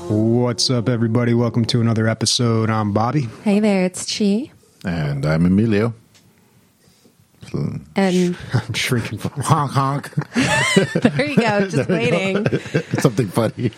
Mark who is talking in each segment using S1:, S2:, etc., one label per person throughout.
S1: What's up, everybody? Welcome to another episode. I'm Bobby.
S2: Hey there, it's Chi.
S3: And I'm Emilio.
S2: And
S1: I'm shrinking.
S3: Honk, honk.
S2: there you go, just waiting.
S3: Something funny.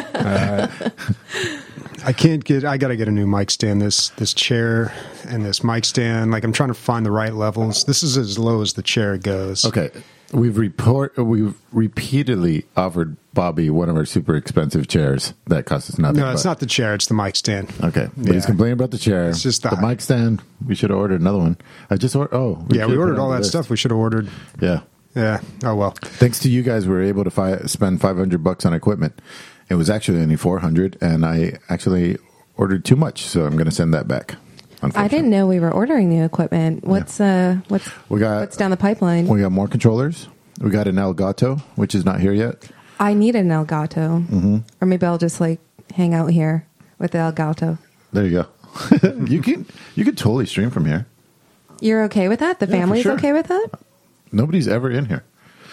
S1: I gotta get a new mic stand. This chair and this mic stand, like I'm trying to find the right levels. This is as low as the chair goes.
S3: Okay. We've repeatedly offered Bobby one of our super expensive chairs that costs us nothing.
S1: No, it's not the chair. It's the mic stand.
S3: Okay. But he's complaining about the chair.
S1: It's just
S3: the mic stand. We should have ordered another one. We
S1: ordered all that stuff. We should have ordered.
S3: Yeah.
S1: Yeah. Oh, well.
S3: Thanks to you guys, we were able to spend $500 on equipment. It was actually only $400, and I actually ordered too much, so I'm going to send that back.
S2: I didn't know we were ordering new equipment. What's down the pipeline?
S3: We got more controllers. We got an Elgato, which is not here yet.
S2: I need an Elgato, or maybe I'll just hang out here with the Elgato.
S3: There you go. you can totally stream from here.
S2: You're okay with that? The family's okay with that?
S3: Nobody's ever in here.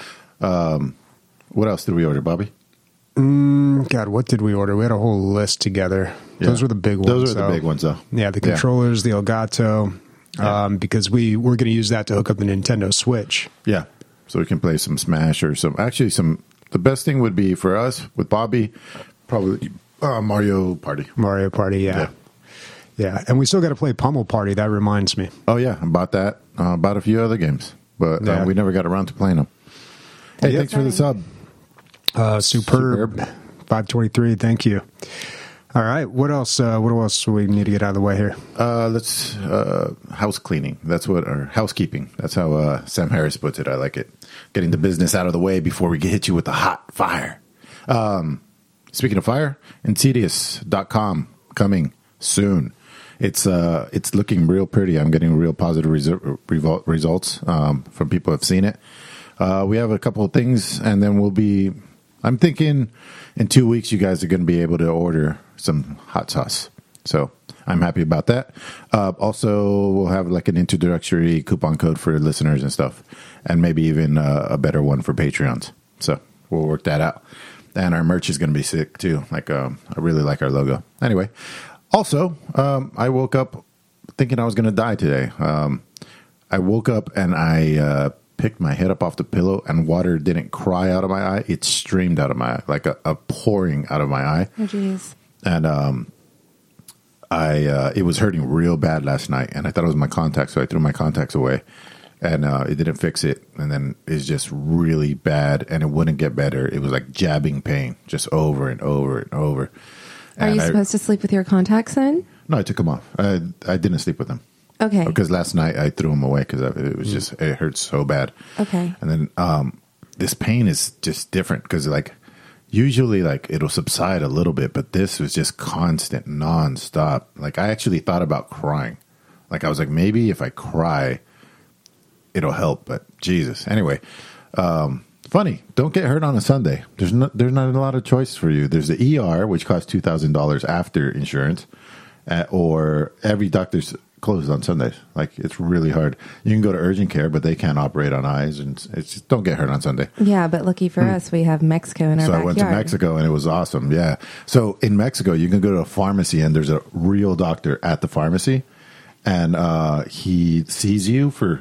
S3: What else did we order, Bobby?
S1: God, what did we order? We had a whole list together. Yeah. Those were the big ones.
S3: Those were the big ones, though.
S1: Yeah, the controllers, the Elgato, because we're going to use that to hook up the Nintendo Switch.
S3: Yeah, so we can play some Smash or the best thing would be for us with Bobby, probably Mario Party.
S1: Mario Party, yeah. And we still got to play Pummel Party. That reminds me.
S3: Oh, yeah, about that. About a few other games, but we never got around to playing them. Hey, thanks for the sub.
S1: Superb. 523, thank you. All right, what else do we need to get out of the way here?
S3: Let's house cleaning. That's or housekeeping. That's how Sam Harris puts it. I like it. Getting the business out of the way before we hit you with the hot fire. Speaking of fire, Insidious.com coming soon. It's looking real pretty. I'm getting real positive results from people who have seen it. We have a couple of things, and then I'm thinking in 2 weeks you guys are going to be able to order some hot sauce. So I'm happy about that. Also, we'll have an introductory coupon code for listeners and stuff, and maybe even a better one for Patreons. So we'll work that out. And our merch is going to be sick too. I really like our logo. Anyway, also, I woke up thinking I was going to die today. I woke up and I picked my head up off the pillow, and water didn't cry out of my eye. It streamed out of my eye, like a pouring out of my eye.
S2: Oh, jeez.
S3: And it was hurting real bad last night, and I thought it was my contacts, so I threw my contacts away, and it didn't fix it. And then it's just really bad, and it wouldn't get better. It was like jabbing pain, just over and over and over.
S2: Are you supposed to sleep with your contacts in?
S3: No, I took them off. I didn't sleep with them.
S2: Okay.
S3: Because last night I threw them away because it was it hurt so bad.
S2: Okay.
S3: And then this pain is just different because usually it'll subside a little bit, but this was just constant, nonstop. I actually thought about crying. I was like, maybe if I cry, it'll help. But Jesus. Anyway, funny. Don't get hurt on a Sunday. There's not a lot of choice for you. There's the ER, which costs $2,000 after insurance, or every doctor's closed on Sundays. It's really hard. You can go to urgent care, but they can't operate on eyes, and it's just, don't get hurt on Sunday.
S2: Yeah, but lucky for us, we have Mexico in our backyard.
S3: So I went to Mexico, and it was awesome. Yeah. So in Mexico, you can go to a pharmacy, and there's a real doctor at the pharmacy, and he sees you for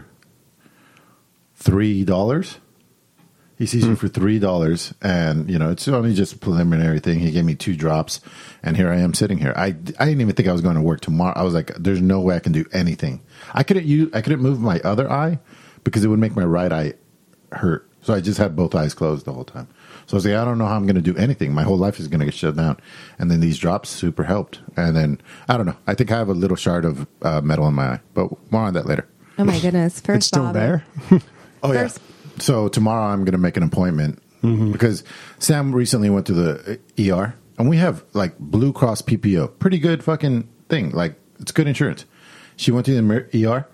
S3: $3. He sees you for $3, and it's only just a preliminary thing. He gave me 2 drops, and here I am sitting here. I didn't even think I was going to work tomorrow. I was like, "There's no way I can do anything." I couldn't move my other eye because it would make my right eye hurt. So I just had both eyes closed the whole time. So I was like, I don't know how I'm going to do anything. My whole life is going to get shut down. And then these drops super helped. And then I don't know. I think I have a little shard of metal in my eye, but more on that later.
S2: Oh my goodness! First,
S1: it's still there.
S3: Oh yeah. So tomorrow I'm going to make an appointment because Sam recently went to the ER, and we have Blue Cross PPO, pretty good fucking thing. It's good insurance. She went to the ER,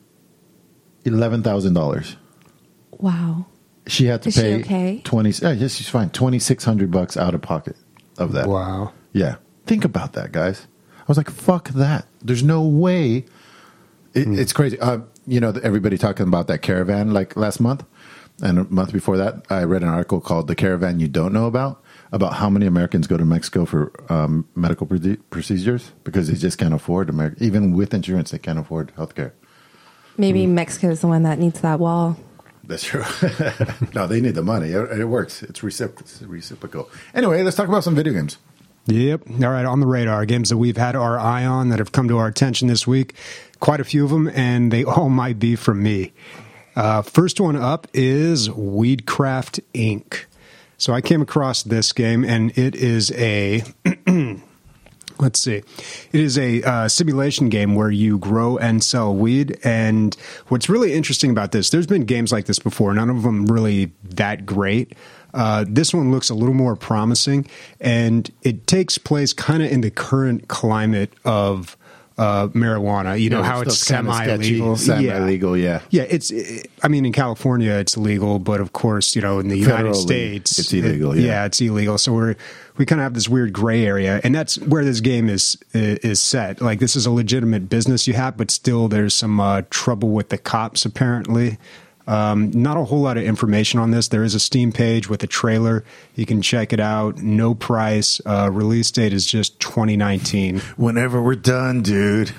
S3: $11,000.
S2: Wow.
S3: She had to
S2: Is
S3: pay
S2: she okay?
S3: Yes, she's fine. $2,600 out of pocket of that.
S1: Wow.
S3: Yeah, think about that, guys. I was like, fuck that. There's no way. It's crazy. Everybody talking about that caravan last month. And a month before that, I read an article called "The Caravan You Don't Know About." about how many Americans go to Mexico for medical procedures because they just can't afford America. Even with insurance, they can't afford healthcare.
S2: Maybe Mexico is the one that needs that wall.
S3: That's true. No, they need the money. It works. It's reciprocal. Anyway, let's talk about some video games.
S1: Yep. All right. On the radar, games that we've had our eye on that have come to our attention this week. Quite a few of them, and they all might be from me. First one up is Weedcraft Inc. So I came across this game, and it is a... Let's see. It is a simulation game where you grow and sell weed. And what's really interesting about this, there's been games like this before, none of them really that great. This one looks a little more promising, and it takes place kind of in the current climate of marijuana. You know how it's semi-legal.
S3: Semi-legal, yeah.
S1: Yeah, I mean, in California, it's legal, but of course, you know, in the United States,
S3: it's illegal.
S1: Yeah, it's illegal. So we kind of have this weird gray area, and that's where this game is set. Like, this is a legitimate business you have, but still there's some trouble with the cops, apparently. Not a whole lot of information on this. There is a Steam page with a trailer. You can check it out. No price. Release date is just 2019.
S3: Whenever we're done, dude.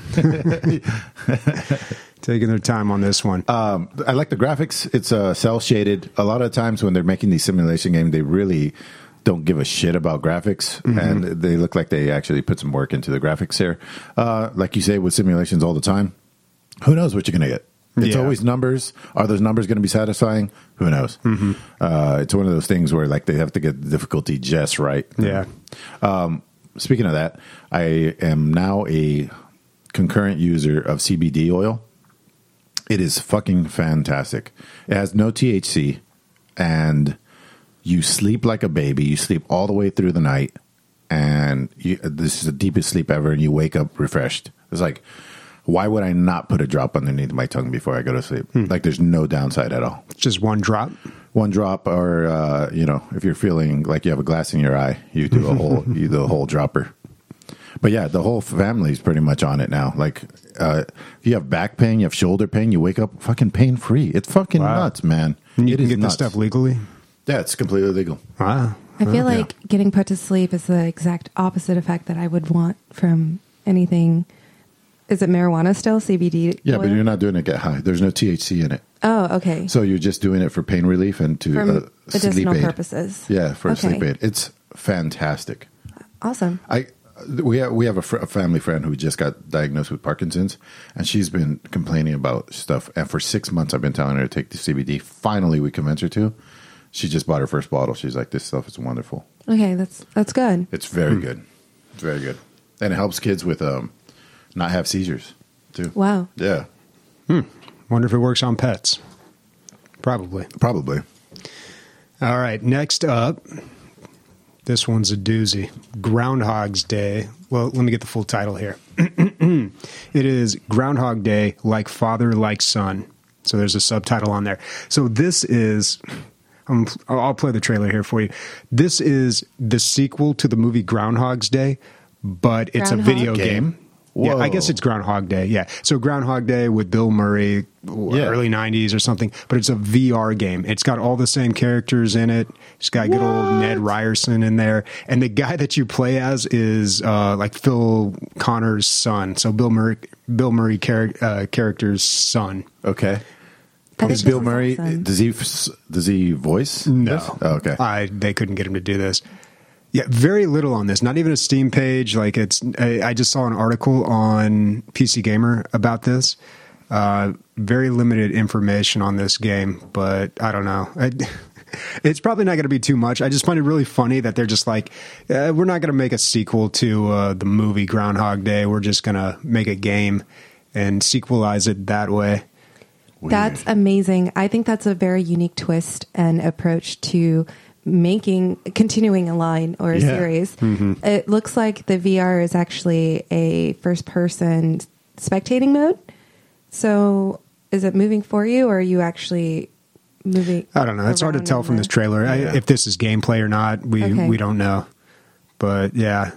S1: Taking their time on this one.
S3: I like the graphics. It's cell shaded. A lot of times when they're making these simulation games, they really don't give a shit about graphics, and they look like they actually put some work into the graphics here. Like you say, with simulations all the time, who knows what you're going to get? It's always numbers. Are those numbers going to be satisfying? Who knows? It's one of those things where like they have to get the difficulty just right.
S1: Yeah.
S3: Speaking of that, I am now a concurrent user of CBD oil. It is fucking fantastic. It has no THC, and you sleep like a baby. You sleep all the way through the night, and this is the deepest sleep ever, and you wake up refreshed. It's like, why would I not put a drop underneath my tongue before I go to sleep? Like, there's no downside at all.
S1: Just one drop?
S3: One drop, or, if you're feeling like you have a glass in your eye, you do a whole dropper. But yeah, the whole family's pretty much on it now. Like, if you have back pain, you have shoulder pain, you wake up fucking pain free. It's fucking nuts, man.
S1: And you can get this stuff legally?
S3: Yeah, it's completely legal.
S1: Wow.
S2: I feel like getting put to sleep is the exact opposite effect that I would want from anything. Is it marijuana still, CBD?
S3: Yeah,
S2: oil?
S3: but you're not doing it to get high. There's no THC in it.
S2: Oh, okay.
S3: So you're just doing it for pain relief and to sleep
S2: medicinal
S3: aid.
S2: purposes.
S3: Yeah, for a sleep aid. It's fantastic.
S2: Awesome.
S3: We have a family friend who just got diagnosed with Parkinson's, and she's been complaining about stuff. And for 6 months, I've been telling her to take the CBD. Finally, we convinced her to. She just bought her first bottle. She's like, "This stuff is wonderful."
S2: Okay, that's good.
S3: It's very good. It's very good, and it helps kids with not have seizures too.
S2: Wow.
S3: Yeah.
S1: Wonder if it works on pets. Probably. All right. Next up, this one's a doozy. Groundhog's Day. Well, let me get the full title here. It is Groundhog Day, Like Father, Like Son. So there's a subtitle on there. So this is... I'll play the trailer here for you. This is the sequel to the movie Groundhog's Day, but it's a video game. Yeah, I guess it's Groundhog Day. Yeah. So Groundhog Day with Bill Murray, early 90s or something, but it's a VR game. It's got all the same characters in it. It's got good old Ned Ryerson in there. And the guy that you play as is like Phil Connor's son. So Bill Murray character's son.
S3: Okay. Is Bill Murray, does he voice?
S1: No.
S3: This? Oh, okay.
S1: They couldn't get him to do this. Yeah, very little on this. Not even a Steam page. Like I just saw an article on PC Gamer about this. Very limited information on this game, but I don't know. It's probably not going to be too much. I just find it really funny that they're just like, we're not going to make a sequel to the movie Groundhog Day. We're just going to make a game and sequelize it that way.
S2: Weird. That's amazing. I think that's a very unique twist and approach to continuing a line or a series. Mm-hmm. It looks like the VR is actually a first-person spectating mode. So is it moving for you, or are you actually moving?
S1: I don't know. It's hard to tell from this trailer. If this is gameplay or not, we don't know. But yeah.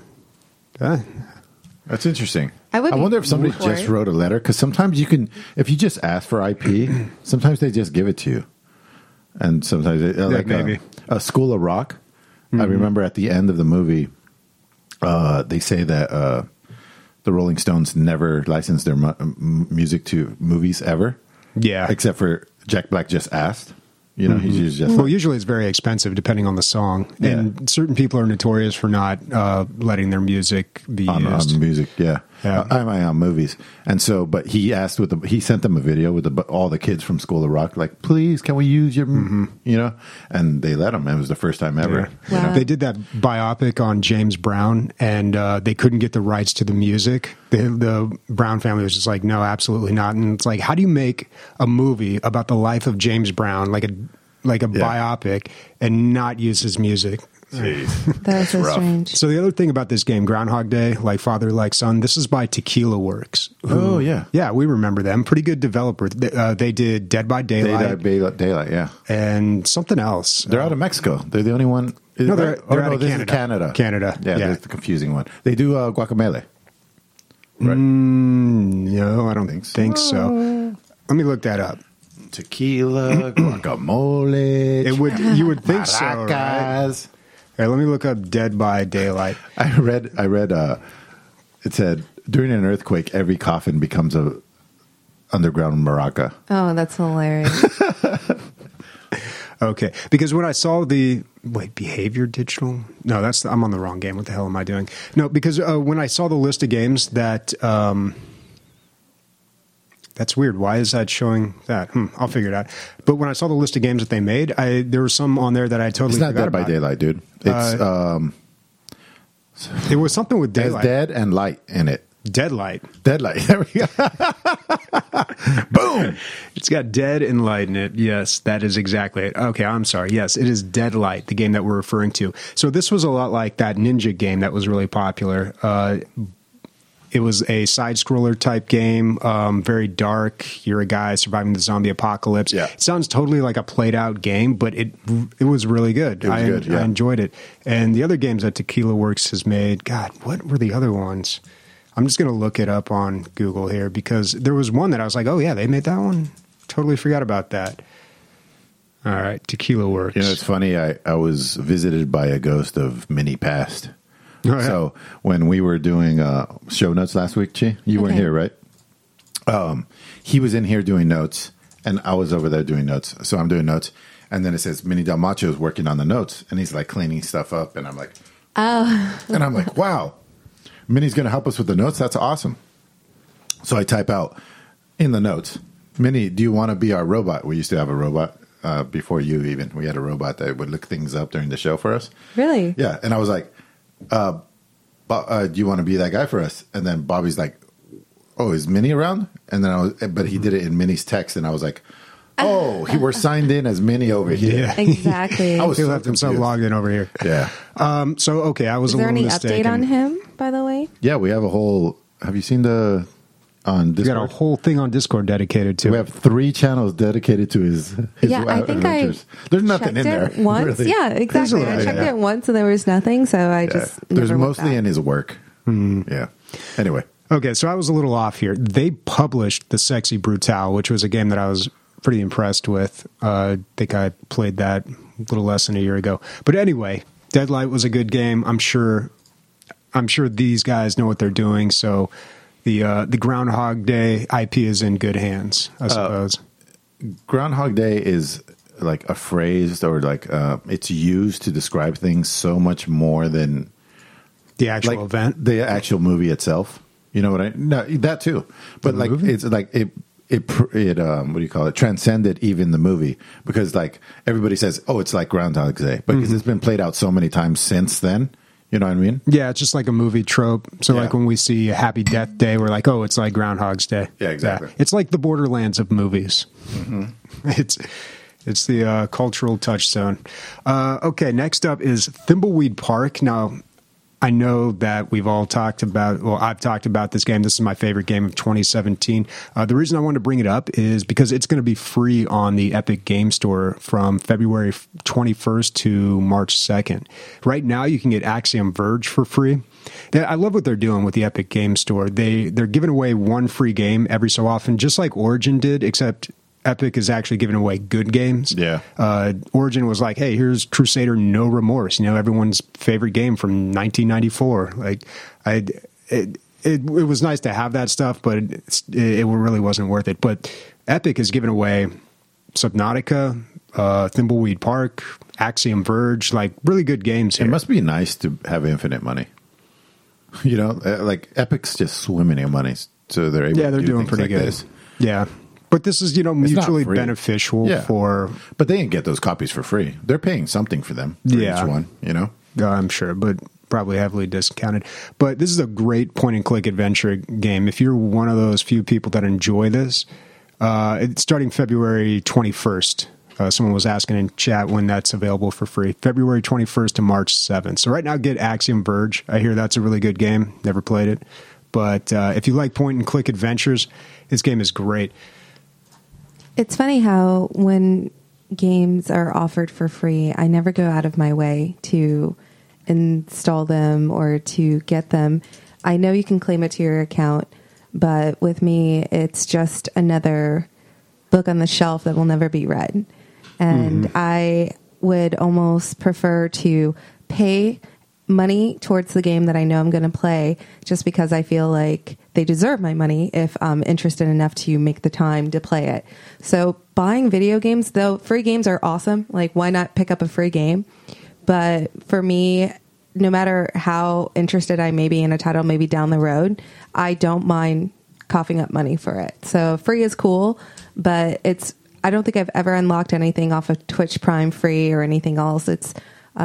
S3: That's interesting.
S2: I
S3: wonder if somebody just wrote a letter, because sometimes you can, if you just ask for IP, sometimes they just give it to you. And sometimes, maybe. A School of Rock, I remember at the end of the movie, they say that the Rolling Stones never licensed their music to movies ever.
S1: Yeah.
S3: Except for Jack Black just asked. You know, he's just...
S1: Well, usually it's very expensive depending on the song.
S3: Yeah.
S1: And certain people are notorious for not letting their music be used.
S3: On music, yeah. On movies. And so, but he asked he sent them a video with all the kids from School of Rock, like, please, can we use your, you know? And they let him. It was the first time ever.
S2: Yeah. Wow.
S1: They did that biopic on James Brown, and they couldn't get the rights to the music. The Brown family was just like, no, absolutely not. And it's like, how do you make a movie about the life of James Brown, like a biopic, and not use his music?
S2: That's so strange.
S1: So the other thing about this game, Groundhog Day, Like Father, Like Son, this is by Tequila Works.
S3: Oh, yeah.
S1: Yeah, we remember them. Pretty good developer. They did Dead by Daylight.
S3: Daylight, yeah.
S1: And something else.
S3: They're out of Mexico. They're the only one.
S1: No, they're out of
S3: this
S1: Canada.
S3: is Canada.
S1: Canada.
S3: Yeah, that's the confusing one. They do Guacamole. Right.
S1: No, I don't think so. Let me look that up.
S3: Tequila, guacamole.
S1: You would think so, right?
S3: Maracas.
S1: Hey, let me look up Dead by Daylight.
S3: I read. It said during an earthquake, every coffin becomes a underground maraca.
S2: Oh, that's hilarious.
S1: Okay, because when I saw Behavior Digital. No, I'm on the wrong game. What the hell am I doing? No, because when I saw the list of games that. That's weird. Why is that showing that? I'll figure it out. But when I saw the list of games that they made, there were some on there that I totally forgot about.
S3: It's not Dead by Daylight, dude. It's
S1: it was something with Daylight.
S3: There's Dead and Light in it.
S1: Deadlight.
S3: There we go. Boom.
S1: It's got Dead and Light in it. Yes, that is exactly it. Okay, I'm sorry. Yes, it is Deadlight, the game that we're referring to. So this was a lot like that Ninja game that was really popular. It was a side-scroller type game, very dark. You're a guy surviving the zombie apocalypse.
S3: Yeah.
S1: It sounds totally like a played-out game, but it was really good.
S3: I
S1: enjoyed it. And the other games that Tequila Works has made, God, what were the other ones? I'm just going to look it up on Google here because there was one that I was like, oh, yeah, they made that one. Totally forgot about that. All right, Tequila Works.
S3: You know, it's funny. I was visited by a ghost of Mini Past. Oh, yeah. So when we were doing show notes last week, Chi, you weren't here, right? He was in here doing notes, and I was over there doing notes. So I'm doing notes, and then it says Mini Del Macho is working on the notes, and he's like cleaning stuff up, and I'm like,
S2: oh,
S3: and I'm like, wow, Minnie's going to help us with the notes. That's awesome. So I type out in the notes, Minnie, do you want to be our robot? We used to have a robot before you even. We had a robot that would look things up during the show for us.
S2: Really?
S3: Yeah, and I was like, do you want to be that guy for us? And then Bobby's like, oh, is Minnie around? And then but he did it in Minnie's text, and I was like, oh, we're signed in as Minnie over here.
S1: Yeah.
S2: Exactly.
S3: I was
S1: He left himself logged in over here.
S3: Yeah.
S1: So, okay, I was
S2: Is
S1: a
S2: there
S1: little
S2: any
S1: mistaken.
S2: update on him, by the way?
S3: Yeah, we have a whole, have you seen on
S1: We
S3: Discord?
S1: got a whole thing on Discord dedicated to
S3: We
S1: it.
S3: have 3 channels dedicated to his
S2: Yeah, I think
S3: adventures. There's nothing in
S2: checked
S3: there.
S2: it once.
S3: really.
S2: Yeah, exactly. I checked it once and there was nothing, so I just
S3: There's
S2: never went
S3: mostly
S2: back.
S3: in his work. Yeah. Anyway.
S1: Okay, so I was a little off here. They published The Sexy Brutale, which was a game that I was pretty impressed with. I think I played that a little less than a year ago. But anyway, Deadlight was a good game. I'm sure these guys know what they're doing, so the Groundhog Day IP is in good hands, I suppose.
S3: Groundhog Day is like a phrase, or like it's used to describe things so much more than
S1: The actual event.
S3: the actual movie itself. You know what no, that too. But like
S1: movie?
S3: it's like it what do you call it? Transcended even the movie, because like everybody says, oh, it's like Groundhog Day, but because it's been played out so many times since then. You know what I mean?
S1: Yeah, it's just like a movie trope. So
S3: Yeah.
S1: like when we see a Happy Death Day, we're like, oh, it's like Groundhog's Day.
S3: Yeah, exactly.
S1: It's like the Borderlands of movies. It's the cultural touchstone. Okay, next up is Thimbleweed Park. Now, I know that we've all talked about, well, I've talked about this game. This is my favorite game of 2017. The reason I wanted to bring it up is because it's going to be free on the Epic Game Store from February 21st to March 2nd. Right now, you can get Axiom Verge for free. I love what they're doing with the Epic Game Store. They're giving away one free game every so often, just like Origin did, except Epic is actually giving away good games.
S3: Yeah.
S1: Origin was like, hey, here's Crusader No Remorse, everyone's favorite game from 1994. Like, it was nice to have that stuff, but it really wasn't worth it. But Epic is giving away Subnautica, Thimbleweed Park, Axiom Verge, like really good games here.
S3: It must be nice to have infinite money. Like Epic's just swimming in money, so they're able to do
S1: doing pretty
S3: like
S1: good.
S3: This.
S1: Yeah. But this is, mutually beneficial for...
S3: But they didn't get those copies for free. They're paying something for them for each one,
S1: I'm sure, but probably heavily discounted. But this is a great point-and-click adventure game. If you're one of those few people that enjoy this, it's starting February 21st. Someone was asking in chat when that's available for free. February 21st to March 7th. So right now, get Axiom Verge. I hear that's a really good game. Never played it. But if you like point-and-click adventures, this game is great.
S2: It's funny how when games are offered for free, I never go out of my way to install them or to get them. I know you can claim it to your account, but with me, it's just another book on the shelf that will never be read. And I would almost prefer to pay money towards the game that I know I'm going to play just because I feel like they deserve my money if I'm interested enough to make the time to play it. So buying video games, though, free games are awesome. Like, why not pick up a free game? But for me, no matter how interested I may be in a title, maybe down the road, I don't mind coughing up money for it. So free is cool, but I don't think I've ever unlocked anything off of Twitch Prime free or anything else. It's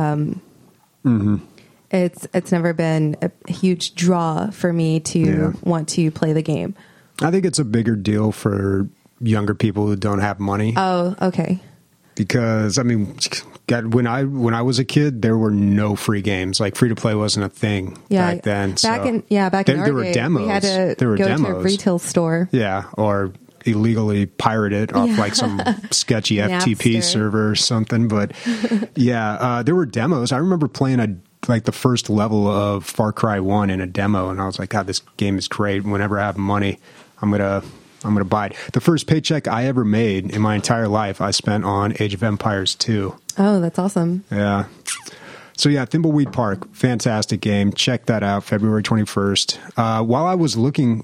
S2: never been a huge draw for me to want to play the game.
S1: I think it's a bigger deal for younger people who don't have money.
S2: Oh, okay.
S1: Because when I was a kid, there were no free games. Like, free to play wasn't a thing back then.
S2: Back in our
S1: there were
S2: day,
S1: demos.
S2: We had to
S1: there were
S2: go
S1: demos.
S2: to a retail store.
S1: Yeah, or illegally pirate it off like some sketchy FTP server or something. But there were demos. I remember playing the first level of Far Cry 1 in a demo, and I was like, God, this game is great. Whenever I have money, I'm gonna buy it. The first paycheck I ever made in my entire life, I spent on Age of Empires 2.
S2: Oh, that's awesome.
S1: Yeah. So Thimbleweed Park, fantastic game. Check that out, February 21st. While I was looking,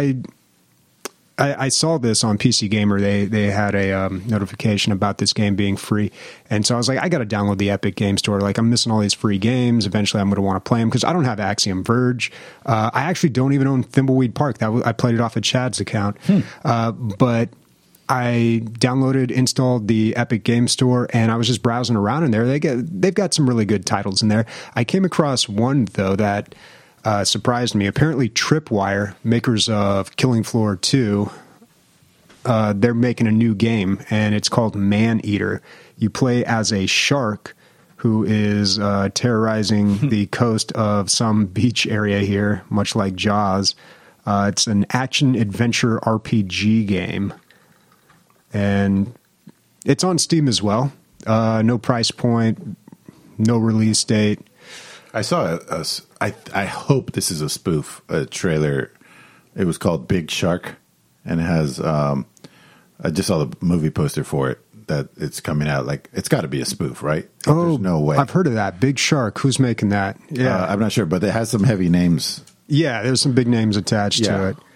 S1: I saw this on PC Gamer. They had a notification about this game being free. And so I was like, I got to download the Epic Game Store. Like, I'm missing all these free games. Eventually, I'm going to want to play them because I don't have Axiom Verge. I actually don't even own Thimbleweed Park. I played it off of Chad's account. But I installed the Epic Game Store, and I was just browsing around in there. They've got some really good titles in there. I came across one, though, that surprised me. Apparently, Tripwire, makers of Killing Floor 2, they're making a new game, and it's called Man-Eater. You play as a shark who is terrorizing the coast of some beach area here, much like Jaws. It's an action-adventure RPG game, and it's on Steam as well. No price point, no release date.
S3: I saw I hope this is a spoof, a trailer. It was called Big Shark, and it has, I just saw the movie poster for it, that it's coming out. Like, it's got to be a spoof, right? There's no way.
S1: I've heard of that. Big Shark. Who's making that? Yeah.
S3: I'm not sure, but it has some heavy names.
S1: Yeah, there's some big names attached to it.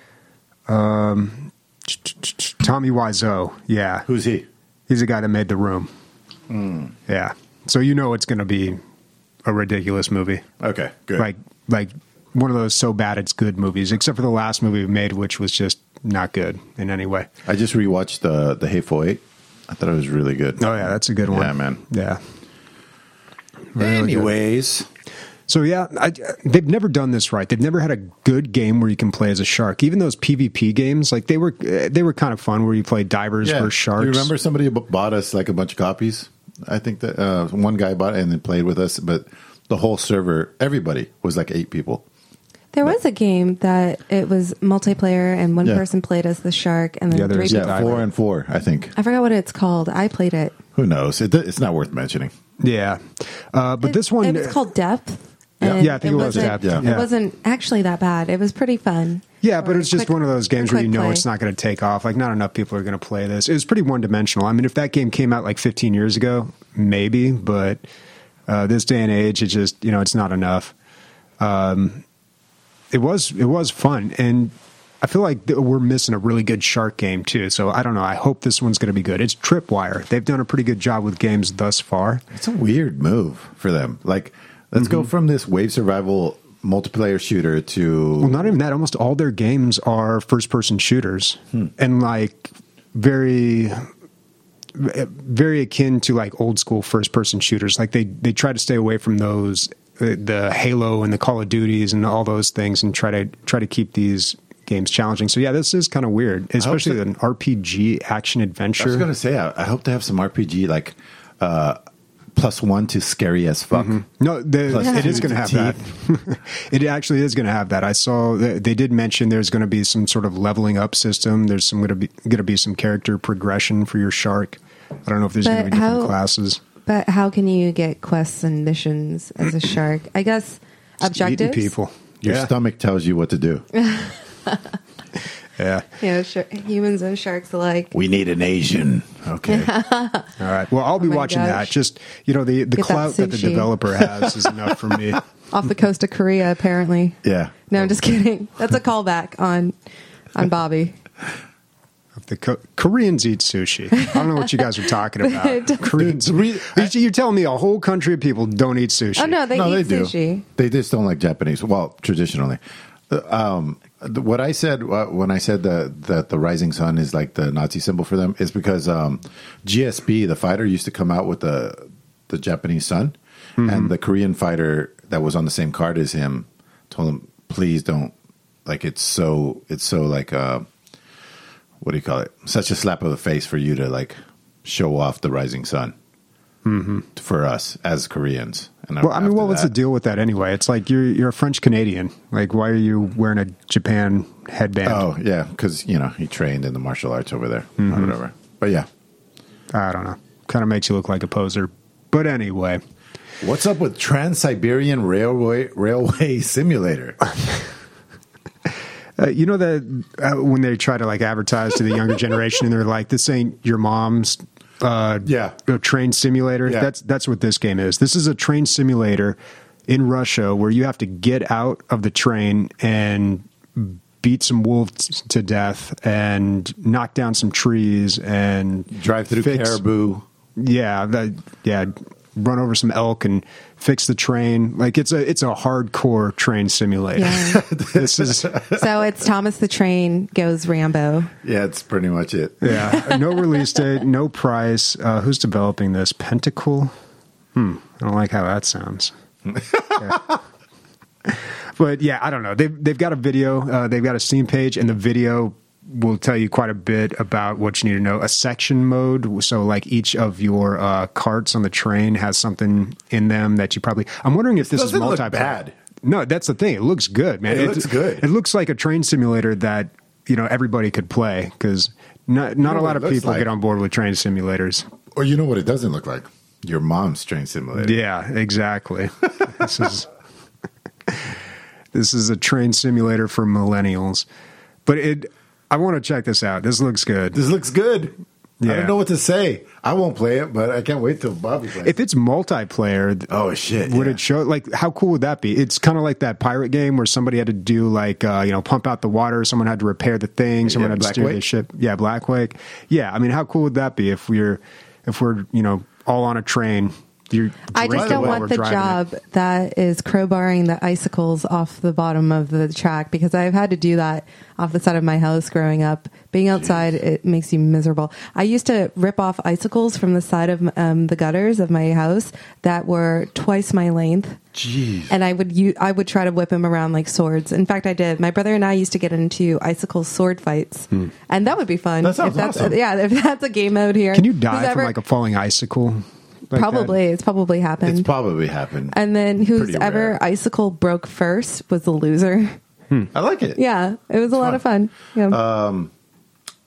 S1: Tommy Wiseau. Yeah.
S3: Who's he?
S1: He's the guy that made The Room. Yeah. So it's going to be a ridiculous movie.
S3: Okay, good.
S1: Like one of those so bad it's good movies, except for the last movie we made, which was just not good in any way.
S3: I just rewatched the Hateful Eight. I thought it was really good.
S1: Oh yeah, that's a good one.
S3: Yeah, man.
S1: Yeah.
S3: Really Anyways.
S1: Good. So they've never done this right. They've never had a good game where you can play as a shark. Even those PvP games, like they were kind of fun where you play divers versus sharks.
S3: Do you remember somebody bought us like a bunch of copies? I think that one guy bought it and then played with us, but the whole server, everybody was like 8 people.
S2: There was a game that it was multiplayer and one person played as the shark and then 3 people.
S3: 4 and 4, I think.
S2: I forgot what it's called. I played it.
S3: Who knows? It's not worth mentioning.
S1: Yeah. But this one...
S2: It's called Depth. And
S1: Yeah, I think it was tabbed.
S2: It wasn't actually that bad. It was pretty fun.
S1: Yeah, but it's just one of those games where you know
S2: play.
S1: it's not going to take off. Like, not enough people are going to play this. It was pretty one-dimensional. I mean, if that game came out like 15 years ago, maybe, but this day and age, it's just, it's not enough. It was fun, and I feel like we're missing a really good shark game, too. So, I don't know. I hope this one's going to be good. It's Tripwire. They've done a pretty good job with games thus far.
S3: It's a weird move for them. Like, let's go from this wave survival multiplayer shooter to...
S1: Well, not even that. Almost all their games are first-person shooters. And, like, very akin to, like, old-school first-person shooters. Like, they try to stay away from those, the Halo and the Call of Duties and all those things, and try to keep these games challenging. So, yeah, this is kind of weird, especially an RPG action-adventure.
S3: I was going to say, I hope to have some RPG, like... +1 to scary as fuck.
S1: No, it is going to have that. It actually is going to have that. I saw they did mention there's going to be some sort of leveling up system. There's going to be some character progression for your shark. I don't know if there's going to be different classes.
S2: But how can you get quests and missions as a shark? I guess objectives.
S1: Eating people.
S3: Your stomach tells you what to do.
S1: Yeah.
S2: Humans and sharks alike.
S3: We need an Asian. Okay.
S1: All right. Well, I'll be watching that. Just, the clout that the developer has is enough for me.
S2: Off the coast of Korea, apparently.
S3: Yeah.
S2: No, I'm just kidding. That's a callback on Bobby.
S1: The Koreans eat sushi. I don't know what you guys are talking about. Koreans. You're telling me a whole country of people don't eat sushi.
S2: Oh, no, they eat sushi.
S3: They just don't like Japanese. Well, traditionally. What I said when I said that the rising sun is like the Nazi symbol for them is because GSP, the fighter, used to come out with the Japanese sun, and the Korean fighter that was on the same card as him told him, please don't, like, it's so like what do you call it? Such a slap of the face for you to like show off the rising sun for us as Koreans. And
S1: well, I mean, what was the deal with that anyway? It's like you're a French Canadian. Like, why are you wearing a Japan headband?
S3: Oh, yeah, because, he trained in the martial arts over there or whatever. But, yeah.
S1: I don't know. Kind of makes you look like a poser. But anyway.
S3: What's up with Trans-Siberian Railway Simulator?
S1: You know that when they try to, like, advertise to the younger generation and they're like, this ain't your mom's a train simulator.
S3: Yeah.
S1: That's what this game is. This is a train simulator in Russia where you have to get out of the train and beat some wolves to death and knock down some trees and
S3: drive through caribou.
S1: Run over some elk and fix the train. Like, it's a hardcore train simulator.
S2: Yeah.
S1: This is
S2: so it's Thomas the Train goes Rambo.
S3: Yeah, it's pretty much it.
S1: Yeah, no release date, no price. Who's developing this? Pentacle? I don't like how that sounds. Yeah. But yeah, I don't know. They've got a video. They've got a Steam page, and the video will tell you quite a bit about what you need to know. A section mode, so like each of your carts on the train has something in them that you probably... I'm wondering if this is multi...
S3: Look bad.
S1: No, that's the thing. It looks good, man.
S3: It looks good.
S1: It looks like a train simulator that, everybody could play, because not a lot of people get on board with train simulators.
S3: Or you know what it doesn't look like? Your mom's train simulator.
S1: Yeah, exactly. This is a train simulator for millennials. But I want to check this out. This looks good.
S3: Yeah. I don't know what to say. I won't play it, but I can't wait till Bobby plays.
S1: If it's multiplayer,
S3: oh shit!
S1: Would it show? Like, how cool would that be? It's kind of like that pirate game where somebody had to do like pump out the water. Someone had to repair the thing. Someone had to steer the ship. Yeah, Blackwake. Yeah, I mean, how cool would that be if we're all on a train?
S2: I just don't want the job that is crowbarring the icicles off the bottom of the track, because I've had to do that off the side of my house growing up. Being outside, it makes you miserable. I used to rip off icicles from the side of the gutters of my house that were twice my length.
S3: Jeez.
S2: And I would try to whip them around like swords. In fact, I did. My brother and I used to get into icicle sword fights, and that would be fun.
S3: That sounds awesome.
S2: Yeah, if that's a game mode here.
S1: Can you die from like a falling icicle? Like
S2: probably.
S1: That?
S2: It's probably happened.
S3: And
S2: then whoever icicle broke first was the loser.
S3: I like it.
S2: Yeah, it was a lot of fun. Yeah.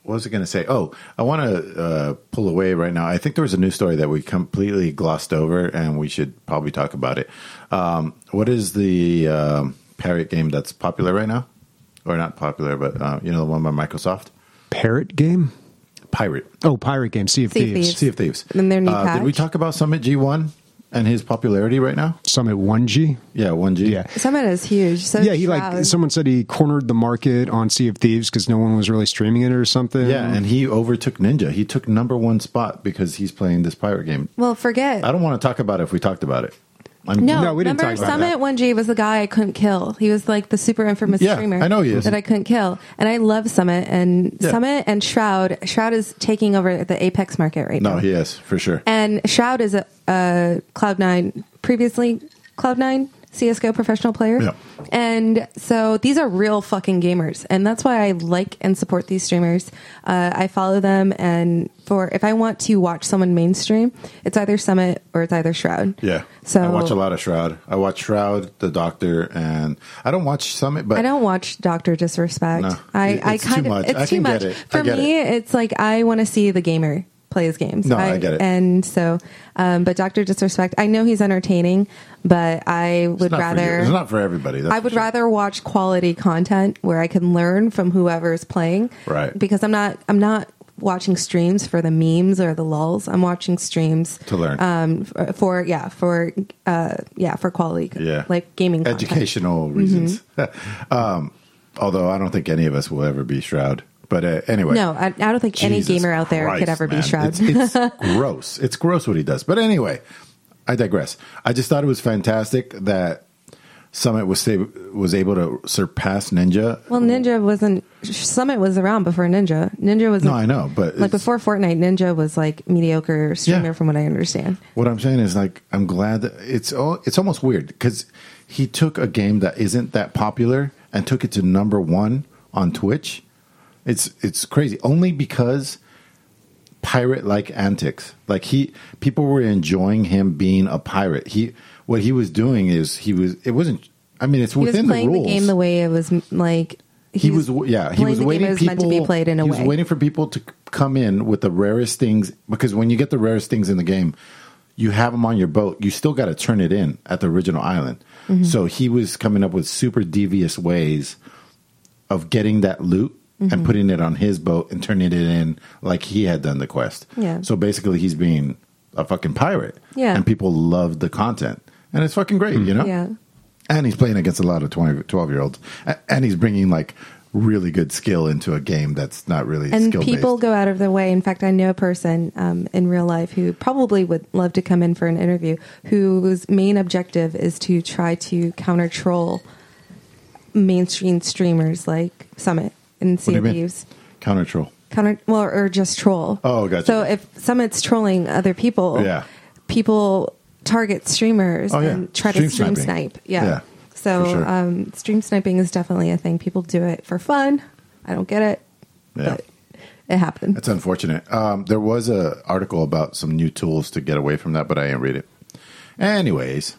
S3: what was I going to say? Oh, I want to pull away right now. I think there was a news story that we completely glossed over, and we should probably talk about it. What is the Parrot game that's popular right now? Or not popular, but the one by Microsoft?
S1: Parrot game?
S3: Pirate.
S1: Oh, pirate game. Sea of Thieves.
S3: Sea of Thieves.
S2: And their new patch.
S3: Did we talk about Summit G1 and his popularity right now?
S1: Summit 1G?
S3: Yeah, 1G.
S1: Yeah.
S2: Summit is huge. So
S1: Yeah,
S2: Shroud.
S1: someone said he cornered the market on Sea of Thieves because no one was really streaming it or something.
S3: Yeah, and he overtook Ninja. He took #1 spot because he's playing this pirate game.
S2: Well, forget.
S3: I don't want to talk about it if we talked about it.
S2: No,
S1: we didn't
S2: remember
S1: talk about
S2: Summit 1G was the guy I couldn't kill. He was like the super infamous
S3: Yeah,
S2: streamer.
S3: I know he is.
S2: That I couldn't kill. And I love Summit Summit and Shroud. Shroud is taking over the Apex market right now.
S3: No, he is, for sure.
S2: And Shroud is a Cloud9, previously Cloud9 CSGO professional player.
S3: Yeah.
S2: And so these are real fucking gamers. And that's why I like and support these streamers. I follow them. And if I want to watch someone mainstream, it's either Summit or it's either Shroud.
S3: Yeah.
S2: So
S3: I watch a lot of Shroud. I watch Shroud, The Doctor, and I don't watch Summit, but
S2: I don't watch Dr. Disrespect.
S3: No,
S2: I
S3: it's
S2: kind
S3: too
S2: of
S3: much.
S2: it's
S3: I
S2: too
S3: can
S2: much.
S3: get it.
S2: For
S3: I get
S2: me, it's like I want to see the gamer play his games.
S3: No, I get it.
S2: And so, but Dr. Disrespect, I know he's entertaining, but I would rather.
S3: It's not for everybody. That's
S2: I would
S3: for sure.
S2: rather watch quality content where I can learn from whoever's playing.
S3: Right.
S2: Because I'm not watching streams for the memes or the lulls. I'm watching streams
S3: to learn.
S2: For quality.
S3: Yeah.
S2: Like gaming content.
S3: Educational reasons. Although I don't think any of us will ever be Shroud. But anyway.
S2: No, I don't think any
S3: Jesus
S2: gamer out there
S3: Christ,
S2: could ever
S3: man.
S2: be Shroud.
S3: It's gross. It's gross what he does. But anyway, I digress. I just thought it was fantastic that Summit was able to surpass Ninja.
S2: Well, Summit was around before Ninja. Ninja was
S3: No, I know, but
S2: like before Fortnite. Ninja was like mediocre streamer,
S3: Yeah.
S2: from what I understand.
S3: What I'm saying is, like, I'm glad that it's almost weird because he took a game that isn't that popular and took it to #1 on Twitch. It's crazy only because pirate-like antics. Like people were enjoying him being a pirate. What he was doing is it wasn't. I mean, it's within the rules.
S2: He was playing the game the way it was like.
S3: He was waiting.
S2: Meant to be played in a
S3: he
S2: way.
S3: was waiting for people to come in with the rarest things because when you get the rarest things in the game, you have them on your boat. You still got to turn it in at the original island.
S2: Mm-hmm.
S3: So he was coming up with super devious ways of getting that loot and putting it on his boat and turning it in like he had done the quest.
S2: Yeah.
S3: So basically, he's being a fucking pirate.
S2: Yeah.
S3: And people love the content, and it's fucking great. You know.
S2: Yeah.
S3: And he's playing against a lot of 12-year-olds. And he's bringing, like, really good skill into a game that's not really skill-based.
S2: And people go out of their way. In fact, I know a person in real life who probably would love to come in for an interview whose main objective is to try to counter-troll mainstream streamers like Summit and Sea of Thieves.
S3: Counter-troll.
S2: Or just troll.
S3: Oh, gotcha.
S2: So if Summit's trolling other people, people target streamers and try to stream snipe. Yeah. So
S3: sure.
S2: Stream sniping is definitely a thing. People do it for fun. I don't get it, but it happened.
S3: That's unfortunate. There was an article about some new tools to get away from that, but I didn't read it. Anyways.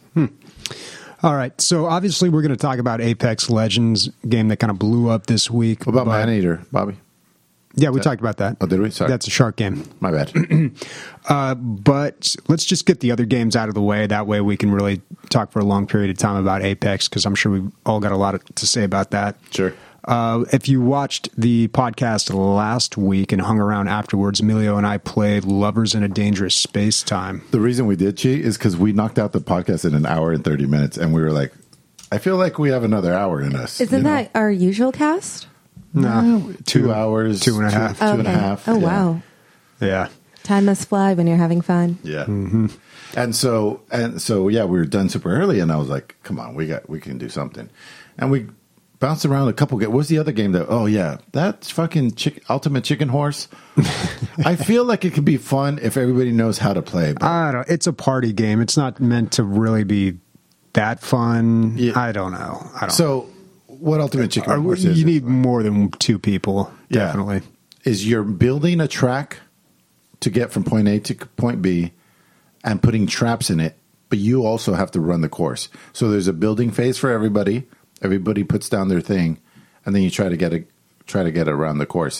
S1: All right. So obviously we're going to talk about Apex Legends, game that kind of blew up this week.
S3: What about Maneater, Bobby?
S1: Yeah, we talked about that.
S3: Oh, did we? Sorry.
S1: That's a shark game.
S3: My bad.
S1: But let's just get the other games out of the way. That way we can really talk for a long period of time about Apex, because I'm sure we've all got a lot to say about that.
S3: Sure.
S1: If you watched the podcast last week and hung around afterwards, Emilio and I played Lovers in a Dangerous Space Time.
S3: The reason we did cheat is because we knocked out the podcast in an hour and 30 minutes, and we were like, I feel like we have another hour in us.
S2: Isn't that our usual cast?
S3: No. 2 hours.
S1: 2.5.
S3: Two and a half.
S2: Oh,
S3: yeah.
S2: wow.
S1: Yeah.
S2: Time must fly when you're having fun.
S3: Yeah. Mm-hmm. And so, yeah, we were done super early, and I was like, come on, we can do something. And we bounced around a couple games. What's the other game that, oh, yeah, that's fucking Ultimate Chicken Horse. I feel like it could be fun if everybody knows how to play. But
S1: I don't know. It's a party game. It's not meant to really be that fun.
S3: Yeah.
S1: I don't know.
S3: So, what Ultimate Chicken Horse is?
S1: You need more than 2 people, definitely.
S3: Is you're building a track to get from point A to point B and putting traps in it, but you also have to run the course. So there's a building phase for everybody. Everybody puts down their thing, and then you try to get around the course.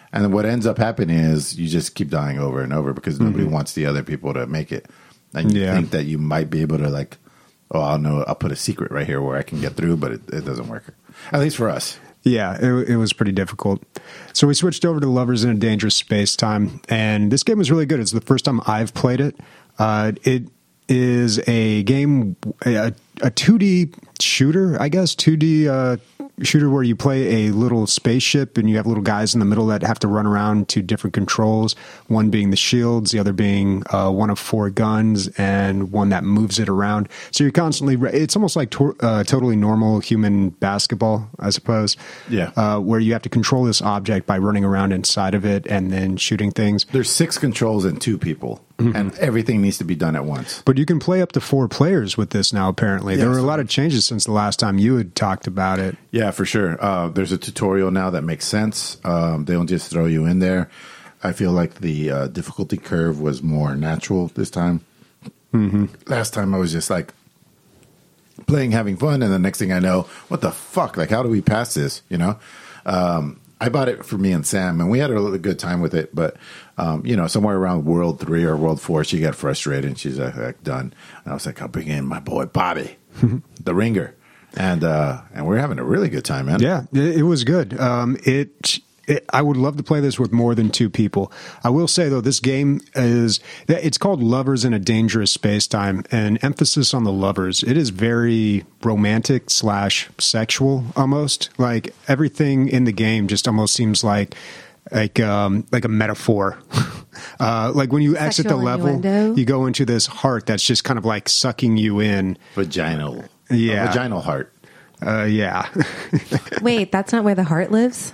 S3: And then what ends up happening is you just keep dying over and over because nobody wants the other people to make it. And you think that you might be able to like, oh, I'll put a secret right here where I can get through, but it doesn't work. At least for us.
S1: Yeah, it was pretty difficult. So we switched over to Lovers in a Dangerous Space-Time, and this game was really good. It's the first time I've played it. It is a game, a 2D shooter, I guess, 2D shooter where you play a little spaceship and you have little guys in the middle that have to run around to different controls, one being the shields, the other being one of 4 guns, and one that moves it around. So you're constantly, it's almost like totally normal human basketball, I suppose.
S3: Yeah.
S1: Where you have to control this object by running around inside of it and then shooting things.
S3: There's 6 controls and 2 people, and everything needs to be done at once.
S1: But you can play up to 4 players with this now, apparently.
S3: Yes.
S1: There were a lot of changes since the last time you had talked about it.
S3: Yeah, for sure. There's a tutorial now that makes sense. They don't just throw you in there. I feel like the difficulty curve was more natural this time. Last time I was just like playing, having fun, and the next thing I know, what the fuck? Like, how do we pass this? You know? I bought it for me and Sam, and we had a really good time with it. But, somewhere around World 3 or World 4, she got frustrated, and she's like, done. And I was like, I'll bring in my boy Bobby, the ringer. And we're having a really good time, man.
S1: Yeah, it was good. I would love to play this with more than 2 people. I will say, though, this game it's called Lovers in a Dangerous Space-Time, and emphasis on the lovers. It is very romantic / sexual, almost. Like, everything in the game just almost seems like a metaphor. Like when you exit the level,
S2: innuendo.
S1: you go into this heart that's just kind of like sucking you in.
S3: Vaginal.
S1: Yeah.
S3: Vaginal heart.
S1: Yeah.
S2: Wait, that's not where the heart lives?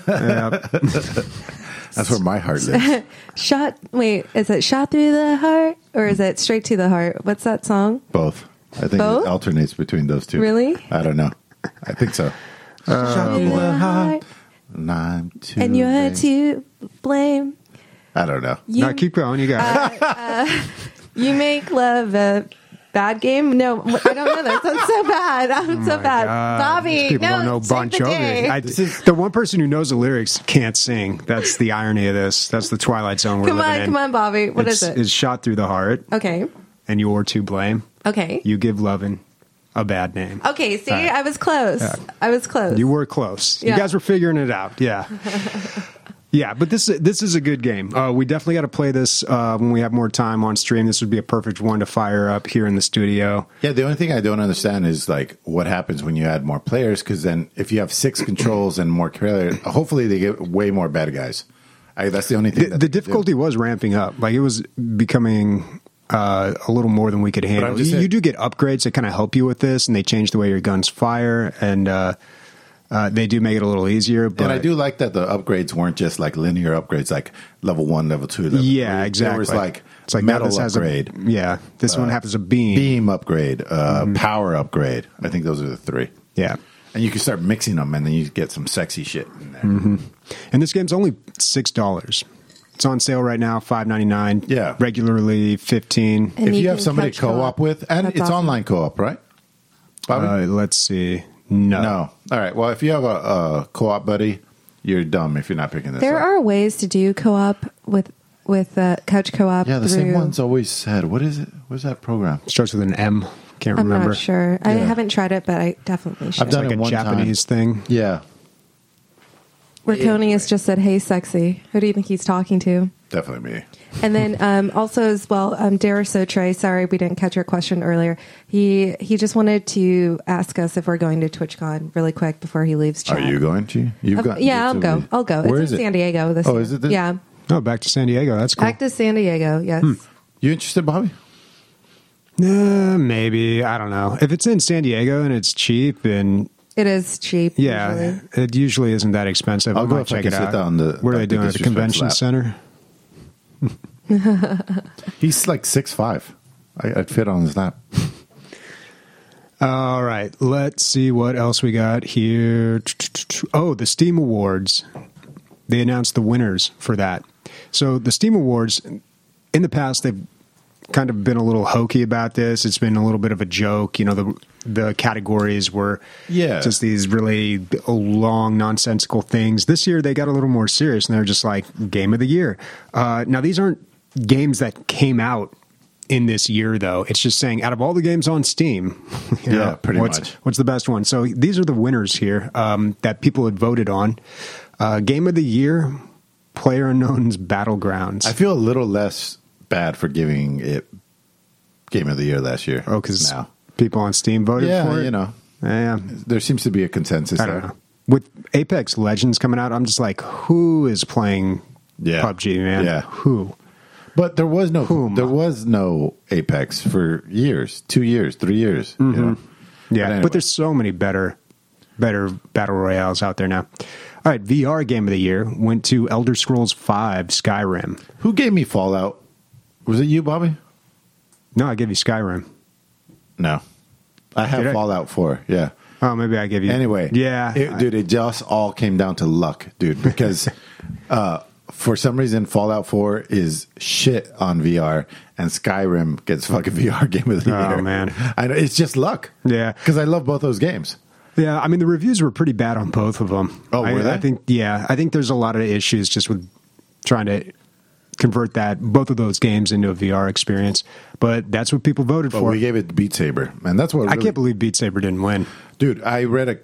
S3: That's where my heart lives.
S2: Is it shot through the heart or is it straight to the heart? What's that song?
S3: Both. I think
S2: Both?
S3: it alternates between those 2.
S2: Really?
S3: I don't know. I think so.
S2: Shot through the heart.
S3: And
S2: you're to blame.
S3: I don't know.
S1: No, keep going. You got it.
S2: You make love a bad game? No, I don't know. That sounds so bad. I'm so bad. Bobby,
S1: These people don't know Bon Jovi. The one person who knows the lyrics can't sing. That's the irony of this. That's the Twilight Zone we're living in.
S2: Come on, Bobby. What is it?
S1: It's shot through the heart.
S2: Okay.
S1: And you're to blame.
S2: Okay.
S1: You give lovin' a bad name.
S2: Okay, see,
S1: Right.
S2: I was close.
S1: Yeah.
S2: I was close.
S1: You were close.
S2: Yeah.
S1: You guys were figuring it out. Yeah. Yeah, but this is a good game. We definitely got to play this when we have more time on stream. This would be a perfect one to fire up here in the studio.
S3: Yeah, the only thing I don't understand is like what happens when you add more players, because then if you have 6 controls and more players, hopefully they get way more bad guys. That's the only thing.
S1: The difficulty was ramping up. Like it was becoming a little more than we could handle. You do get upgrades that kind of help you with this, and they change the way your guns fire, and they do make it a little easier. But
S3: and I do like that the upgrades weren't just like linear upgrades, like level 1, level 2, level 3.
S1: Yeah, exactly.
S3: There was like
S1: it's like
S3: metal
S1: this
S3: upgrade.
S1: This one happens a beam
S3: Upgrade, power upgrade. I think those are the 3.
S1: Yeah.
S3: And you can start mixing them, and then you get some sexy shit in there.
S1: And this game's only $6. It's on sale right now, $5.99.
S3: Yeah.
S1: Regularly $15.
S2: And
S3: if you have
S2: can
S3: somebody
S2: couch
S3: co-op with, and
S2: That's
S3: it's
S2: awesome.
S3: online co-op, right? Bobby?
S1: Let's see. No.
S3: No. All right. Well, if you have a co-op buddy, you're dumb if you're not picking this
S2: There
S3: up.
S2: are ways to do co-op with couch co-op.
S3: Yeah, the
S2: through,
S3: same one's always said. What is it? What's that program?
S1: Starts with an M. Can't
S2: I'm
S1: remember.
S2: not sure. I
S3: Yeah.
S2: haven't tried it, but I definitely should.
S3: I've done
S1: Like
S3: it
S1: a
S3: one
S1: Japanese thing.
S3: Yeah,
S2: Riconius just said, "Hey, sexy." Who do you think he's talking to?
S3: definitely me.
S2: And then also as well, Darasotre, sorry we didn't catch your question earlier. He just wanted to ask us if we're going to TwitchCon really quick before he leaves chat.
S3: Are you going to?
S2: Yeah, I'll go. I'll go.
S3: Where
S2: it's
S3: is
S2: in
S3: it?
S2: San Diego this
S3: Oh,
S2: year.
S3: is it this-
S2: Yeah.
S1: Oh, back to San Diego. That's cool.
S2: Back to San Diego, yes.
S3: You interested, Bobby?
S1: Maybe. I don't know. If it's in San Diego and it's cheap and
S2: It is cheap.
S1: yeah,
S2: usually.
S1: it usually isn't that expensive.
S3: I'll
S1: I
S3: go
S1: might
S3: if I
S1: check
S3: can
S1: it
S3: sit
S1: out.
S3: down the-
S1: What are they
S3: the
S1: doing at the
S3: disrespect
S1: convention
S3: slap.
S1: center?
S3: He's like 6'5". I'd fit on his lap.
S1: All right, let's see what else we got here. Oh, the Steam Awards. They announced the winners for that. So the Steam Awards, in the past, they've kind of been a little hokey about this. It's been a little bit of a joke. You know, the categories were
S3: Yeah.
S1: just these really long, nonsensical things. This year, they got a little more serious, and they're just like, Game of the Year. Now, these aren't games that came out in this year, though. It's just saying, out of all the games on Steam,
S3: pretty much.
S1: What's the best one? So these are the winners here that people had voted on. Game of the Year, PlayerUnknown's Battlegrounds.
S3: I feel a little less bad for giving it Game of the Year last year.
S1: Oh, because people on Steam voted for it?
S3: you know.
S1: Yeah.
S3: There seems to be a consensus
S1: I
S3: there.
S1: don't know. With Apex Legends coming out, I'm just like, who is playing PUBG, man?
S3: Yeah.
S1: Who?
S3: But there was no Apex for years, 2 years, 3 years. You know?
S1: Yeah,
S3: anyway.
S1: but there's so many better battle royales out there now. All right, VR Game of the Year went to Elder Scrolls V Skyrim.
S3: Who gave me Fallout? Was it you, Bobby?
S1: No, I gave you Skyrim.
S3: No. I have
S1: Did I?
S3: Fallout 4, yeah.
S1: Oh, maybe I gave you...
S3: Anyway.
S1: Yeah.
S3: Dude, it just all came down to luck, dude, because for some reason Fallout 4 is shit on VR and Skyrim gets fucking VR Game of the Year.
S1: Oh, man.
S3: I know, it's just luck.
S1: Yeah.
S3: Because I love both those games.
S1: Yeah, I mean, the reviews were pretty bad on both of them.
S3: Oh, were they?
S1: I think there's a lot of issues just with trying to convert both of those games into a VR experience. But that's what people voted
S3: But
S1: for.
S3: we gave it Beat Saber, and that's what really,
S1: I can't believe Beat Saber didn't win.
S3: Dude, I read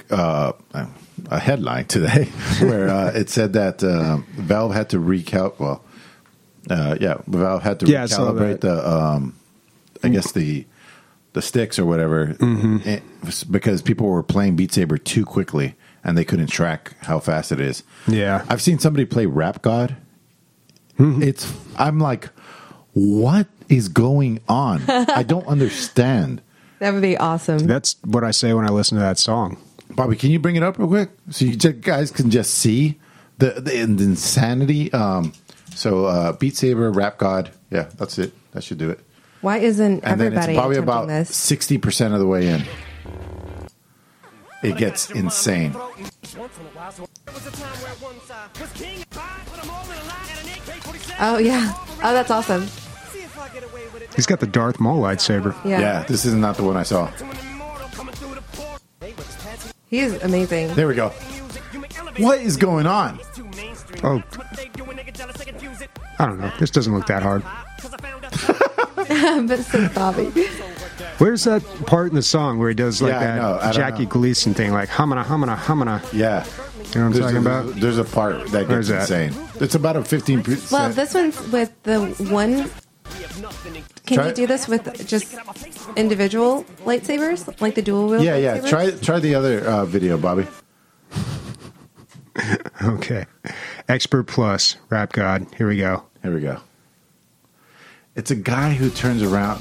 S3: a headline today where it said that Valve had to Valve had to recalibrate the I guess the sticks or whatever because people were playing Beat Saber too quickly and they couldn't track how fast it is.
S1: Yeah.
S3: I've seen somebody play Rap God. I'm like, what is going on? I don't understand.
S2: That would be awesome.
S1: That's what I say when I listen to that song.
S3: Bobby, can you bring it up real quick so you guys can just see the insanity? Beat Saber, Rap God, yeah, that's it. That should do it.
S2: Why isn't
S3: And then
S2: everybody
S3: it's probably
S2: attempting
S3: about
S2: this?
S3: 60% of the way in. It gets insane.
S2: Oh, yeah. Oh, that's awesome.
S1: He's got the Darth Maul lightsaber.
S2: Yeah.
S3: This is not the one I saw.
S2: He's amazing.
S3: There we go. What is going on?
S1: Oh, I don't know. This doesn't look that hard.
S2: But so Bobby.
S1: Where's that part in the song where he does like
S3: I know. I
S1: that
S3: don't
S1: Jackie
S3: know.
S1: Gleason thing, like humana, humana, humana?
S3: Yeah.
S1: You know what I'm talking about?
S3: There's a part that
S1: Where's
S3: gets
S1: that?
S3: insane. It's about a 15%.
S2: Well, this one's with the one. Can
S3: Try
S2: you
S3: it.
S2: do this with just individual lightsabers, like the dual wield?
S3: Yeah.
S2: lightsabers?
S3: Try the other video, Bobby.
S1: Okay. Expert Plus, Rap God. Here we go.
S3: Here we go. It's a guy who turns around.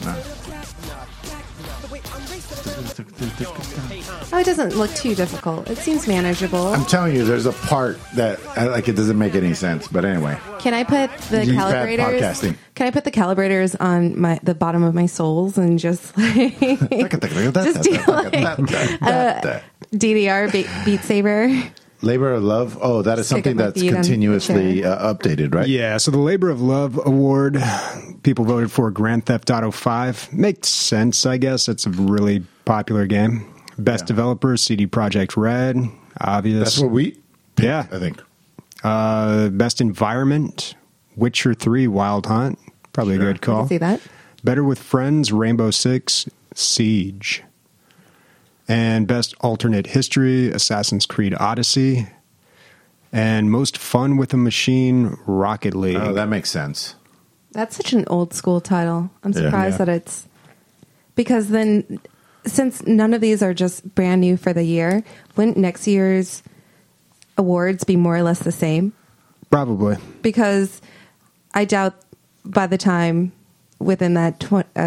S2: Oh, it doesn't look too difficult. It seems manageable.
S3: I'm telling you, there's a part that it doesn't make any sense. But anyway,
S2: Can I put the
S3: You've had
S2: calibrators?
S3: podcasting.
S2: Can I put the calibrators on the bottom of my soles and just like just do like DDR Beat Saber?
S3: Labor of Love. Oh, that is
S2: Stick
S3: something
S2: up my
S3: that's
S2: feet on the
S3: continuously
S2: chair.
S3: updated, right?
S1: Yeah, so the Labor of Love Award, people voted for Grand Theft Auto 5. Makes sense, I guess. It's a really popular game. Best developer, CD Projekt Red. Obvious.
S3: That's what we picked,
S1: Yeah.
S3: I think.
S1: Best environment, Witcher 3 Wild Hunt. Probably a good
S2: I
S1: call.
S2: can see that.
S1: Better with Friends, Rainbow Six Siege. And best alternate history, Assassin's Creed Odyssey. And most fun with a machine, Rocket League.
S3: Oh, that makes sense.
S2: That's such an old school title. I'm surprised
S1: Yeah.
S2: that it's because then since none of these are just brand new for the year, wouldn't next year's awards be more or less the same?
S1: Probably.
S2: Because I doubt by the time within that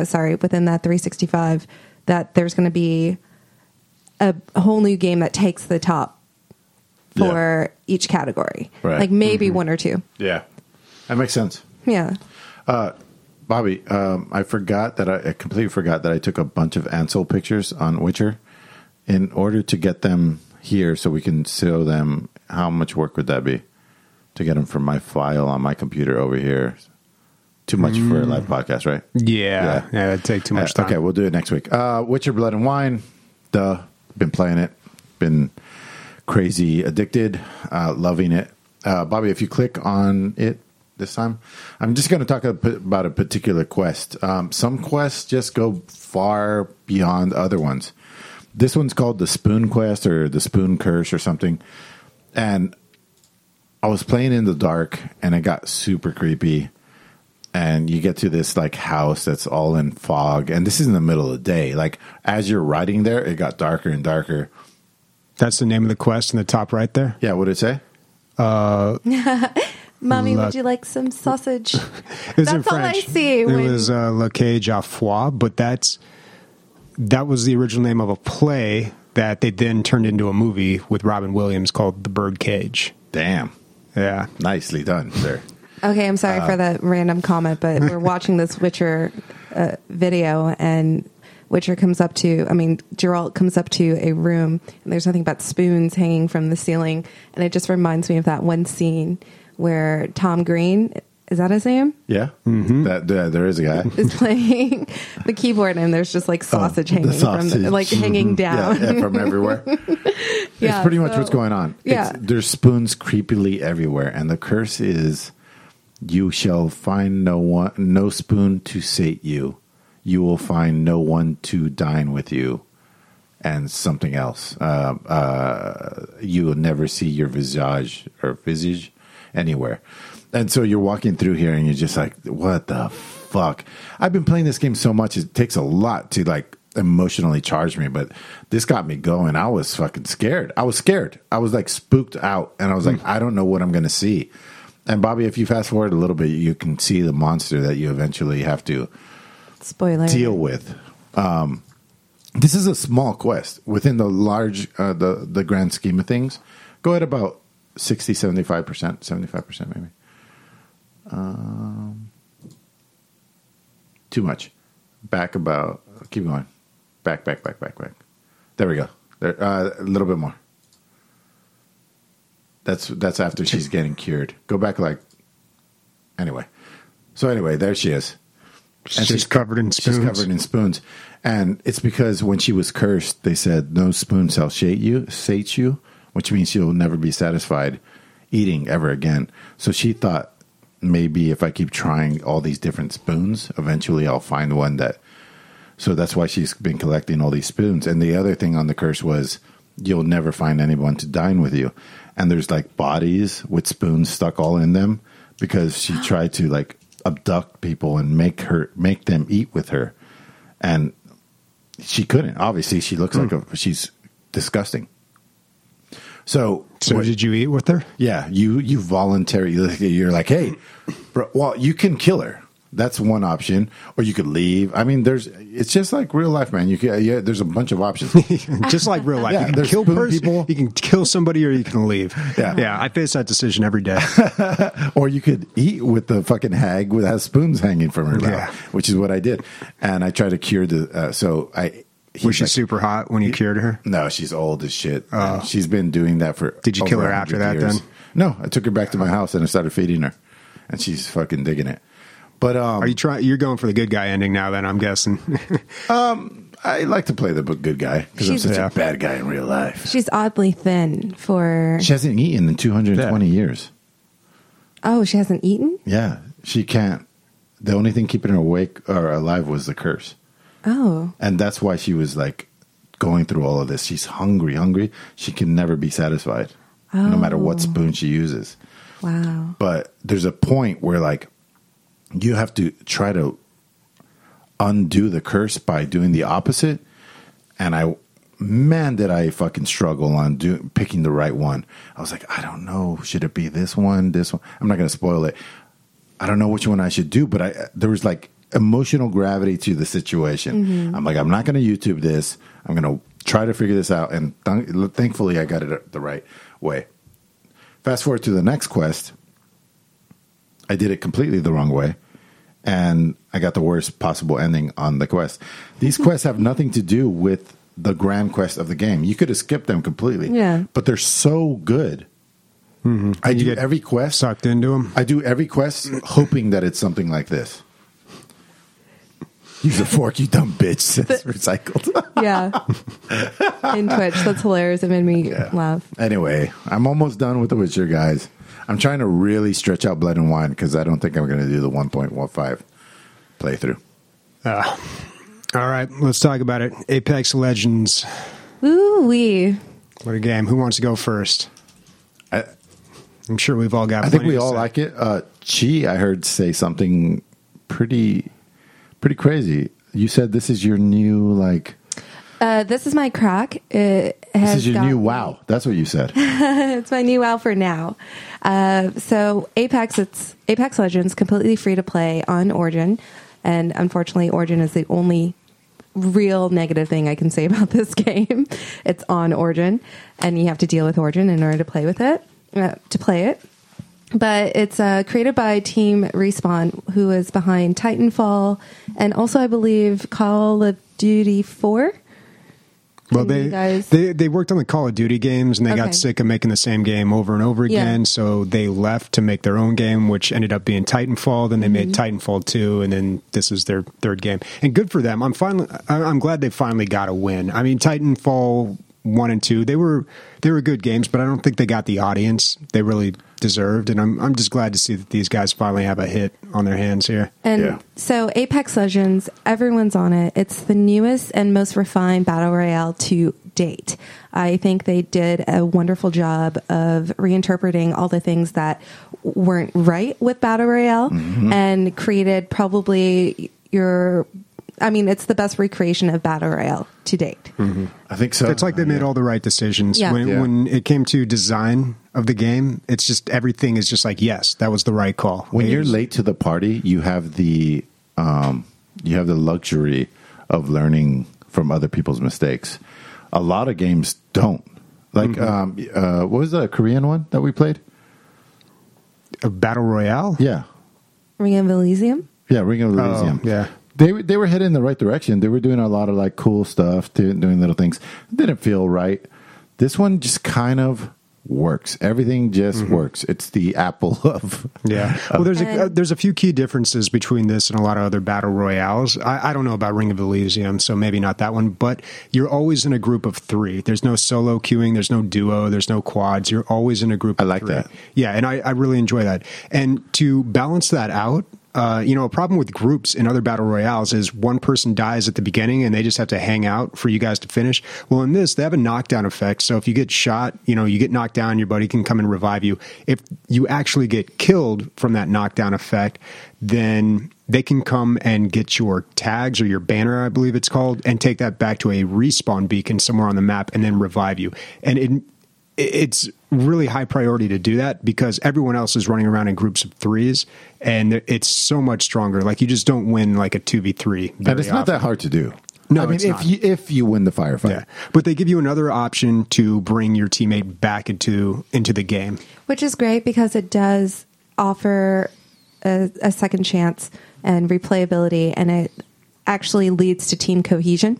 S2: 365 that there's going to be a whole new game that takes the top for each category.
S3: Right.
S2: Like maybe one or two.
S3: Yeah. That makes sense.
S2: Yeah.
S3: Bobby, I completely forgot that I took a bunch of Ansel pictures on Witcher in order to get them here so we can show them. How much work would that be to get them from my file on my computer over here? Too much for a live podcast, right?
S1: Yeah, that'd take too much time.
S3: Okay, we'll do it next week. Witcher Blood and Wine. Been playing it. Been crazy addicted. Loving it. Bobby, if you click on it this time, I'm just going to talk about a particular quest. Some quests just go far beyond other ones. This one's called the Spoon Quest or the Spoon Curse or something. And I was playing in the dark and it got super creepy. And you get to this like house that's all in fog. And this is in the middle of the day. Like as you're riding there, it got darker and darker.
S1: That's the name of the quest in the top right there?
S3: Yeah, what did it say?
S2: Mommy, would you like some sausage?
S1: It was in
S2: That's all I
S1: French.
S2: see.
S1: It was Le Cage à Foie, but that was the original name of a play that they then turned into a movie with Robin Williams called The Birdcage.
S3: Damn.
S1: Yeah.
S3: Nicely done, sir.
S2: Okay, I'm sorry for the random comment, but we're watching this Witcher video, and Geralt comes up to a room, and there's nothing but spoons hanging from the ceiling, and it just reminds me of that one scene where Tom Green, is that his name?
S3: Yeah. Mm-hmm. There is a guy.
S2: Is playing the keyboard, and there's just like sausage hanging hanging down.
S3: Yeah, from everywhere. It's pretty much what's going on.
S2: Yeah.
S3: There's spoons creepily everywhere, and the curse is, you shall find no spoon to sate you. You will find no one to dine with you, and something else. You will never see your visage anywhere. And so you're walking through here and you're just like, what the fuck? I've been playing this game so much, it takes a lot to like emotionally charge me, but this got me going. I was fucking scared. I was scared. I was like spooked out, and I was like, I don't know what I'm going to see. And Bobby, if you fast forward a little bit, you can see the monster that you eventually have to deal with. This is a small quest within the large, the grand scheme of things. Go at about 60, 75% maybe. Too much. Back about. Keep going. Back. There we go. There, a little bit more. That's after she's getting cured. Go back like. Anyway, there she is. And
S1: she's covered in spoons.
S3: She's covered in spoons, and it's because when she was cursed, they said no spoon shall sate you, which means she'll never be satisfied eating ever again. So she thought, maybe if I keep trying all these different spoons, eventually I'll find one that. So that's why she's been collecting all these spoons. And the other thing on the curse was, you'll never find anyone to dine with you. And there's like bodies with spoons stuck all in them because she tried to like abduct people and make them eat with her. And she couldn't. Obviously, she looks like she's disgusting. So
S1: did you eat with her?
S3: Yeah, you voluntarily, you're like, hey, bro, well, you can kill her. That's one option, or you could leave. I mean, it's just like real life, man. There's a bunch of options.
S1: Just like real life.
S3: Yeah,
S1: you can kill people. You can kill somebody, or you can leave.
S3: Yeah.
S1: I face that decision every day.
S3: Or you could eat with the fucking hag that has spoons hanging from her mouth, which is what I did. And I tried to cure
S1: Was she super hot when you cured her?
S3: No, she's old as shit. She's been doing that for.
S1: Did you kill her after that?
S3: Years.
S1: Then
S3: no, I took her back to my house and I started feeding her, and she's fucking digging it. But
S1: are you trying? You're going for the good guy ending now? Then I'm guessing.
S3: I like to play the good guy because I'm such a bad guy in real life.
S2: She's oddly thin for.
S3: She hasn't eaten in 220 years.
S2: Oh, she hasn't eaten?
S3: Yeah, she can't. The only thing keeping her awake or alive was the curse.
S2: Oh.
S3: And that's why she was like going through all of this. She's hungry. She can never be satisfied, no matter what spoon she uses.
S2: Wow.
S3: But there's a point where like you have to try to undo the curse by doing the opposite. And did I fucking struggle on picking the right one. I was like, I don't know. Should it be this one? I'm not going to spoil it. I don't know which one I should do, but there was like emotional gravity to the situation. Mm-hmm. I'm like, I'm not going to YouTube this. I'm going to try to figure this out. And thankfully I got it the right way. Fast forward to the next quest. I did it completely the wrong way. And I got the worst possible ending on the quest. These quests have nothing to do with the grand quest of the game. You could have skipped them completely.
S2: Yeah.
S3: But they're so good. Mm-hmm. I do every quest.
S1: Sucked into them.
S3: I do every quest hoping that it's something like this. Use a fork, you dumb bitch. Says Recycled.
S2: Yeah. In Twitch. That's hilarious. It made me laugh.
S3: Anyway, I'm almost done with The Witcher, guys. I'm trying to really stretch out Blood and Wine because I don't think I'm going to do the 1.15 playthrough.
S1: All right, let's talk about it. Apex Legends.
S2: Ooh-wee.
S1: What a game. Who wants to go first? I'm sure we've all got
S3: I think we all like it. Chi, I heard say something pretty crazy. You said this is your new, like...
S2: this is my crack. This
S3: is your new WoW. That's what you said.
S2: It's my new WoW for now. So it's Apex Legends, completely free to play on Origin. And unfortunately, Origin is the only real negative thing I can say about this game. It's on Origin, and you have to deal with Origin in order to play with it, to play it. But it's created by Team Respawn, who is behind Titanfall and also, I believe, Call of Duty 4.
S1: Well, they worked on the Call of Duty games, and they got sick of making the same game over and over again, so they left to make their own game, which ended up being Titanfall. Then they made Titanfall 2, and then this is their third game. And good for them. I'm glad they finally got a win. I mean, Titanfall 1 and 2, they were good games, but I don't think they got the audience they really deserved, and I'm just glad to see that these guys finally have a hit on their hands here.
S2: And so Apex Legends, everyone's on it. It's the newest and most refined battle royale to date. I think they did a wonderful job of reinterpreting all the things that weren't right with battle royale and created probably it's the best recreation of battle royale to date.
S3: I think so.
S1: It's like they made all the right decisions. When it came to design of the game, it's just everything is just like, yes, that was the right call.
S3: When you're late to the party, you have the luxury of learning from other people's mistakes. A lot of games don't. Like, what was the Korean one that we played?
S1: A battle royale?
S3: Yeah.
S2: Ring of Elysium?
S3: Yeah, Ring of Elysium.
S1: Yeah.
S3: They were headed in the right direction. They were doing a lot of like cool stuff, doing little things. It didn't feel right. This one just kind of works. Everything just works. It's the Apple of
S1: Well, there's a few key differences between this and a lot of other battle royales. I don't know about Ring of Elysium, so maybe not that one. But you're always in a group of 3. There's no solo queuing. There's no duo. There's no quads. You're always in a group.
S3: I
S1: of
S3: like
S1: 3.
S3: that.
S1: Yeah, and I really enjoy that. And to balance that out. A problem with groups in other battle royales is one person dies at the beginning and they just have to hang out for you guys to finish. Well, in this, they have a knockdown effect. So if you get shot, you get knocked down, your buddy can come and revive you. If you actually get killed from that knockdown effect, then they can come and get your tags or your banner, I believe it's called, and take that back to a respawn beacon somewhere on the map and then revive you. And it's really high priority to do that because everyone else is running around in groups of 3s, and it's so much stronger. Like, you just don't win like a 2v3.
S3: And it's not that hard to do.
S1: No,
S3: I mean, if you win the firefight.
S1: Yeah. But they give you another option to bring your teammate back into the game.
S2: Which is great because it does offer a second chance and replayability, and it actually leads to team cohesion.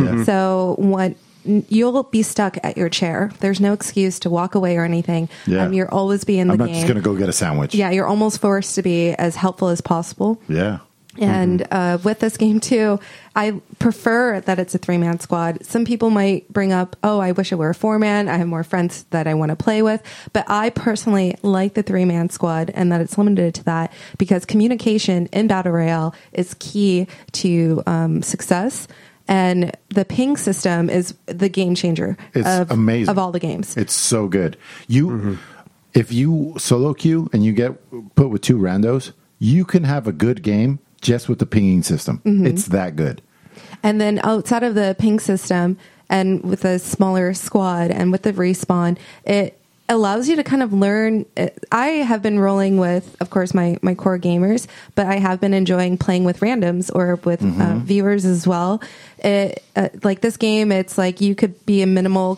S2: So you'll be stuck at your chair. There's no excuse to walk away or anything. You'll always be in the game.
S3: I'm not just going to go get a sandwich.
S2: Yeah, you're almost forced to be as helpful as possible.
S3: Yeah.
S2: And with this game, too, I prefer that it's a 3-man squad. Some people might bring up, I wish it were a 4-man. I have more friends that I want to play with. But I personally like the 3-man squad and that it's limited to that because communication in Battle Royale is key to success. And the ping system is the game changer.
S3: It's amazing.
S2: Of all the games.
S3: It's so good. If you solo queue and you get put with 2 randos, you can have a good game just with the pinging system. It's that good.
S2: And then outside of the ping system and with a smaller squad and with the respawn, it allows you to kind of learn. I have been rolling with, of course, my core gamers, but I have been enjoying playing with randoms or with viewers as well. Like this game, it's like you could be a minimal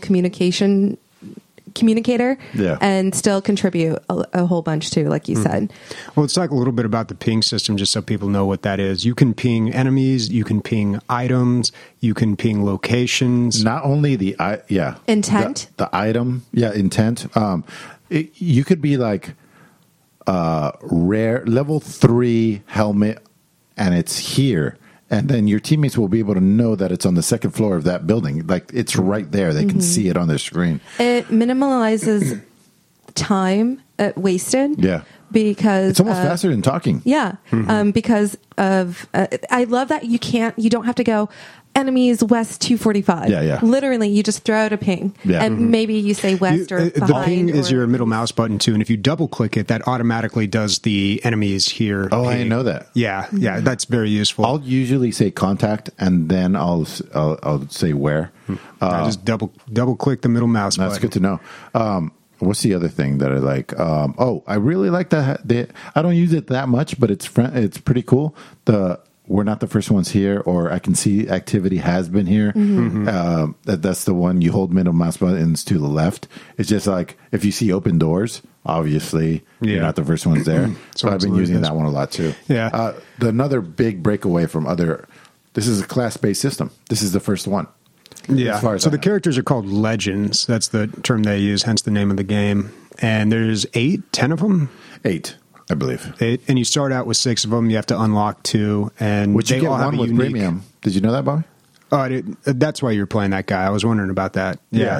S2: communicator and still contribute a whole bunch too, like you said.
S1: Well, let's talk a little bit about the ping system just so people know what that is. You can ping enemies, you can ping items, you can ping locations.
S3: Not only the
S2: intent,
S3: the item, intent. You could be like rare level 3 helmet, and it's here. and then your teammates will be able to know that it's on the second floor of that building. Like, it's right there. They can see it on their screen.
S2: It minimalizes time wasted.
S3: Yeah.
S2: Because
S3: it's almost faster than talking.
S2: Yeah. Because of, I love that you don't have to go enemies west 245.
S3: Yeah.
S2: Literally, you just throw out a ping.
S3: Yeah.
S2: And maybe you say west or behind.
S1: The ping is your middle mouse button too. And if you double click it, that automatically does the enemies here.
S3: Oh,
S1: ping.
S3: I didn't know that.
S1: Yeah. That's very useful.
S3: I'll usually say contact, and then I'll say where.
S1: I just double click the middle mouse button.
S3: That's good to know. What's the other thing that I like? I really like that. I don't use it that much, but it's pretty cool. We're not the first ones here, or I can see activity has been here. That's the one you hold middle mouse buttons to the left. It's just like if you see open doors, obviously you're not the first ones there. So I've been using that one a lot too.
S1: Yeah.
S3: Another big breakaway from this is a class-based system. This is the first one.
S1: Yeah. So the characters are called legends. That's the term they use, hence the name of the game. And there's 10 of them?
S3: 8, I believe.
S1: 8. And you start out with 6 of them. You have to unlock 2. And
S3: which you get one with premium. Did you know that, Bobby?
S1: Oh, that's why you're playing that guy. I was wondering about that.
S3: Yeah.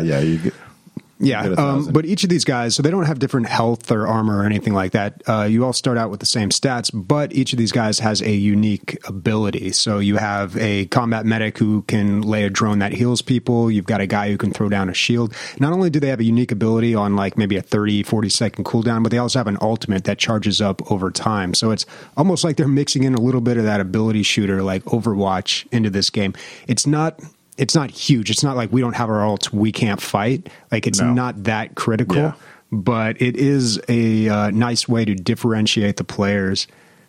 S1: But each of these guys, so they don't have different health or armor or anything like that. You all start out with the same stats, but each of these guys has a unique ability. So you have a combat medic who can lay a drone that heals people. You've got a guy who can throw down a shield. Not only do they have a unique ability on like maybe a 30, 40-second cooldown, but they also have an ultimate that charges up over time. So it's almost like they're mixing in a little bit of that ability shooter like Overwatch into this game. It's not huge. It's not like we don't have our ults, we can't fight. Like it's not that critical, but it is a nice way to differentiate the players.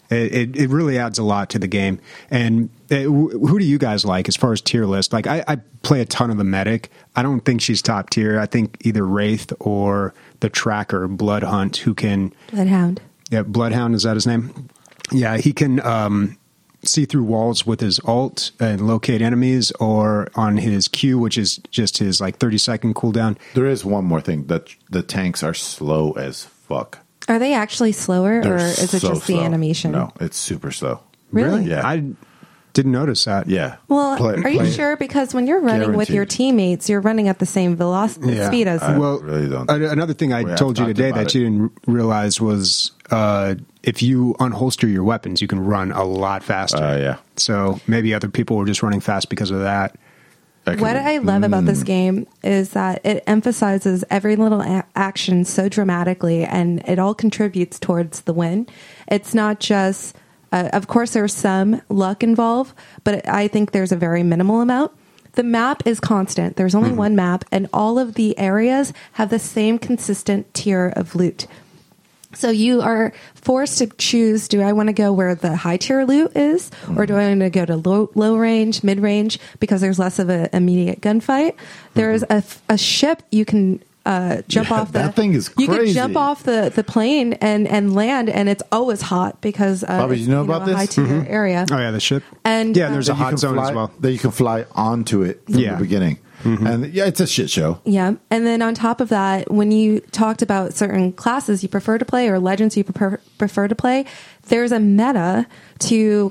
S1: It really adds a lot to the game. And who do you guys like as far as tier list? Like I play a ton of the medic. I don't think she's top tier. I think either Wraith or the tracker, Bloodhunt, who can...
S2: Bloodhound.
S1: Yeah, Bloodhound, is that his name? Yeah, he can... see through walls with his ult and locate enemies, or on his Q, which is just his like 30-second cooldown.
S3: There is one more thing, that the tanks are slow as fuck.
S2: Are they actually slower, or is it just the animation?
S3: No, it's super slow.
S2: Really?
S3: Yeah.
S1: I didn't notice that.
S3: Yeah.
S2: Well, are you sure? Because when you're running with your teammates, you're running at the same velocity speed as them.
S1: Well,
S3: really don't
S1: another thing I told you today that you didn't realize was if you unholster your weapons, you can run a lot faster.
S3: Yeah.
S1: So maybe other people were just running fast because of that.
S2: What I love about this game is that it emphasizes every little action so dramatically, and it all contributes towards the win. It's not just... of course, there's some luck involved, but I think there's a very minimal amount. The map is constant. There's only one map, and all of the areas have the same consistent tier of loot. So you are forced to choose, do I want to go where the high tier loot is, or do I want to go to low range, mid range, because there's less of an immediate gunfight? There's a ship you can... jump off
S3: that thing is crazy.
S2: You can jump off the plane and land, and it's always hot because
S3: Bobby, you know about this?
S2: High tier area.
S1: Oh yeah, the ship.
S2: And
S1: there's a hot zone as well.
S3: That you can fly onto it from the beginning. And it's a shit show.
S2: Yeah, and then on top of that, when you talked about certain classes you prefer to play or legends you prefer to play, there's a meta to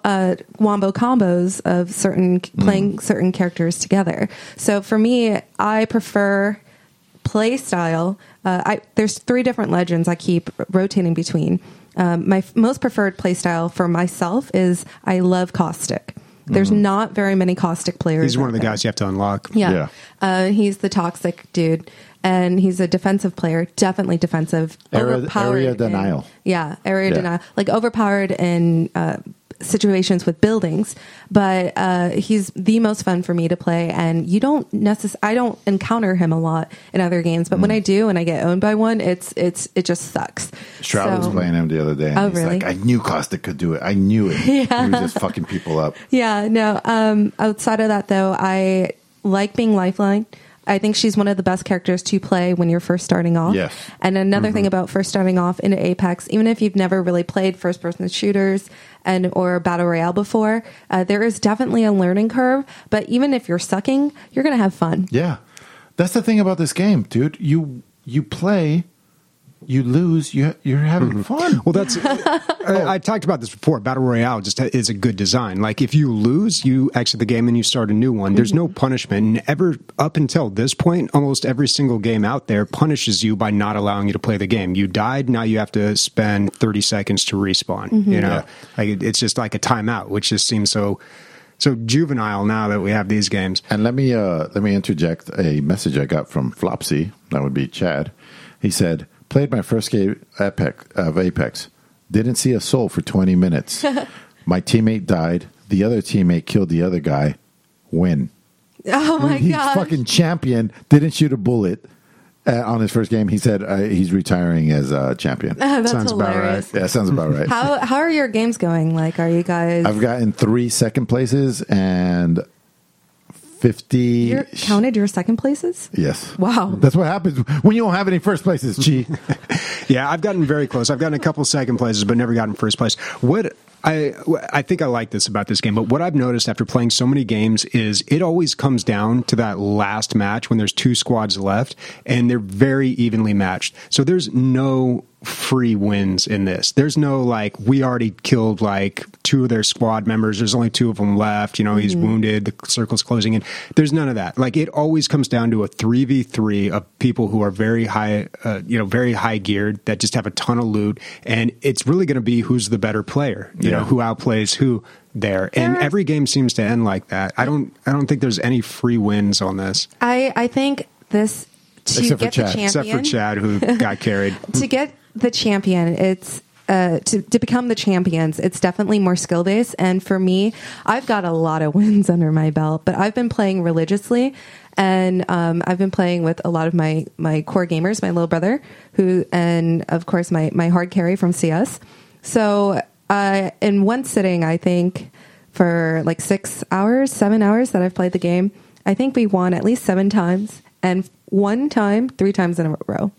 S2: wombo combos of playing certain characters together. So for me, I prefer play style. There's 3 different legends I keep rotating between. My most preferred play style for myself is I love Caustic. There's not very many Caustic players.
S1: He's one of the guys you have to unlock.
S2: Yeah. He's the toxic dude, and he's a defensive player, definitely defensive.
S3: Area denial.
S2: Area denial. Like overpowered in situations with buildings, but he's the most fun for me to play, and I don't encounter him a lot in other games, but when I do and I get owned by one, it just sucks.
S3: Shroud was playing him the other day, and he's
S2: really?
S3: like, I knew Caustic could do it. I knew it. He was just fucking people up.
S2: Outside of that though, I like being Lifeline. I think she's one of the best characters to play when you're first starting off.
S3: Yes.
S2: And another thing about first starting off into Apex, even if you've never really played first-person shooters or Battle Royale before, there is definitely a learning curve. But even if you're sucking, you're going to have fun.
S3: Yeah. That's the thing about this game, dude. You play you lose, you're having fun.
S1: Well, that's I talked about this before. Battle Royale just is a good design. Like if you lose, you exit the game and you start a new one. There's no punishment. And up until this point, almost every single game out there punishes you by not allowing you to play the game. You died, now you have to spend 30 seconds to respawn. You know, like it's just like a timeout, which just seems so juvenile now that we have these games.
S3: And let me interject a message I got from Flopsy. That would be Chad. He said, "Played my first game of Apex. Didn't see a soul for 20 minutes. My teammate died. The other teammate killed the other guy. Win.
S2: Oh my
S3: He's
S2: god!
S3: fucking champion. Didn't shoot a bullet on his first game. He said he's retiring as champion.
S2: That's
S1: Sounds about
S2: hilarious.
S3: Yeah, sounds about right.
S2: How are your games going? Like, are you guys?
S3: I've gotten 3 second places and 50.
S2: You counted your second places?
S3: Yes.
S2: Wow.
S3: That's what happens when you don't have any first places, Chi.
S1: Yeah, I've gotten very close. I've gotten a couple second places, but never gotten first place. What I think I like this about this game, but what I've noticed after playing so many games is it always comes down to that last match when there's 2 squads left, and they're very evenly matched. So there's no free wins in this. There's no like we already killed like 2 of their squad members. There's only 2 of them left. You know, he's wounded. The circle's closing in. There's none of that. Like it always comes down to a 3v3 of people who are very high, very high geared that just have a ton of loot, and it's really going to be who's the better player. You know, who outplays who there. And every game seems to end like that. I don't think there's any free wins on this.
S2: I think this to
S3: Except for
S2: get the
S3: Chad.
S2: champion.
S1: Except for Chad, who got carried.
S2: To get the champion, it's to become the champions, it's definitely more skill based. And for me, I've got a lot of wins under my belt, but I've been playing religiously, and I've been playing with a lot of my core gamers, my little brother, and of course my hard carry from CS. So in one sitting, I think for like 7 hours that I've played the game, I think we won at least 7 times, and 1 time 3 times in a row.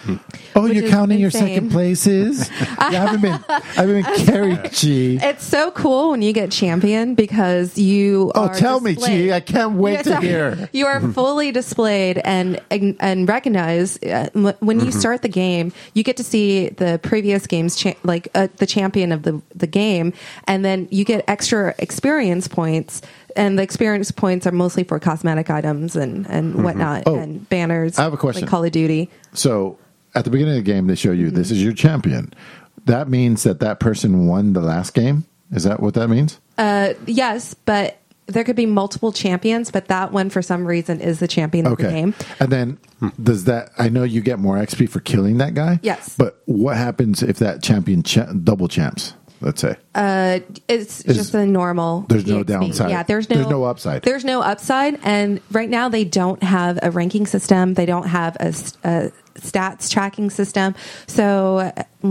S3: Oh,
S2: Which
S3: you're
S2: is
S3: counting your
S2: insane.
S3: second places? I haven't been carried, Chi.
S2: It's so cool when you get champion because you
S3: Oh,
S2: are
S3: tell me,
S2: displayed.
S3: Chi. I can't wait
S2: Yeah,
S3: to
S2: sorry.
S3: hear.
S2: You are fully displayed and recognized when you start the game. You get to see the previous games, the champion of the game, and then you get extra experience points. And the experience points are mostly for cosmetic items and whatnot, and banners.
S3: I have a question.
S2: Like Call of Duty.
S3: So at the beginning of the game, they show you this is your champion. That means that person won the last game? Is that what that means?
S2: Yes, but there could be multiple champions, but that one, for some reason, is the champion of the game.
S3: And then does that, I know you get more XP for killing that guy.
S2: Yes.
S3: But what happens if that champion double champs, let's say?
S2: It's just a normal.
S3: There's no
S2: EXP.
S3: downside.
S2: Yeah, there's no
S3: upside.
S2: There's no upside, and right now they don't have a ranking system. They don't have a stats tracking system. So,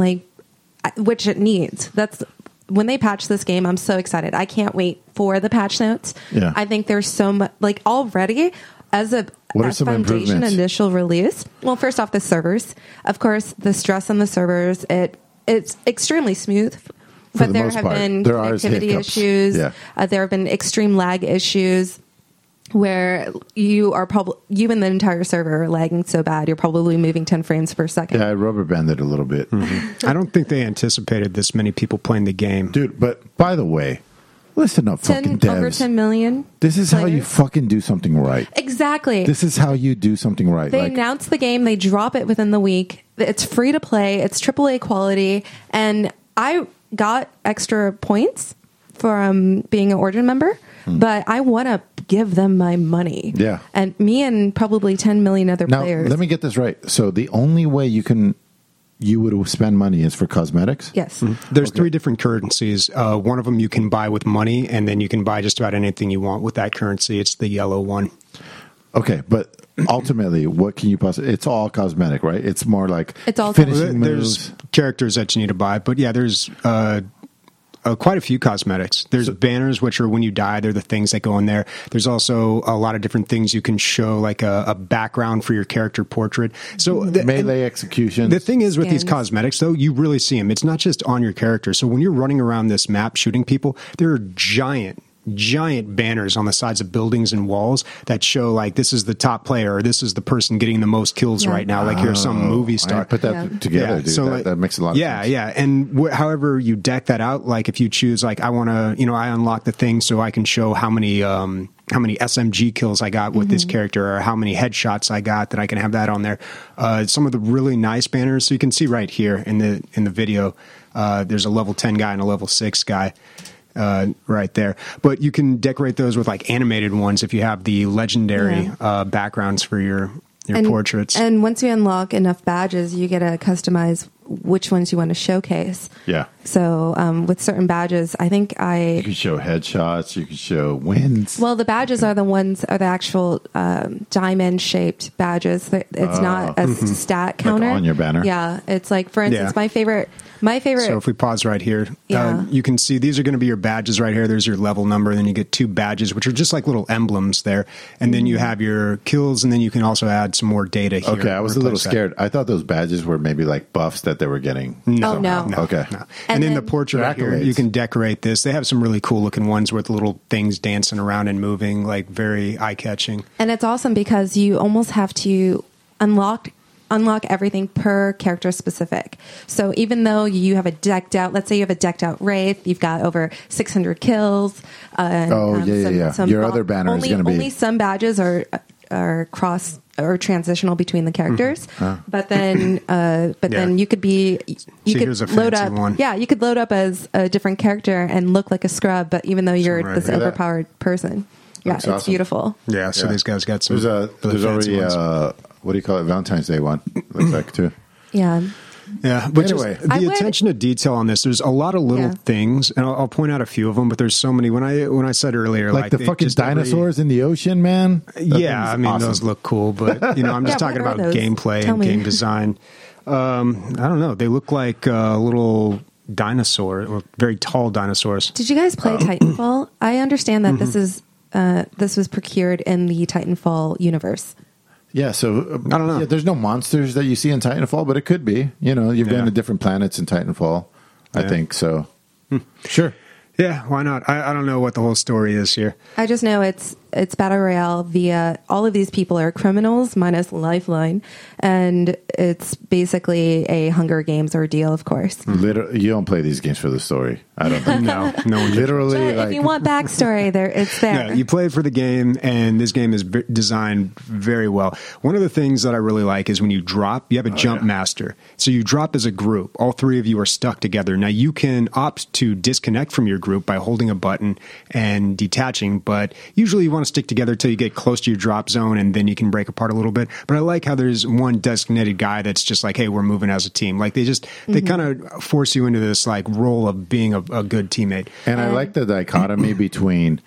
S2: which it needs. That's when they patch this game. I'm so excited. I can't wait for the patch notes.
S3: Yeah.
S2: I think there's so much. Like already as a
S3: What are some
S2: foundation
S3: improvements?
S2: initial release. Well, first off, the servers. Of course, the stress on the servers. It's extremely smooth. But
S3: the
S2: there
S3: most
S2: have
S3: part.
S2: been
S3: There are
S2: connectivity
S3: hiccups.
S2: issues.
S3: Yeah.
S2: There have been extreme lag issues where you and the entire server are lagging so bad you're probably moving 10 frames per second.
S3: Yeah, I rubber banded a little bit.
S1: I don't think they anticipated this many people playing the game.
S3: Dude, but by the way, listen up, fucking devs.
S2: Over 10 million.
S3: This is how you
S2: players.
S3: fucking do something right.
S2: Exactly.
S3: This is how you do something right.
S2: They announce the game, they drop it within the week. It's free to play, it's AAA quality, and I got extra points from being an Origin member, but I want to give them my money.
S3: Yeah.
S2: And me and probably 10 million other
S3: Now,
S2: players.
S3: let me get this right. So the only way you would spend money is for cosmetics?
S2: Yes.
S1: There's 3 different currencies. One of them you can buy with money, and then you can buy just about anything you want with that currency. It's the yellow one.
S3: Okay, but ultimately, what can you possibly... It's all cosmetic, right? It's more like
S2: It's all
S3: finishing
S1: There's
S3: moves.
S1: characters that you need to buy, but yeah, there's quite a few cosmetics. There's banners, which are when you die, they're the things that go in there. There's also a lot of different things you can show, like a background for your character portrait. So
S3: Melee execution.
S1: the thing is with these
S2: Skins.
S1: cosmetics, though, you really see them. It's not just on your character. So when you're running around this map shooting people, there are giant giant banners on the sides of buildings and walls that show like this is the top player or this is the person getting the most kills right now. Like here's some movie star.
S3: I put that together, dude.
S1: So
S3: that makes a lot of sense.
S1: Yeah. And however you deck that out, like if you choose like I want to, I unlock the thing so I can show how many SMG kills I got with this character or how many headshots I got, that I can have that on there. Some of the really nice banners, so you can see right here in the video, there's a level 10 guy and a level 6 guy right there. But you can decorate those with like animated ones if you have the legendary backgrounds for your portraits.
S2: And once you unlock enough badges, you get to customize which ones you want to showcase.
S3: Yeah.
S2: So with certain badges, I think
S3: you can show headshots, you can show wins.
S2: Well, the badges are the actual diamond-shaped badges. It's not a stat counter.
S3: Like on your banner.
S2: Yeah. It's like, for instance, my favorite.
S1: So if we pause right here, you can see these are going to be your badges right here. There's your level number. And then you get 2 badges, which are just like little emblems there. And then you have your kills, and then you can also add some more data here.
S3: Okay, I was a little scared. I thought those badges were maybe like buffs that they were getting.
S2: No.
S3: Okay.
S1: No. And then the portrait right here, you can decorate this. They have some really cool looking ones with little things dancing around and moving, like very eye-catching.
S2: And it's awesome because you almost have to unlock everything per character specific. So even though you have let's say you have a decked out Wraith, you've got over 600 kills.
S3: Your other banner is going to be...
S2: Only some badges are cross or transitional between the characters. But then then you could load up one. Yeah, you could load up as a different character and look like a scrub, but even though you're this overpowered person. Yeah, it's awesome. Beautiful.
S1: Yeah, so these guys got some.
S3: There's already what do you call it? Valentine's Day one. Looks like too.
S2: Yeah.
S1: Yeah, but anyway, the attention to detail on this, there's a lot of little things, and I'll point out a few of them, but there's so many. When I said earlier,
S3: like the fucking dinosaurs in the ocean, man.
S1: I mean, awesome. Those look cool, but I'm just talking about gameplay and game design. I don't know. They look like little dinosaur, or very tall dinosaurs.
S2: Did you guys play Titanfall? I understand that this was procured in the Titanfall universe.
S3: Yeah, so
S1: I don't know.
S3: Yeah, there's no monsters that you see in Titanfall, but it could be. You've been to different planets in Titanfall, I think. So, sure.
S1: Yeah, why not? I don't know what the whole story is here.
S2: I just know it's Battle Royale via all of these people are criminals minus Lifeline, and it's basically a Hunger Games ordeal, of course.
S3: You don't play these games for the story. I don't think.
S1: No one
S3: literally.
S2: If you want backstory, it's there.
S1: Yeah, you play it for the game, and this game is designed very well. One of the things that I really like is when you drop, you have a jump master. So you drop as a group. All 3 of you are stuck together. Now you can opt to disconnect from your group by holding a button and detaching, but usually you want to stick together till you get close to your drop zone, and then you can break apart a little bit. But I like how there's one designated guy that's just like, hey, we're moving as a team. Like they kind of force you into this like role of being a good teammate.
S3: And I like the dichotomy between,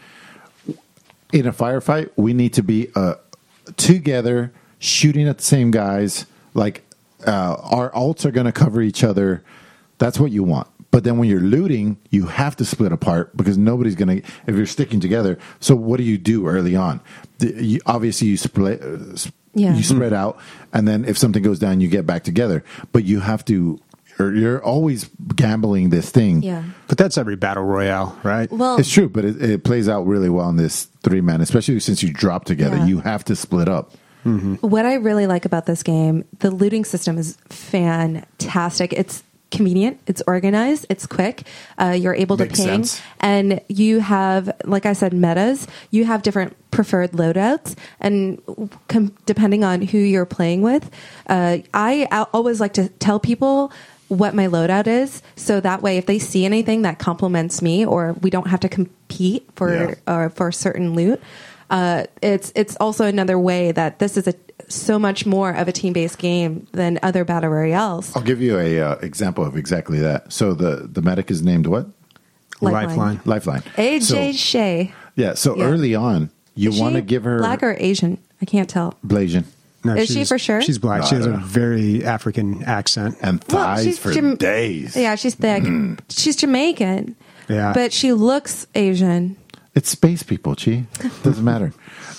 S3: in a firefight, we need to be together shooting at the same guys. Like our ults are going to cover each other. That's what you want. But then when you're looting, you have to split apart because nobody's going to, if you're sticking together. So what do you do early on? Obviously, you split. You spread out, and then if something goes down, you get back together. But you have to, or you're always gambling this thing.
S2: Yeah.
S1: But that's every battle royale, right?
S3: Well, it's true, but it plays out really well in this 3-man, especially since you drop together. Yeah. You have to split up.
S2: What I really like about this game, the looting system is fantastic. It's convenient, it's organized, it's quick. You're able to ping, and you have, like I said, metas. You have different preferred loadouts, and depending on who you're playing with, I always like to tell people what my loadout is, so that way if they see anything that complements me, or we don't have to compete for certain loot, it's also another way that this is so much more of a team-based game than other battle royales.
S3: I'll give you a example of exactly that. So the medic is named what?
S2: Lifeline. AJ Shea.
S3: Yeah. So early on, you want to give her
S2: black or Asian? I can't tell.
S3: Blasian.
S1: No,
S2: is she for sure?
S1: She's black.
S3: No,
S1: she has a very African accent
S3: and thighs for days.
S2: Yeah, she's thick. She's Jamaican.
S1: Yeah,
S2: but she looks Asian.
S3: It's space people, Chi. Doesn't matter.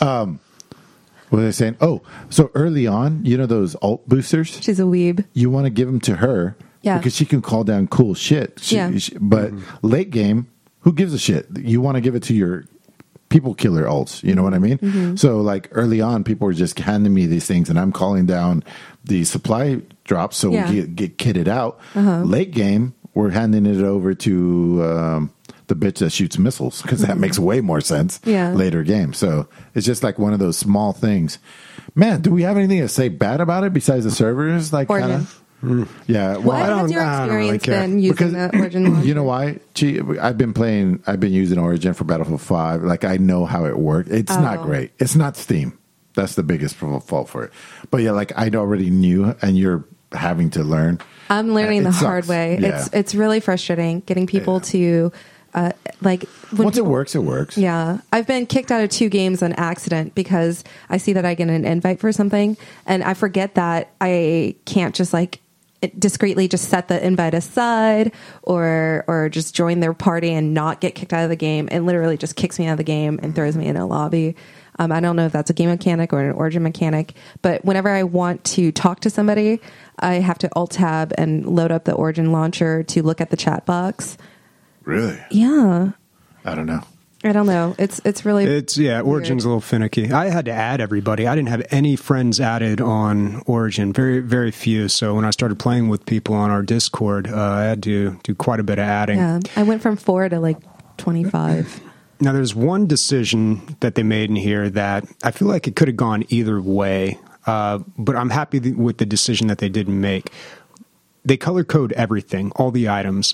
S3: What are they saying? Oh, so early on, those alt boosters?
S2: She's a weeb.
S3: You want to give them to her because she can call down cool shit. But late game, who gives a shit? You want to give it to your people killer ults. You know what I mean? Mm-hmm. So like early on, people were just handing me these things and I'm calling down the supply drops so we get kitted out. Late game, we're handing it over to the bitch that shoots missiles because that makes way more sense later game. So it's just like one of those small things. Man, do we have anything to say bad about it besides the servers? Like kind of. Yeah,
S2: well, what's your experience been using the Origin launcher?
S3: You know why? I've been using Origin for Battlefield 5. Like I know how it works. It's not great. It's not Steam. That's the biggest fault for it. But yeah, like I already knew, and you're having to learn.
S2: I'm learning the hard way. Yeah. It's really frustrating getting people to like
S3: once it works, it works.
S2: Yeah, I've been kicked out of 2 games on accident because I see that I get an invite for something, and I forget that I can't just like discreetly just set the invite aside or just join their party and not get kicked out of the game. It literally just kicks me out of the game and throws me in a lobby. I don't know if that's a game mechanic or an Origin mechanic, but whenever I want to talk to somebody, I have to alt tab and load up the Origin launcher to look at the chat box.
S3: Really?
S2: Yeah.
S3: I don't know.
S2: It's really
S1: weird. Origin's a little finicky. I had to add everybody. I didn't have any friends added on Origin, very very few. So when I started playing with people on our Discord, I had to do quite a bit of adding.
S2: Yeah, I went from 4 to like 25.
S1: Now there's one decision that they made in here that I feel like it could have gone either way, but I'm happy with the decision that they didn't make. They color code everything, all the items.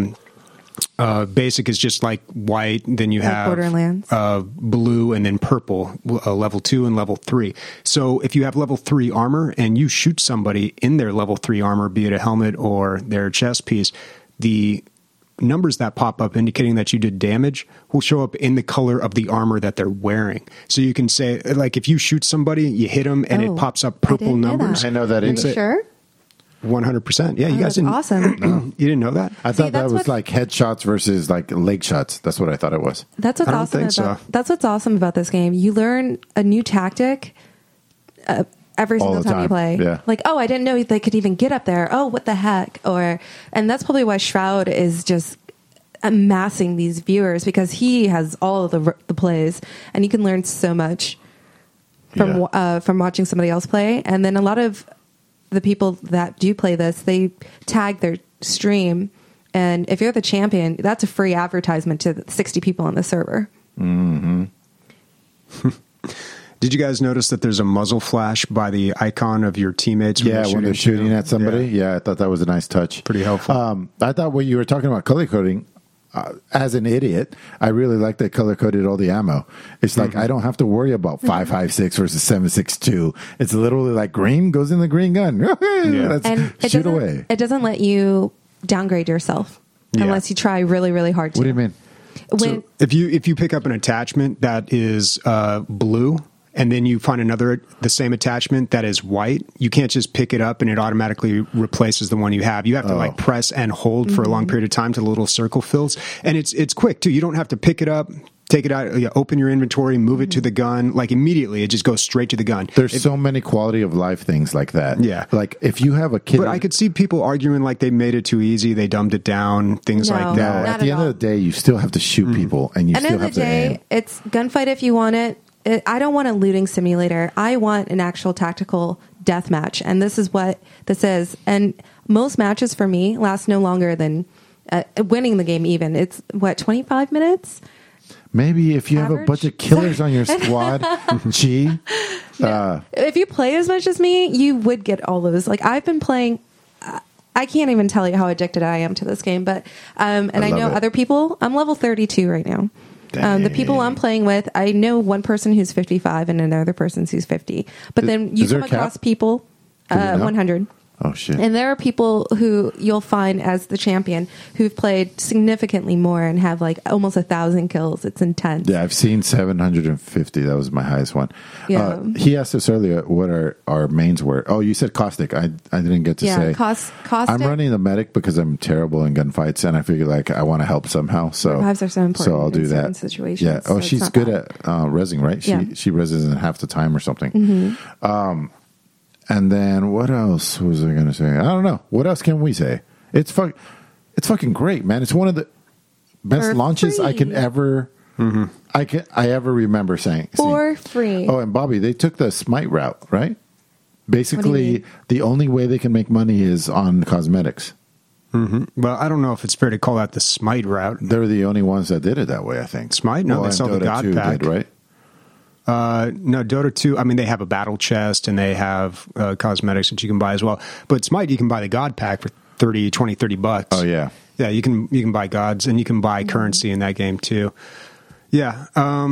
S1: Basic is just like white, then you have
S2: Borderlands.
S1: Blue, and then purple, level 2 and level 3. So if you have level 3 armor and you shoot somebody in their level 3 armor, be it a helmet or their chest piece, the numbers that pop up indicating that you did damage will show up in the color of the armor that they're wearing. So you can say, like, if you shoot somebody, you hit them, and it pops up purple numbers.
S3: I know that.
S2: Are you sure?
S1: 100%. Yeah, you guys didn't.
S2: Awesome.
S1: No. You didn't know that?
S3: I thought that was like headshots versus like leg shots. That's what I thought it was.
S2: That's what's awesome. That's what's awesome about this game. You learn a new tactic every single time you play.
S3: Yeah.
S2: Like, oh, I didn't know they could even get up there. Oh, what the heck? And that's probably why Shroud is just amassing these viewers, because he has all of the plays, and you can learn so much from watching somebody else play. And then a lot of the people that do play this, they tag their stream, and if you're the champion, that's a free advertisement to 60 people on the server.
S3: Mm-hmm.
S1: Did you guys notice that there's a muzzle flash by the icon of your teammates?
S3: When they're shooting at somebody. Yeah, I thought that was a nice touch.
S1: Pretty helpful.
S3: I thought when you were talking about color coding, as an idiot, I really like that color coded all the ammo. It's like I don't have to worry about 5.56 versus 7.62. It's literally like green goes in the green gun.
S2: And
S3: shoot away.
S2: It doesn't let you downgrade yourself unless you try really, really hard to.
S3: What do you mean?
S1: So if you pick up an attachment that is blue, and then you find the same attachment that is white, you can't just pick it up and it automatically replaces the one you have. You have to like press and hold for a long period of time till the little circle fills. And it's quick too. You don't have to pick it up, take it out, open your inventory, move it to the gun. Like immediately, it just goes straight to the gun.
S3: There's so many quality of life things like that.
S1: Yeah.
S3: Like if you have a kid.
S1: But I could see people arguing like they made it too easy, they dumbed it down, things like that.
S3: At the end of the day, you still have to shoot people, and you still have to aim.
S2: It's gunfight if you want it. I don't want a looting simulator. I want an actual tactical death match, and this is what this is. And most matches for me last no longer than winning the game. Even it's 25 minutes.
S3: Maybe if you have a bunch of killers on your squad,
S2: if you play as much as me, you would get all those. Like I've been playing. I can't even tell you how addicted I am to this game, but and I know other people. I'm level 32 right now. The people I'm playing with, I know one person who's 55 and another person who's 50. But then you come across people 100.
S3: Oh, shit.
S2: And there are people who you'll find as the champion who've played significantly more and have like almost 1,000 kills. It's intense.
S3: Yeah, I've seen 750. That was my highest one.
S2: Yeah.
S3: He asked us earlier what our mains were. Oh, you said Caustic. I didn't get to say.
S2: Caustic.
S3: I'm running the medic because I'm terrible in gunfights, and I figure like I want to help somehow. So
S2: revives are so important.
S3: So I'll do that.
S2: Situations,
S3: yeah. Oh, so she's good at rezzing, right? She rezzes in half the time or something.
S2: Mm-hmm.
S3: And then what else was I going to say? I don't know. What else can we say? It's fucking great, man. It's one of the best
S2: For
S3: launches
S2: free.
S3: I can ever. I ever remember seeing
S2: for free.
S3: Oh, and Bobby, they took the Smite route, right? Basically,
S2: mean?
S3: the only way they can make money is on cosmetics.
S1: Well, I don't know if it's fair to call that the Smite route.
S3: They're the only ones that did it that way, I think.
S1: Smite? No, they
S3: and
S1: sell the
S3: Dota
S1: God
S3: 2
S1: pack.
S3: did, right?
S1: No, Dota 2, I mean, they have a battle chest and they have cosmetics that you can buy as well. But Smite, you can buy the God pack for $30
S3: Oh, yeah.
S1: Yeah, you can buy gods and you can buy currency in that game too. Yeah.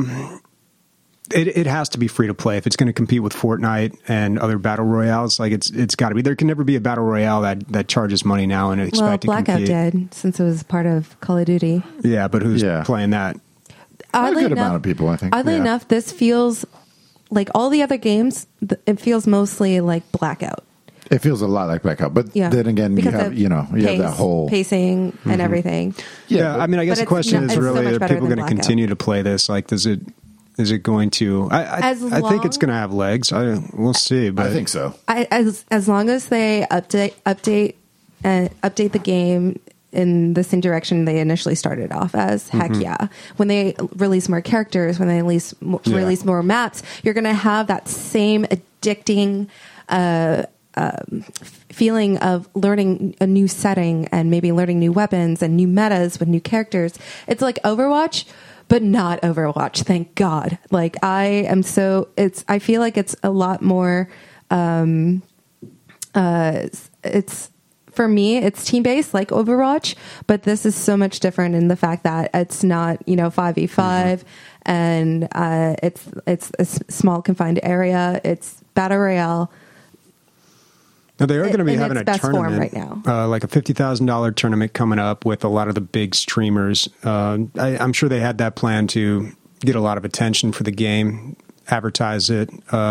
S1: It has to be free to play if it's going to compete with Fortnite and other battle royales. Like it's got to be. There can never be a battle royale that charges money now and expect to
S2: Blackout
S1: compete.
S2: did, since it was part of Call of Duty.
S1: Yeah, but who's playing that?
S3: A good amount of people, I think.
S2: Oddly enough, this feels like all the other games. It feels mostly like Blackout.
S3: It feels a lot like Blackout, but then again,
S2: Because
S3: you have that whole
S2: pacing and everything.
S1: Yeah, I mean, I guess
S2: but
S1: the question
S2: it's
S1: is
S2: so
S1: really:
S2: much
S1: are
S2: better
S1: people
S2: than
S1: going to
S2: Blackout.
S1: continue to play this? Like, is it going to? I think it's going to have legs. We'll see. But
S3: I think so.
S2: As long as they update the game in the same direction they initially started off as, heck yeah. When they release more characters, when they release more maps, you're going to have that same addicting feeling of learning a new setting and maybe learning new weapons and new metas with new characters. It's like Overwatch, but not Overwatch. Thank God. Like I feel like it's a lot more, it's, for me, it's team-based like Overwatch, but this is so much different in the fact that it's not, 5v5 and it's a small confined area. It's Battle Royale.
S1: Now they are going to be having a
S2: best form
S1: tournament
S2: right now.
S1: like a $50,000 tournament coming up with a lot of the big streamers. I'm sure they had that plan to get a lot of attention for the game, advertise it.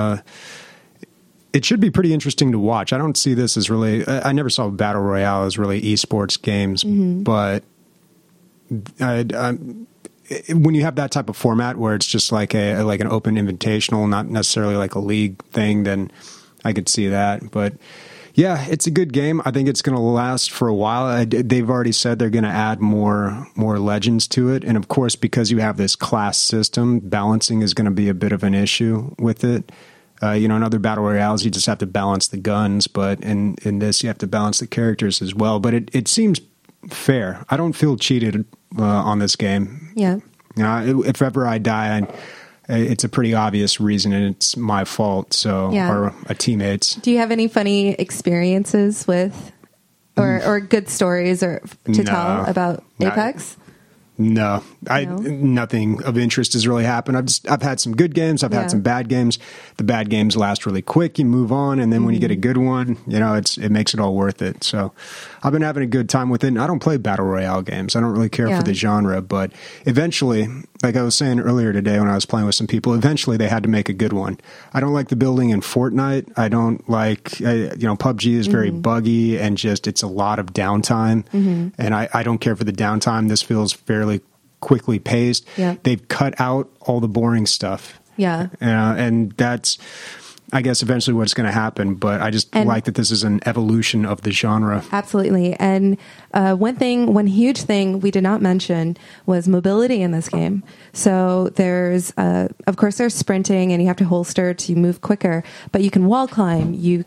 S1: It should be pretty interesting to watch. I don't see this as really. I never saw Battle Royale as really esports games, but when you have that type of format where it's just like an open invitational, not necessarily like a league thing, then I could see that. But yeah, it's a good game. I think it's going to last for a while. They've already said they're going to add more legends to it, and of course, because you have this class system, balancing is going to be a bit of an issue with it. In other battle royales, you just have to balance the guns, but in this, you have to balance the characters as well. But it seems fair. I don't feel cheated on this game.
S2: Yeah.
S1: If ever I die, it's a pretty obvious reason, and it's my fault. So, or a teammate's.
S2: Do you have any funny experiences with, or good stories to tell about Apex?
S1: No, nothing of interest has really happened. I've had some good games. I've had some bad games. The bad games last really quick. You move on, and then when you get a good one, it makes it all worth it. So I've been having a good time with it. And I don't play battle royale games. I don't really care for the genre, but eventually, like I was saying earlier today when I was playing with some people, eventually they had to make a good one. I don't like the building in Fortnite. I don't like, PUBG is very buggy and just, it's a lot of downtime. And I don't care for the downtime. This feels fairly quickly paced.
S2: Yeah.
S1: They've cut out all the boring stuff.
S2: Yeah.
S1: And that's, I guess, eventually what's going to happen. But I just like that this is an evolution of the genre.
S2: Absolutely. And one huge thing we did not mention was mobility in this game. So there's, of course, there's sprinting and you have to holster to move quicker, but you can wall climb, you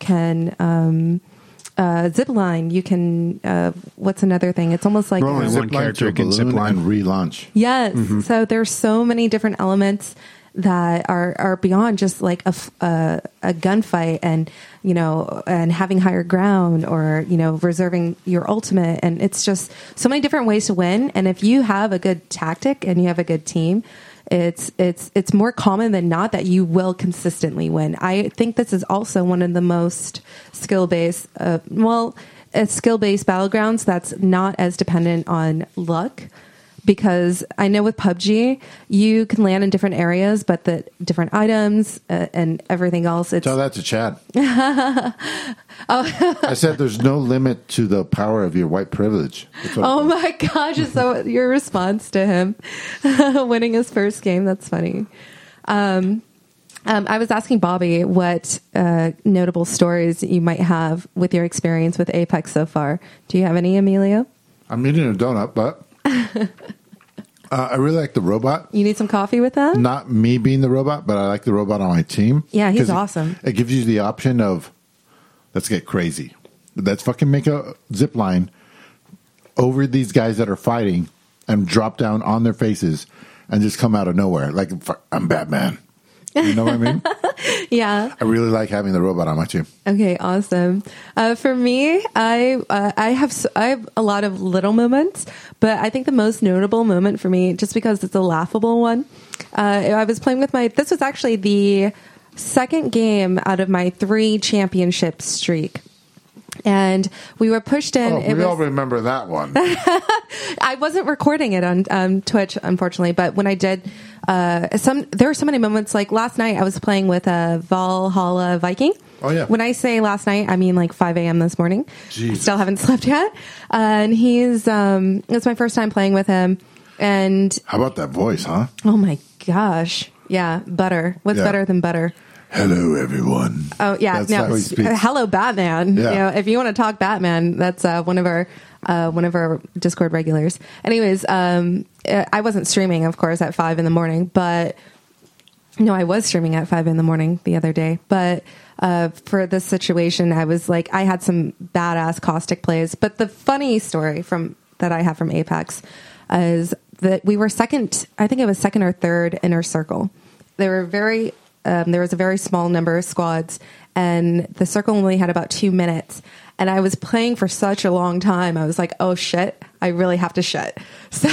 S2: can zip line, you can, what's another thing? It's almost like
S1: only one character can zip line
S3: and relaunch.
S2: Yes. So there's so many different elements that are beyond just like a gunfight and, and having higher ground or, reserving your ultimate. And it's just so many different ways to win. And if you have a good tactic and you have a good team, it's more common than not that you will consistently win. I think this is also one of the most skill-based, skill-based battlegrounds that's not as dependent on luck. Because I know with PUBG, you can land in different areas, but the different items and everything else.
S3: Tell that to Chad. I said there's no limit to the power of your white privilege.
S2: Oh my gosh. So your response to him winning his first game, that's funny. I was asking Bobby what notable stories you might have with your experience with Apex so far. Do you have any, Emilio?
S3: I'm eating a donut, but... I really like the robot.
S2: You need some coffee with that?
S3: Not me being the robot, but I like the robot on my team.
S2: Yeah, he's awesome.
S3: It gives you the option of, let's get crazy. Let's fucking make a zip line over these guys that are fighting and drop down on their faces and just come out of nowhere. Like, I'm Batman. You know what I mean?
S2: Yeah.
S3: I really like having the robot on my team.
S2: Okay, awesome. For me, I have a lot of little moments, but I think the most notable moment for me, just because it's a laughable one, I was playing with this was actually the second game out of my 3 championship streak. And we were pushed in.
S3: We all remember that one.
S2: I wasn't recording it on Twitch, unfortunately, but when I did, there were so many moments. Like last night, I was playing with a Valhalla Viking.
S3: Oh yeah.
S2: When I say last night, I mean like 5 a.m. this morning.
S3: Jesus.
S2: I still haven't slept yet, and it's my first time playing with him. And
S3: how about that voice, huh?
S2: Oh my gosh, yeah, butter. What's better than butter?
S3: Hello, everyone.
S2: Oh yeah, hello, Batman.
S3: Yeah.
S2: You know, if you want to talk Batman, that's one of our Discord regulars. Anyways, I wasn't streaming, of course, at 5 a.m, but no, I was streaming at 5 a.m. the other day. But for this situation, I was like, I had some badass caustic plays. But the funny story that I have from Apex is that we were second. I think it was second or third inner circle. There was a very small number of squads, and the circle only had about 2 minutes. And I was playing for such a long time. I was like, oh shit, I really have to shit. So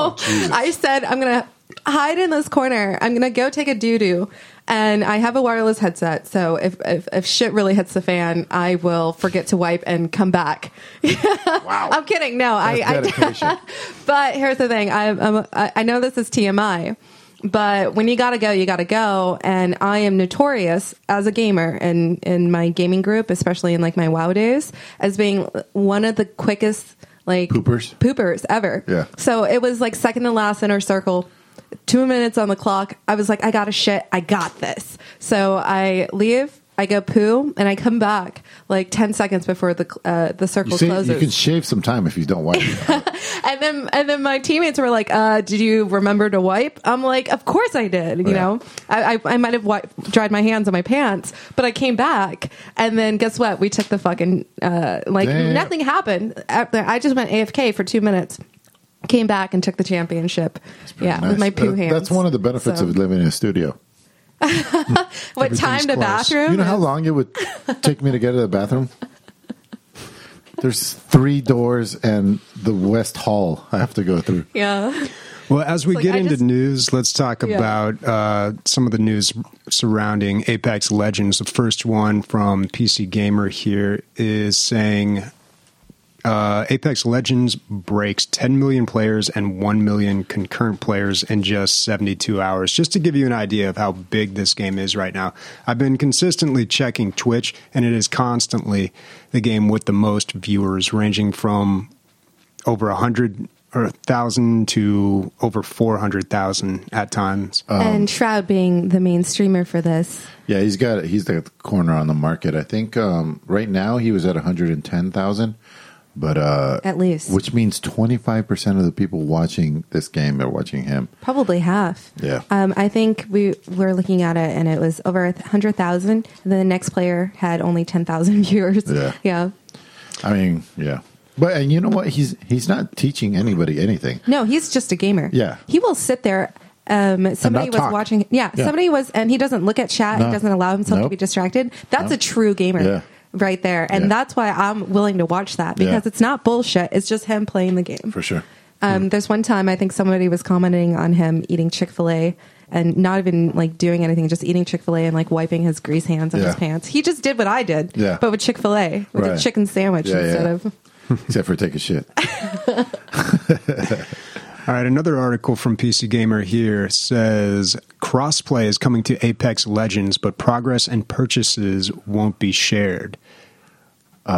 S2: I said, I'm going to hide in this corner. I'm going to go take a doo-doo. And I have a wireless headset. So if shit really hits the fan, I will forget to wipe and come back.
S3: Wow.
S2: I'm kidding. No,
S3: dedication.
S2: But here's the thing. I know this is TMI. But when you gotta go, you gotta go. And I am notorious as a gamer and in my gaming group, especially in like my WoW days, as being one of the quickest like poopers ever.
S3: Yeah.
S2: So it was like second to last inner circle, 2 minutes on the clock. I was like, I gotta shit. I got this. So I leave. I go poo, and I come back like 10 seconds before the circle closes.
S3: You can shave some time if you don't wipe.
S2: and then my teammates were like, "Did you remember to wipe?" I'm like, "Of course I did." You know, I might have dried my hands on my pants, but I came back, and then guess what? We took the fucking nothing happened. I just went AFK for 2 minutes. Came back and took the championship. Yeah, nice. With my poo hands.
S3: That's one of the benefits of living in a studio.
S2: What time to bathroom?
S3: You know how long it would take me to get to the bathroom? There's 3 doors and the West Hall I have to go through.
S2: Yeah.
S1: Well, as we get into news, let's talk about some of the news surrounding Apex Legends. The first one from PC Gamer here is saying Apex Legends breaks 10 million players and 1 million concurrent players in just 72 hours. Just to give you an idea of how big this game is right now. I've been consistently checking Twitch, and it is constantly the game with the most viewers, ranging from over 100,000 to over 400,000 at times.
S2: And Shroud being the main streamer for this.
S3: Yeah, he's the corner on the market. I think right now he was at 110,000. But
S2: at least,
S3: which means 25% of the people watching this game are watching him.
S2: Probably half.
S3: Yeah.
S2: I think we were looking at it, and it was over 100,000. And then the next player had only 10,000 viewers.
S3: Yeah.
S2: Yeah.
S3: I mean, yeah. But and you know what? He's not teaching anybody anything.
S2: No, he's just a gamer.
S3: Yeah.
S2: He will sit there. Somebody was watching. Yeah. Somebody was, and he doesn't look at chat.
S3: No.
S2: He doesn't allow himself to be distracted. That's a true gamer.
S3: Yeah.
S2: Right there. And that's why I'm willing to watch that, because it's not bullshit. It's just him playing the game.
S3: For sure.
S2: There's one time I think somebody was commenting on him eating Chick-fil-A and not even like doing anything, just eating Chick-fil-A and like wiping his grease hands on his pants. He just did what I did, but with Chick-fil-A, with a chicken sandwich instead of...
S3: Except for take a shit.
S1: All right, another article from PC Gamer here says crossplay is coming to Apex Legends, but progress and purchases won't be shared.
S3: What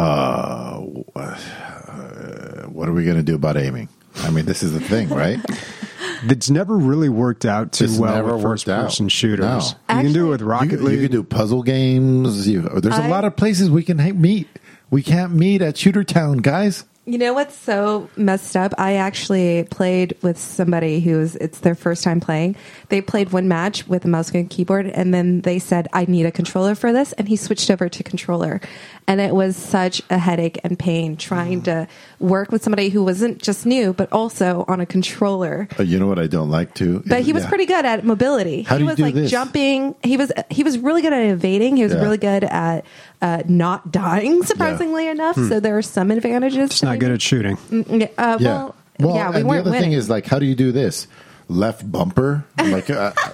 S3: are we going to do about aiming? I mean, this is the thing, right?
S1: It's never really worked out too well with first-person shooters.
S3: No.
S1: You can do it with Rocket League.
S3: You can do puzzle games. There's a lot of places we can meet. We can't meet at Shooter Town, guys.
S2: You know what's so messed up? I actually played with somebody it's their first time playing. They played one match with a mouse and keyboard, and then they said, I need a controller for this. And he switched over to controller. And it was such a headache and pain trying to work with somebody who wasn't just new, but also on a controller.
S3: You know what I don't like too?
S2: But he was pretty good at mobility.
S3: How
S2: he
S3: do you
S2: was
S3: do
S2: like
S3: this?
S2: Jumping. He was really good at evading. He was really good at not dying, surprisingly enough. So there are some advantages.
S1: It's not good at shooting.
S2: Well,
S3: and
S2: we
S3: the
S2: weren't
S3: other
S2: winning.
S3: thing is, like, how do you do this? Left bumper? Like,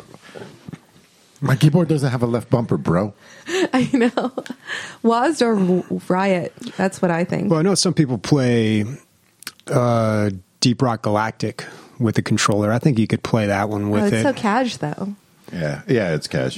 S3: my keyboard doesn't have a left bumper, bro.
S2: I know. WASD or Riot. That's what I think.
S1: Well, I know some people play Deep Rock Galactic with the controller. I think you could play that one with
S2: it's
S1: it.
S2: so cash, though.
S3: Yeah, it's cash.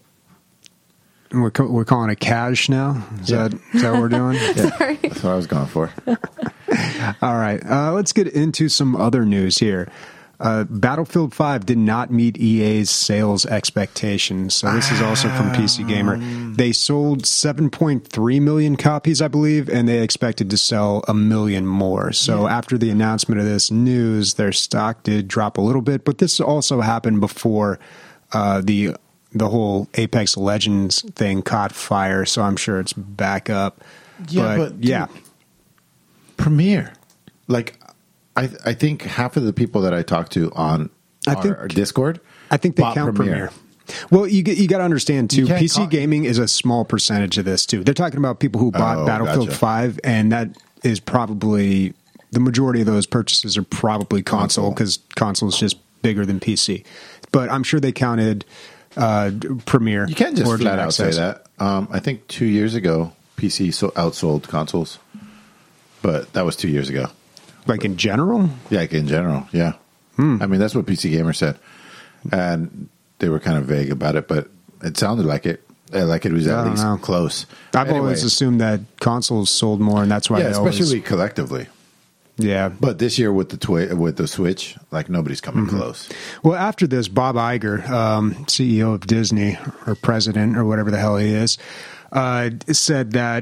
S1: We're calling it cash now? Is that what we're doing?
S2: Sorry.
S3: That's what I was going for.
S1: All right. Let's get into some other news here. Battlefield 5 did not meet EA's sales expectations. So this is also from PC Gamer. They sold 7.3 million copies, I believe, and they expected to sell 1 million more. So after the announcement of this news, their stock did drop a little bit. But this also happened before the whole Apex Legends thing caught fire. So I'm sure it's back up.
S3: But
S1: yeah.
S3: Premiere. Like, I think half of the people that I talk to on our Discord,
S1: I think they count Premiere. Well, you got to understand too. PC gaming is a small percentage of this too. They're talking about people who bought Battlefield 5, and that is probably the majority of those purchases are probably console because console is just bigger than PC. But I'm sure they counted Premiere.
S3: You can't just flat out say
S1: access.
S3: that. I think 2 years ago, PC outsold consoles, but that was 2 years ago.
S1: Like in general?
S3: Yeah, like in general, yeah. I mean, that's what PC Gamer said. And they were kind of vague about it, but it sounded like it. Like it was at least close.
S1: I've always assumed that consoles sold more, and that's why
S3: especially collectively.
S1: Yeah.
S3: But this year with the Switch, like nobody's coming close.
S1: Well, after this, Bob Iger, CEO of Disney, or president, or whatever the hell he is, said that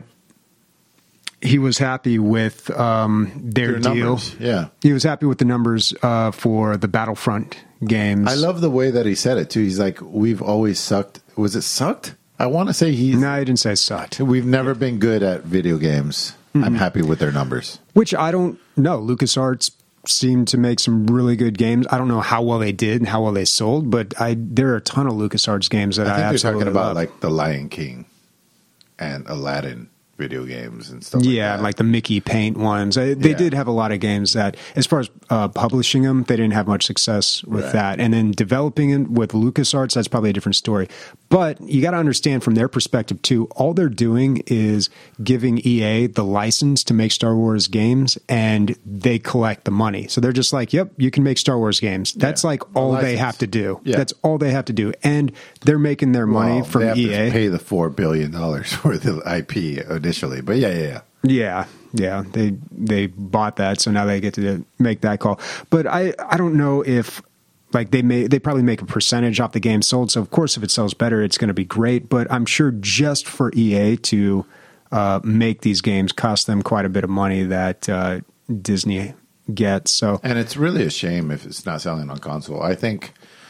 S1: he was happy with their deal.
S3: Numbers. Yeah.
S1: He was happy with the numbers for the Battlefront games.
S3: I love the way that he said it, too. He's like, we've always sucked. Was it sucked? I want to say
S1: No, he didn't say sucked.
S3: We've never been good at video games. I'm happy with their numbers.
S1: Which I don't know. LucasArts seemed to make some really good games. I don't know how well they did and how well they sold, but there are a ton of LucasArts games that I
S3: think
S1: absolutely
S3: they're talking about
S1: love.
S3: like the Lion King and Aladdin video games and stuff
S1: like the Mickey Paint ones. They did have a lot of games that, as far as publishing them, they didn't have much success with that. And then developing it with LucasArts, that's probably a different story. But you got to understand from their perspective, too, all they're doing is giving EA the license to make Star Wars games, and they collect the money. So they're just like, yep, you can make Star Wars games. That's like all they have to do. Yeah. That's all they have to do. And they're making their money from
S3: they have
S1: EA.
S3: To pay the $4 billion for the IP initially. But yeah.
S1: Yeah, they bought that, so now they get to make that call. But I don't know if like they probably make a percentage off the game sold. So of course, if it sells better, it's going to be great. But I'm sure just for EA to make these games cost them quite a bit of money that Disney gets. So
S3: and it's really a shame if it's not selling on console. I think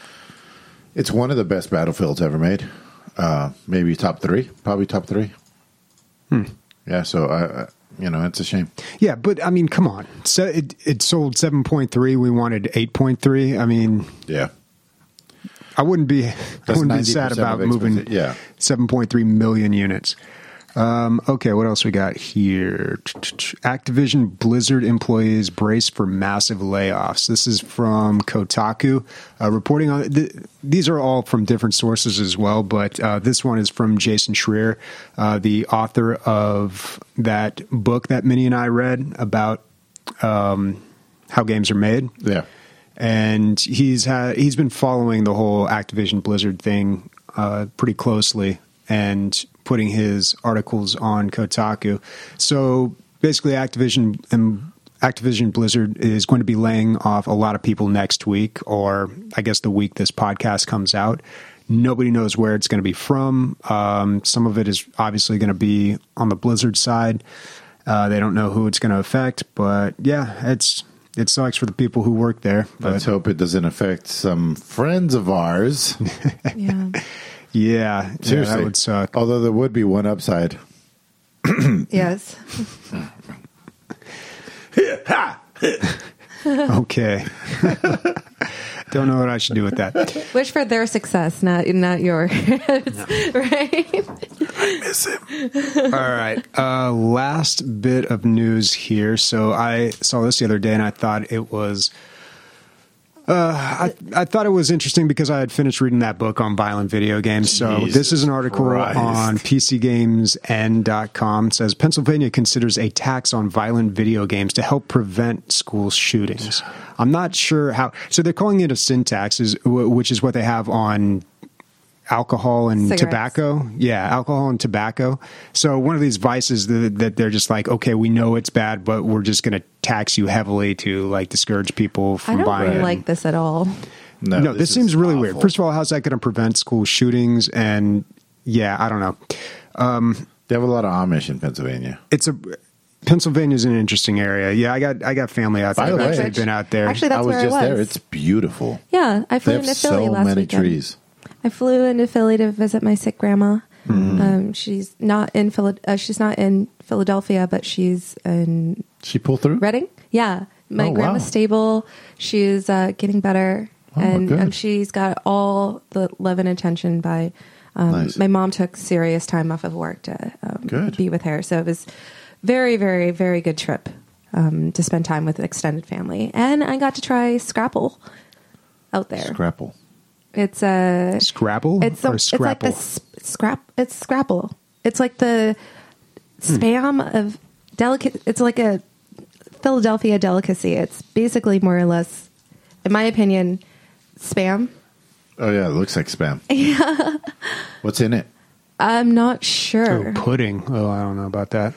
S3: it's one of the best Battlefields ever made. Maybe top three, probably top three. Yeah, so it's a shame.
S1: Yeah, but I mean, come on. So it sold 7.3. We wanted 8.3. I mean,
S3: yeah.
S1: I wouldn't be sad about moving 7.3 million units. Okay, what else we got here? Activision Blizzard employees brace for massive layoffs. This is from Kotaku. Reporting on these are all from different sources as well, but this one is from Jason Schreier, the author of that book that Minnie and I read about how games are made.
S3: Yeah.
S1: And he's been following the whole Activision Blizzard thing pretty closely and putting his articles on Kotaku. So basically Activision Blizzard is going to be laying off a lot of people next week, or I guess the week this podcast comes out. Nobody knows where it's going to be from. Some of it is obviously going to be on the Blizzard side. They don't know who it's going to affect, but yeah, it sucks for the people who work there. But
S3: let's hope it doesn't affect some friends of ours.
S2: Yeah.
S3: Seriously,
S1: that would suck.
S3: Although there would be one upside.
S2: Yes.
S1: Okay. Don't know what I should do with that.
S2: Wish for their success, not yours. Right?
S3: I miss him.
S1: All right. Last bit of news here. So I saw this the other day, and I thought it was... I thought it was interesting because I had finished reading that book on violent video games. So this is an article on PCGamesN.com. It says Pennsylvania considers a tax on violent video games to help prevent school shootings. I'm not sure how. So they're calling it a sin tax, which is what they have on alcohol and
S2: cigarettes.
S1: Tobacco. Yeah, alcohol and tobacco. So one of these vices that they're just like, okay, we know it's bad, but we're just going to tax you heavily to like discourage people from
S2: I don't
S1: buying
S2: really
S1: it.
S2: like this at all.
S1: No, this seems really
S3: awful.
S1: weird. First of all, how's that going to prevent school shootings? And yeah, I don't know.
S3: They have a lot of Amish in Pennsylvania.
S1: Pennsylvania's an interesting area. Yeah, I got family out there.
S3: By the
S1: I've
S3: way-
S1: actually been out there.
S2: Actually, that's
S3: I was
S2: where
S3: just
S2: I was.
S3: there. It's beautiful.
S2: Yeah, I
S3: They
S2: flew
S3: have
S2: into Philly
S3: so
S2: last
S3: many
S2: weekend.
S3: trees.
S2: I flew into Philly to visit my sick grandma. She's not in Philadelphia, but she's in
S3: She pulled through?
S2: Reading. Yeah, my
S3: Oh,
S2: grandma's
S3: wow.
S2: stable. She's getting better,
S3: Oh,
S2: and
S3: good.
S2: she's got all the love and attention by.
S3: Nice.
S2: My mom took serious time off of work to
S3: Good.
S2: be with her, so it was very, very, very good trip to spend time with extended family, and I got to try Scrapple out there.
S3: Scrapple.
S2: It's a
S1: Scrapple
S2: It's
S1: or
S2: it's like
S1: Scrapple?
S2: It's Scrapple. It's like the spam of delicate. It's like a Philadelphia delicacy. It's basically more or less, in my opinion, spam.
S3: Oh, yeah. It looks like spam. Yeah. What's in it?
S2: I'm not sure.
S1: Oh, pudding. Oh, I don't know about that.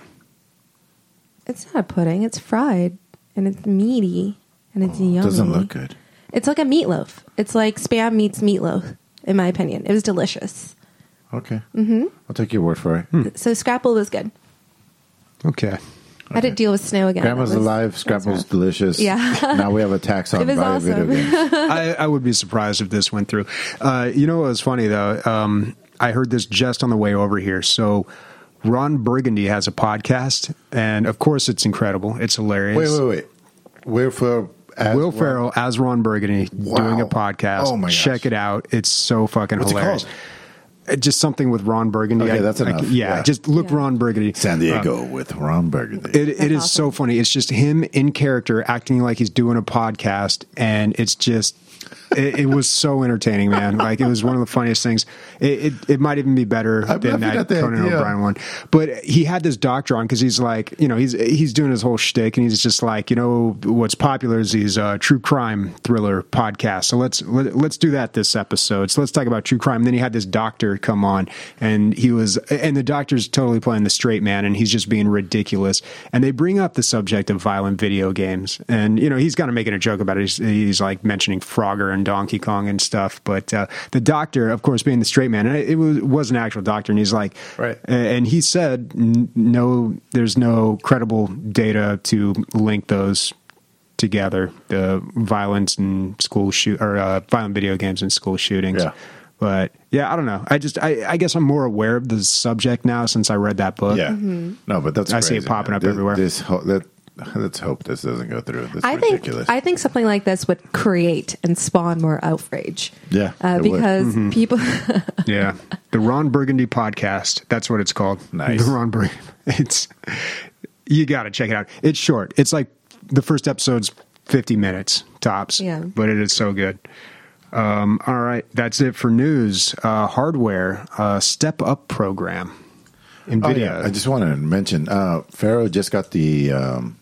S2: It's not a pudding. It's fried and it's meaty and it's yummy.
S3: Doesn't look good.
S2: It's like a meatloaf. It's like spam meets meatloaf, in my opinion. It was delicious.
S3: Okay. Mm-hmm. I'll take your word for it.
S2: So Scrapple was good.
S1: Okay.
S2: I had to deal with snow again.
S3: Grandma's
S2: It was-
S3: alive. Scrapple's delicious.
S2: Yeah.
S3: Now we have a tax on
S2: It was
S3: violent video
S2: awesome.
S3: games.
S1: I would be surprised if this went through. You know what was funny, though? I heard this just on the way over here. So Ron Burgundy has a podcast, and of course it's incredible. It's hilarious.
S3: Wait. Will
S1: Ferrell as Ron Burgundy doing a podcast.
S3: Oh, my gosh.
S1: Check it out. It's so fucking
S3: What's it
S1: hilarious.
S3: called?
S1: Just something with Ron Burgundy.
S3: Okay, that's enough. Yeah.
S1: Just look
S2: Yeah.
S1: Ron Burgundy.
S3: San Diego with Ron Burgundy.
S1: It is
S2: awesome.
S1: so funny. It's just him in character acting like he's doing a podcast, and it's just it was so entertaining, man. Like it was one of the funniest things. It might even be better
S3: I
S1: than that
S3: forgot the
S1: Conan
S3: idea.
S1: O'Brien one. But he had this doctor on because he's like, he's doing his whole shtick, and he's just like, what's popular is these true crime thriller podcasts. So let's do that this episode. So let's talk about true crime. And then he had this doctor come on, and the doctor's totally playing the straight man, and he's just being ridiculous. And they bring up the subject of violent video games, and he's kind of making a joke about it. He's like mentioning Frogger and Donkey Kong and stuff. But the doctor, of course, being the straight man, and it was an actual doctor, and he's like,
S3: Right.
S1: And he said, no, there's no credible data to link those together, the violence and violent video games and school shootings.
S3: Yeah.
S1: But yeah, I don't know. I guess I'm more aware of the subject now since I read that book.
S3: Yeah. No, but that's
S1: I see it
S3: crazy,
S1: popping
S3: man.
S1: up everywhere.
S3: Let's hope this doesn't go through. This is
S2: I
S3: ridiculous.
S2: think something like this would create and spawn more outrage.
S3: Yeah, it would.
S2: because people.
S1: Yeah. The Ron Burgundy podcast. That's what it's called.
S3: Nice.
S1: The Ron Burgundy. You got to check it out. It's short. It's like the first episode's 50 minutes tops.
S2: Yeah.
S1: But it is so good. All right. That's it for news. Hardware, Step Up program. NVIDIA.
S3: Oh, yeah. I just wanted to mention, Faro just got the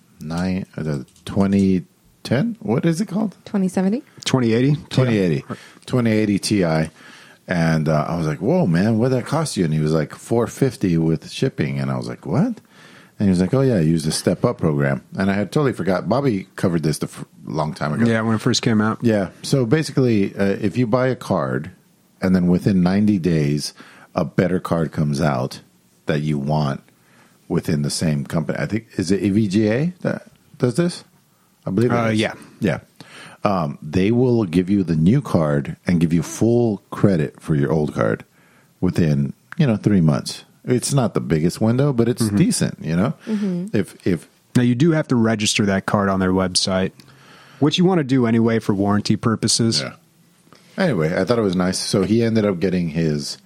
S3: 2010. What is it called?
S2: 2070.
S1: 2080?
S3: 2080 Ti. And I was like, whoa, man, what did that cost you? And he was like, $450 with shipping. And I was like, what? And he was like, oh, yeah, I used a Step Up program. And I had totally forgot. Bobby covered this a long time ago.
S1: Yeah, when it first came out.
S3: Yeah. So basically, if you buy a card and then within 90 days, a better card comes out that you want, within the same company. I think, is it EVGA that does this? I believe it is.
S1: Yeah.
S3: Yeah. They will give you the new card and give you full credit for your old card within, 3 months. It's not the biggest window, but it's decent, If
S1: Now, you do have to register that card on their website, which you want to do anyway for warranty purposes.
S3: Yeah. Anyway, I thought it was nice. So he ended up getting his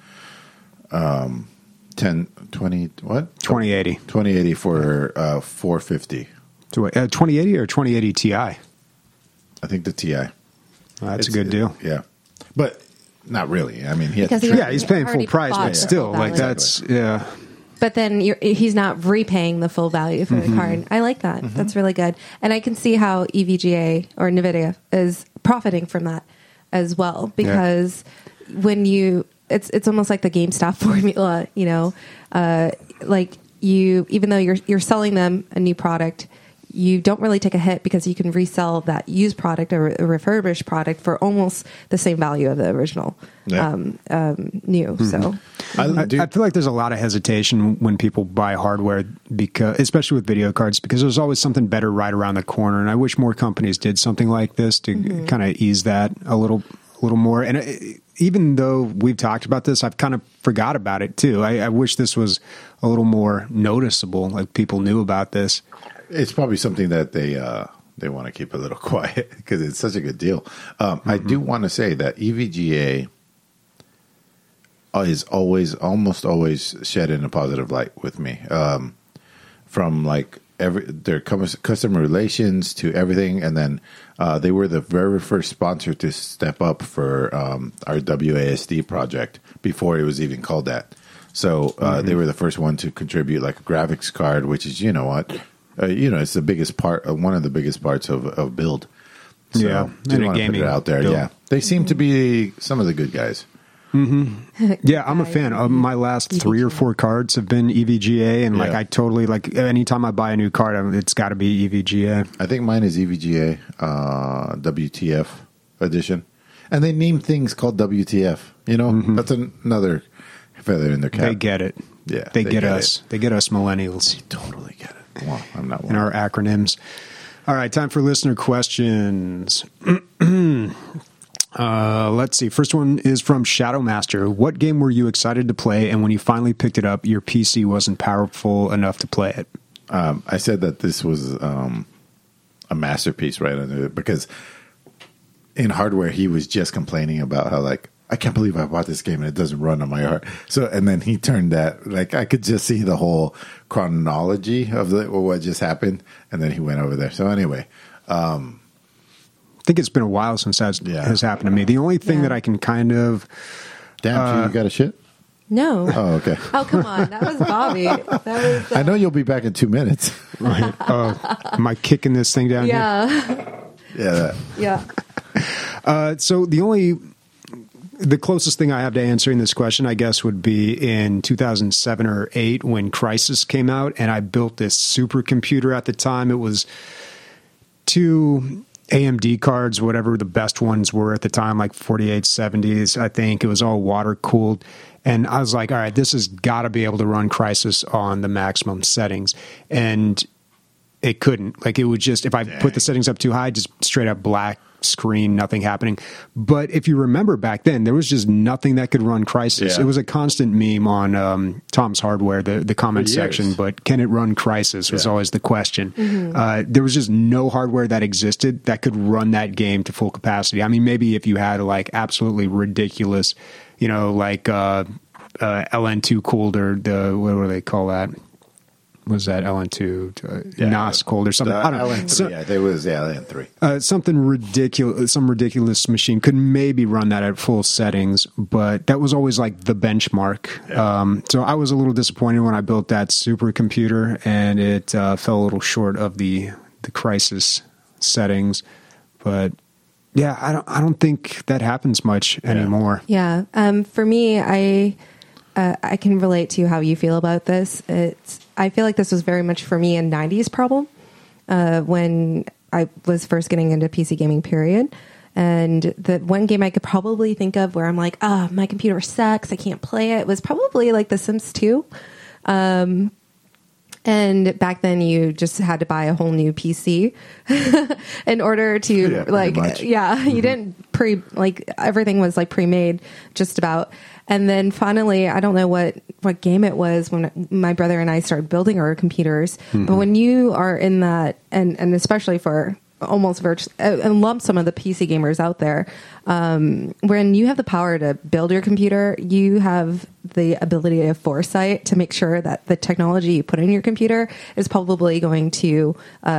S3: 2080 for $450.
S1: 2080 or 2080 Ti?
S3: I think the Ti.
S1: That's a good deal.
S3: Yeah. But not really. I mean, he
S2: Because
S1: he's paying full
S2: already
S1: price,
S2: bought
S1: but
S2: the
S1: still,
S2: full
S1: like
S2: value.
S1: that's, yeah.
S2: But then he's not repaying the full value for the card. I like that. That's really good. And I can see how EVGA or NVIDIA is profiting from that as well. Because when it's almost like the GameStop formula, even though you're selling them a new product, you don't really take a hit because you can resell that used product or a refurbished product for almost the same value of the original new. So
S1: I feel like there's a lot of hesitation when people buy hardware, because, especially with video cards, because there's always something better right around the corner. And I wish more companies did something like this to kind of ease that a little more. And even though we've talked about this, I've kind of forgot about it too. I wish this was a little more noticeable, like people knew about this.
S3: It's probably something that they want to keep a little quiet because it's such a good deal. I do want to say that EVGA is almost always shed in a positive light with me. From like their customer relations to everything, and then they were the very first sponsor to step up for our WASD project before it was even called that. So they were the first one to contribute like a graphics card, which is it's the biggest part, one of the biggest parts of build. So,
S1: yeah,
S3: didn't want to put it out there.
S1: build.
S3: Yeah, they seem to be some of the good guys.
S1: Yeah, I'm a fan. My last 3 or 4 cards have been EVGA, and like I totally like anytime I buy a new card, it's got to be EVGA.
S3: I think mine is EVGA WTF edition, and they name things called WTF. That's another feather in their cap.
S1: They get it.
S3: Yeah,
S1: they get us.
S3: It.
S1: They get us millennials.
S3: They totally get it. Well, I'm not one.
S1: And our acronyms. All right, time for listener questions. Let's see. First one is from Shadowmaster. What game were you excited to play, and when you finally picked it up, your PC wasn't powerful enough to play it?
S3: I said that this was a masterpiece right under it, because in hardware he was just complaining about how like, I can't believe I bought this game and it doesn't run on my heart. So, and then he turned that, like, I could just see the whole chronology of what just happened, and then he went over there. So anyway,
S1: I think it's been a while since that has happened to me. The only thing that I can kind of...
S3: Damn, you got a shit?
S2: no.
S3: Oh, okay.
S2: Oh, come on. That was Bobby. That was,
S3: I know you'll be back in 2 minutes.
S1: Right. Am I kicking this thing down here?
S2: yeah.
S3: Yeah.
S2: Yeah.
S1: So the closest thing I have to answering this question, I guess, would be in 2007 or 8 when Crysis came out, and I built this supercomputer at the time. It was 2 AMD cards, whatever the best ones were at the time, like 4870s, I think. It was all water cooled. And I was like, all right, this has got to be able to run Crysis on the maximum settings. And it couldn't. Like, it would just, if I put the settings up too high, just straight up black screen, nothing happening. But if you remember back then, there was just nothing that could run Crysis.
S3: Yeah.
S1: It was a constant meme on Tom's Hardware, the comment section, but can it run Crysis was always the question. There was just no hardware that existed that could run that game to full capacity. I mean, maybe if you had like absolutely ridiculous, like LN2 cooled, or what do they call that? Was that LN2 NAS cold or something? I don't know.
S3: LN3, there was LN3.
S1: Something ridiculous, some ridiculous machine could maybe run that at full settings, but that was always like the benchmark. Yeah. So I was a little disappointed when I built that supercomputer, and it fell a little short of the Crysis settings. But yeah, I don't think that happens much anymore.
S2: Yeah. For me, I can relate to how you feel about this. I feel like this was very much for me a 90s problem when I was first getting into PC gaming, period. And the one game I could probably think of where I'm like, my computer sucks, I can't play it, was probably like The Sims 2. And back then, you just had to buy a whole new PC in order to you didn't everything was like pre-made just about. And then finally, I don't know what game it was when my brother and I started building our computers. But when you are in that, and especially for almost virtual and lump some of the PC gamers out there, when you have the power to build your computer, you have the ability of foresight to make sure that the technology you put in your computer is probably going to,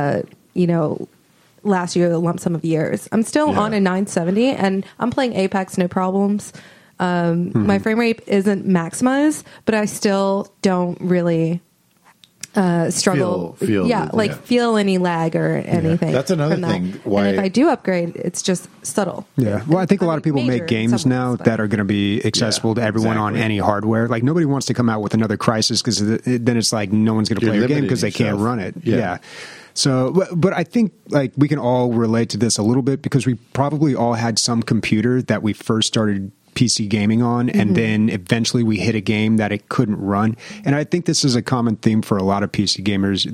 S2: last you a lump sum of years. I'm still on a 970 and I'm playing Apex, no problems. My frame rate isn't maximized, but I still don't really struggle. Feel any lag or anything.
S3: That's another thing.
S2: And if I do upgrade, it's just subtle.
S1: Yeah. Well, I think a lot of people make games now that are going to be accessible to everyone on any hardware. Like nobody wants to come out with another Crysis because then it's like no one's going to play your game because they can't run it. Yeah. So, but I think like we can all relate to this a little bit because we probably all had some computer that we first started PC gaming on, and then eventually we hit a game that it couldn't run. And I think this is a common theme for a lot of PC gamers.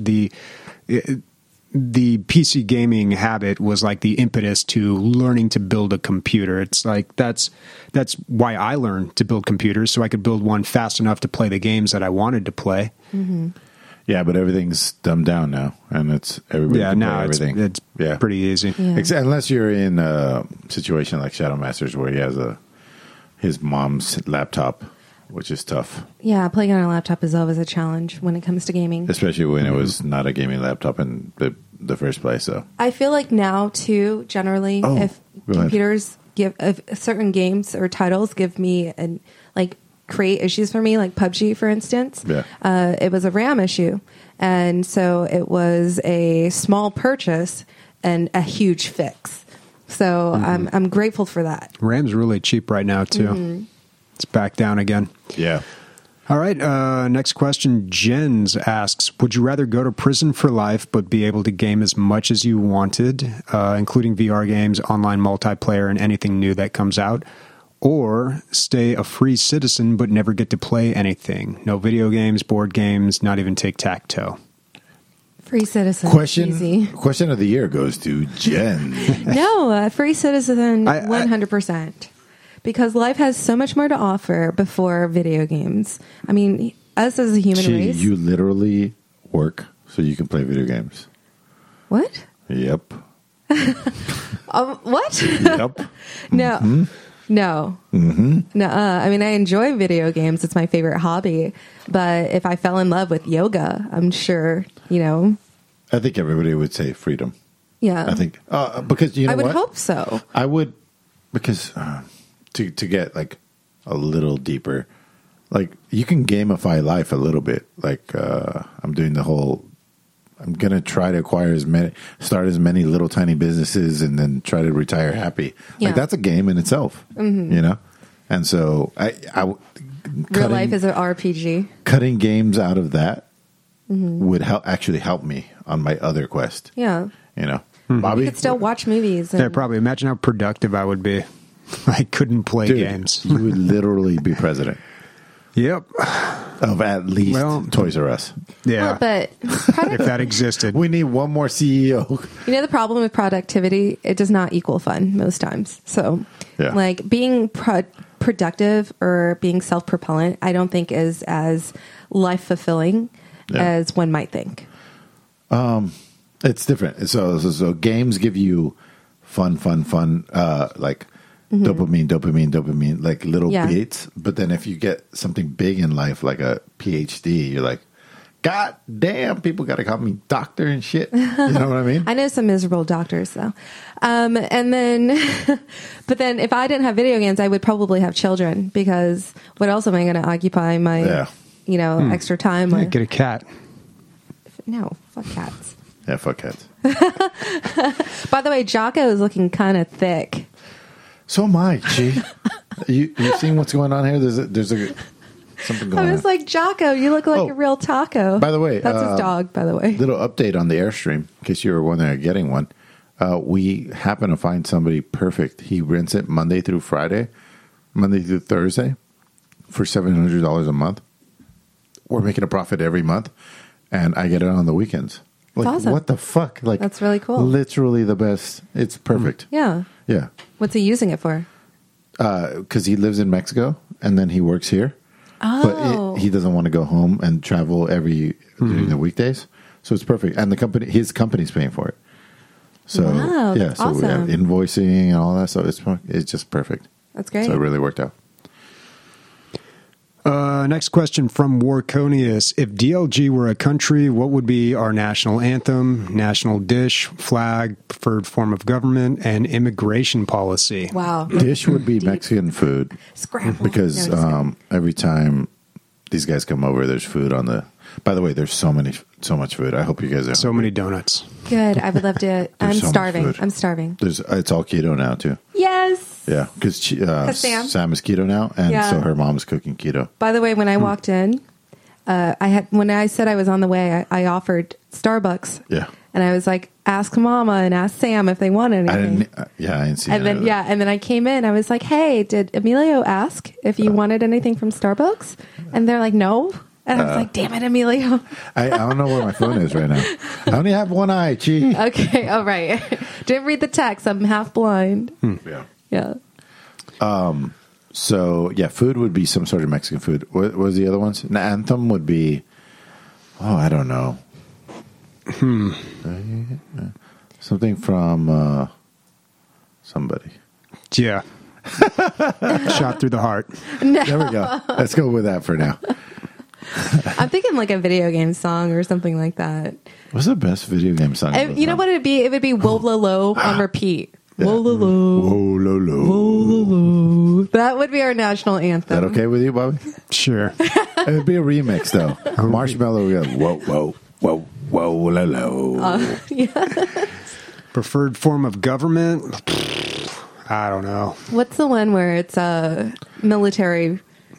S1: The PC gaming habit was like the impetus to learning to build a computer. It's like that's why I learned to build computers, so I could build one fast enough to play the games that I wanted to play.
S3: Yeah, but everything's dumbed down now, and it's everybody. Yeah, now
S1: it's pretty easy.
S2: Yeah.
S3: Unless you're in a situation like Shadow Masters where he has his mom's laptop, which is tough.
S2: Yeah, playing on a laptop is always a challenge when it comes to gaming.
S3: Especially when it was not a gaming laptop in the first place. So
S2: I feel like now, too, generally, if computers if certain games or titles give me create issues for me, like PUBG, for instance, it was a RAM issue. And so it was a small purchase and a huge fix. So I'm grateful for that.
S1: RAM's really cheap right now, too. It's back down again.
S3: Yeah.
S1: All right. Next question. Jens asks, would you rather go to prison for life but be able to game as much as you wanted, including VR games, online multiplayer, and anything new that comes out, or stay a free citizen but never get to play anything? No video games, board games, not even tic-tac-toe.
S2: Free citizen.
S3: Question of the year goes to Jen.
S2: No, free citizen, 100%. Because life has so much more to offer before video games. I mean, us as a human race.
S3: You literally work so you can play video games.
S2: What?
S3: Yep.
S2: What?
S3: Yep.
S2: No.
S3: Mm-hmm.
S2: No.
S3: Mm-hmm.
S2: No. I mean, I enjoy video games. It's my favorite hobby. But if I fell in love with yoga, I'm sure,
S3: I think everybody would say freedom.
S2: Yeah.
S3: I think. Because I
S2: would hope so.
S3: I would, because to get like a little deeper, like you can gamify life a little bit. Like I'm doing the whole, I'm going to try to start as many little tiny businesses and then try to retire happy.
S2: Yeah.
S3: Like that's a game in itself, And so
S2: real life is an RPG.
S3: Cutting games out of that would help me on my other quest.
S2: Yeah.
S3: Bobby?
S2: You could still watch movies.
S1: Yeah, probably. Imagine how productive I would be. I couldn't play games.
S3: You would literally be president.
S1: Yep.
S3: Of at least Toys R Us.
S1: Yeah.
S2: Well, but
S1: if that existed.
S3: We need one more CEO.
S2: The problem with productivity, it does not equal fun most times. So, like being productive or being self-propellant, I don't think is as life-fulfilling as one might think.
S3: It's different. So games give you fun, like dopamine, like little beats. But then if you get something big in life, like a PhD, you're like, God damn, people got to call me doctor and shit. You know what I mean?
S2: I know some miserable doctors, though. And then, but then if I didn't have video games, I would probably have children, because what else am I going to occupy my, extra time with?
S1: Get a cat.
S2: No, fuck cats.
S3: Yeah, fuck cats.
S2: By the way, Jocko is looking kind of thick.
S3: So am I, Chi. You seeing what's going on here? There's something going on.
S2: I was like, Jocko, you look like a real taco.
S3: By the way,
S2: that's his dog. By the way,
S3: little update on the Airstream, in case you were wondering getting one. We happen to find somebody perfect. He rents it Monday through Thursday, for $700 a month. We're making a profit every month, and I get it on the weekends. Like,
S2: awesome.
S3: What the fuck? Like,
S2: that's really cool.
S3: Literally the best. It's perfect.
S2: Yeah.
S3: Yeah.
S2: What's he using it for?
S3: Because he lives in Mexico and then he works here.
S2: Oh.
S3: But he doesn't want to go home and travel during the weekdays. So it's perfect. And his company's paying for it. So,
S2: wow,
S3: yeah. So we have invoicing and all that. So it's just perfect.
S2: That's great.
S3: So it really worked out.
S1: Next question from Warconius. If DLG were a country, what would be our national anthem, national dish, flag, preferred form of government, and immigration policy?
S2: Wow.
S3: Dish would be Mexican food.
S2: Scrapple.
S3: Because every time these guys come over, there's food on the... By the way, there's so much food. I hope you guys are
S1: so many donuts.
S2: Good. I would love to. I'm starving. I'm starving.
S3: It's all keto now, too.
S2: Yes.
S3: Yeah, because Sam is keto now, and so her mom's cooking keto.
S2: By the way, when I walked in, when I said I was on the way, I offered Starbucks.
S3: Yeah.
S2: And I was like, ask Mama and ask Sam if they want anything.
S3: I didn't see
S2: and then and then I came in. I was like, hey, did Emilio ask if you wanted anything from Starbucks? And they're like, no. And I was like, damn it, Emilio.
S3: I don't know where my phone is right now. I only have one eye, gee.
S2: Okay, all right. Didn't read the text. I'm half blind. Yeah.
S3: So, yeah, food would be some sort of Mexican food. What was the other ones? An anthem would be, I don't know. Something from somebody.
S1: Yeah. Shot through the heart.
S2: No.
S3: There we go. Let's go with that for now.
S2: I'm thinking like a video game song or something like that.
S3: What's the best video game song?
S2: You know what it'd be? It would be Wololo on repeat.
S3: Yeah.
S2: Wololo.
S3: Wololo.
S2: Wololo. That would be our national anthem.
S3: Is that okay with you, Bobby?
S1: Sure.
S3: It would be a remix, though. Marshmallow would go, whoa, whoa, whoa, wololo.
S2: Yeah.
S1: Preferred form of government? I don't know.
S2: What's the one where it's military?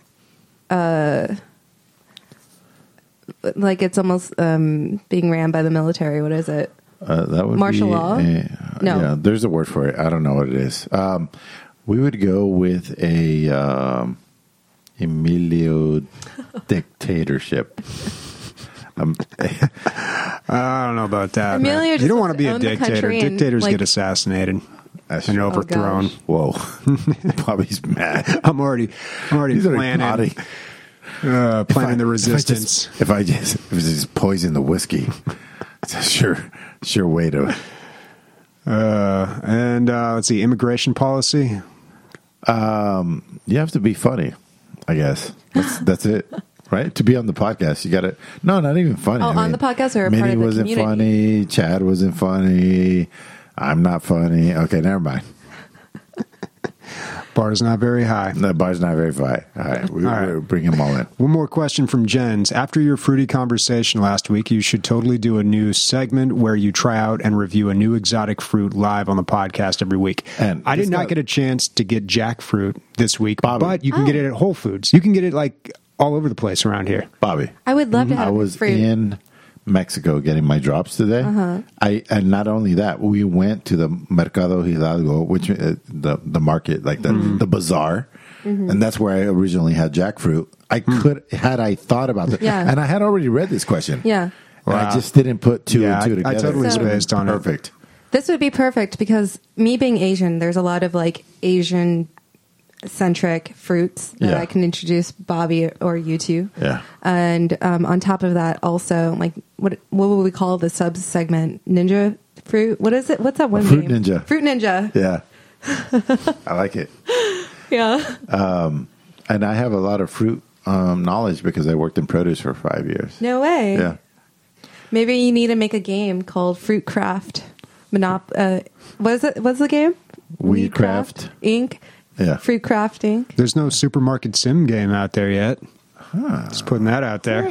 S2: Like it's almost being ran by the military. What is it?
S3: That would
S2: martial
S3: be
S2: law? No.
S3: Yeah, there's a word for it. I don't know what it is. We would go with a Emilio dictatorship.
S1: I don't know about that.
S2: Emilio
S1: you don't want to be a
S2: own the
S1: dictator.
S2: country and,
S1: Dictators
S2: like-
S1: get assassinated and overthrown.
S3: Whoa, Bobby's mad.
S1: I'm already
S3: He's already
S1: planning the resistance.
S3: If I just poison the whiskey, it's a sure way to.
S1: And let's see, immigration policy.
S3: You have to be funny, I guess. That's it, right? To be on the podcast, you got to. No, not even funny.
S2: Oh, on the podcast or a
S3: Minnie
S2: part of the
S3: wasn't
S2: community?
S3: funny. Chad wasn't funny. I'm not funny. Okay, never mind.
S1: Bar's not very high.
S3: The bar's not very high. All right, we'll bring them all in.
S1: One more question from Jens. After your fruity conversation last week, you should totally do a new segment where you try out and review a new exotic fruit live on the podcast every week.
S3: And
S1: I did not get a chance to get jackfruit this week,
S3: Bobby.
S1: but you can get it at Whole Foods. You can get it like all over the place around here.
S3: Bobby,
S2: I would love to have
S3: I was
S2: fruit.
S3: in Mexico getting my drops today. And not only that, we went to the Mercado Hidalgo, which the market, like the bazaar, and that's where I originally had jackfruit. I thought about that, and I had already read this question.
S2: Yeah.
S3: And
S1: Wow.
S3: I just didn't put two and two together.
S1: I totally spaced on it.
S3: Perfect.
S2: This would be perfect because me being Asian, there's a lot of like Asian centric fruits that I can introduce Bobby or you to.
S3: Yeah.
S2: And on top of that, also like what would we call the sub segment? Ninja fruit? What is it? What's that one
S3: Fruit
S2: name?
S3: Ninja.
S2: Fruit Ninja.
S3: Yeah. I like it.
S2: Yeah.
S3: And I have a lot of fruit knowledge because I worked in produce for 5 years.
S2: No way.
S3: Yeah.
S2: Maybe you need to make a game called Fruit Craft. What is it? What's the game?
S3: Weedcraft
S2: Inc.
S3: Yeah.
S2: Fruit Craft Inc.
S1: There's no supermarket sim game out there yet. Just putting that out there.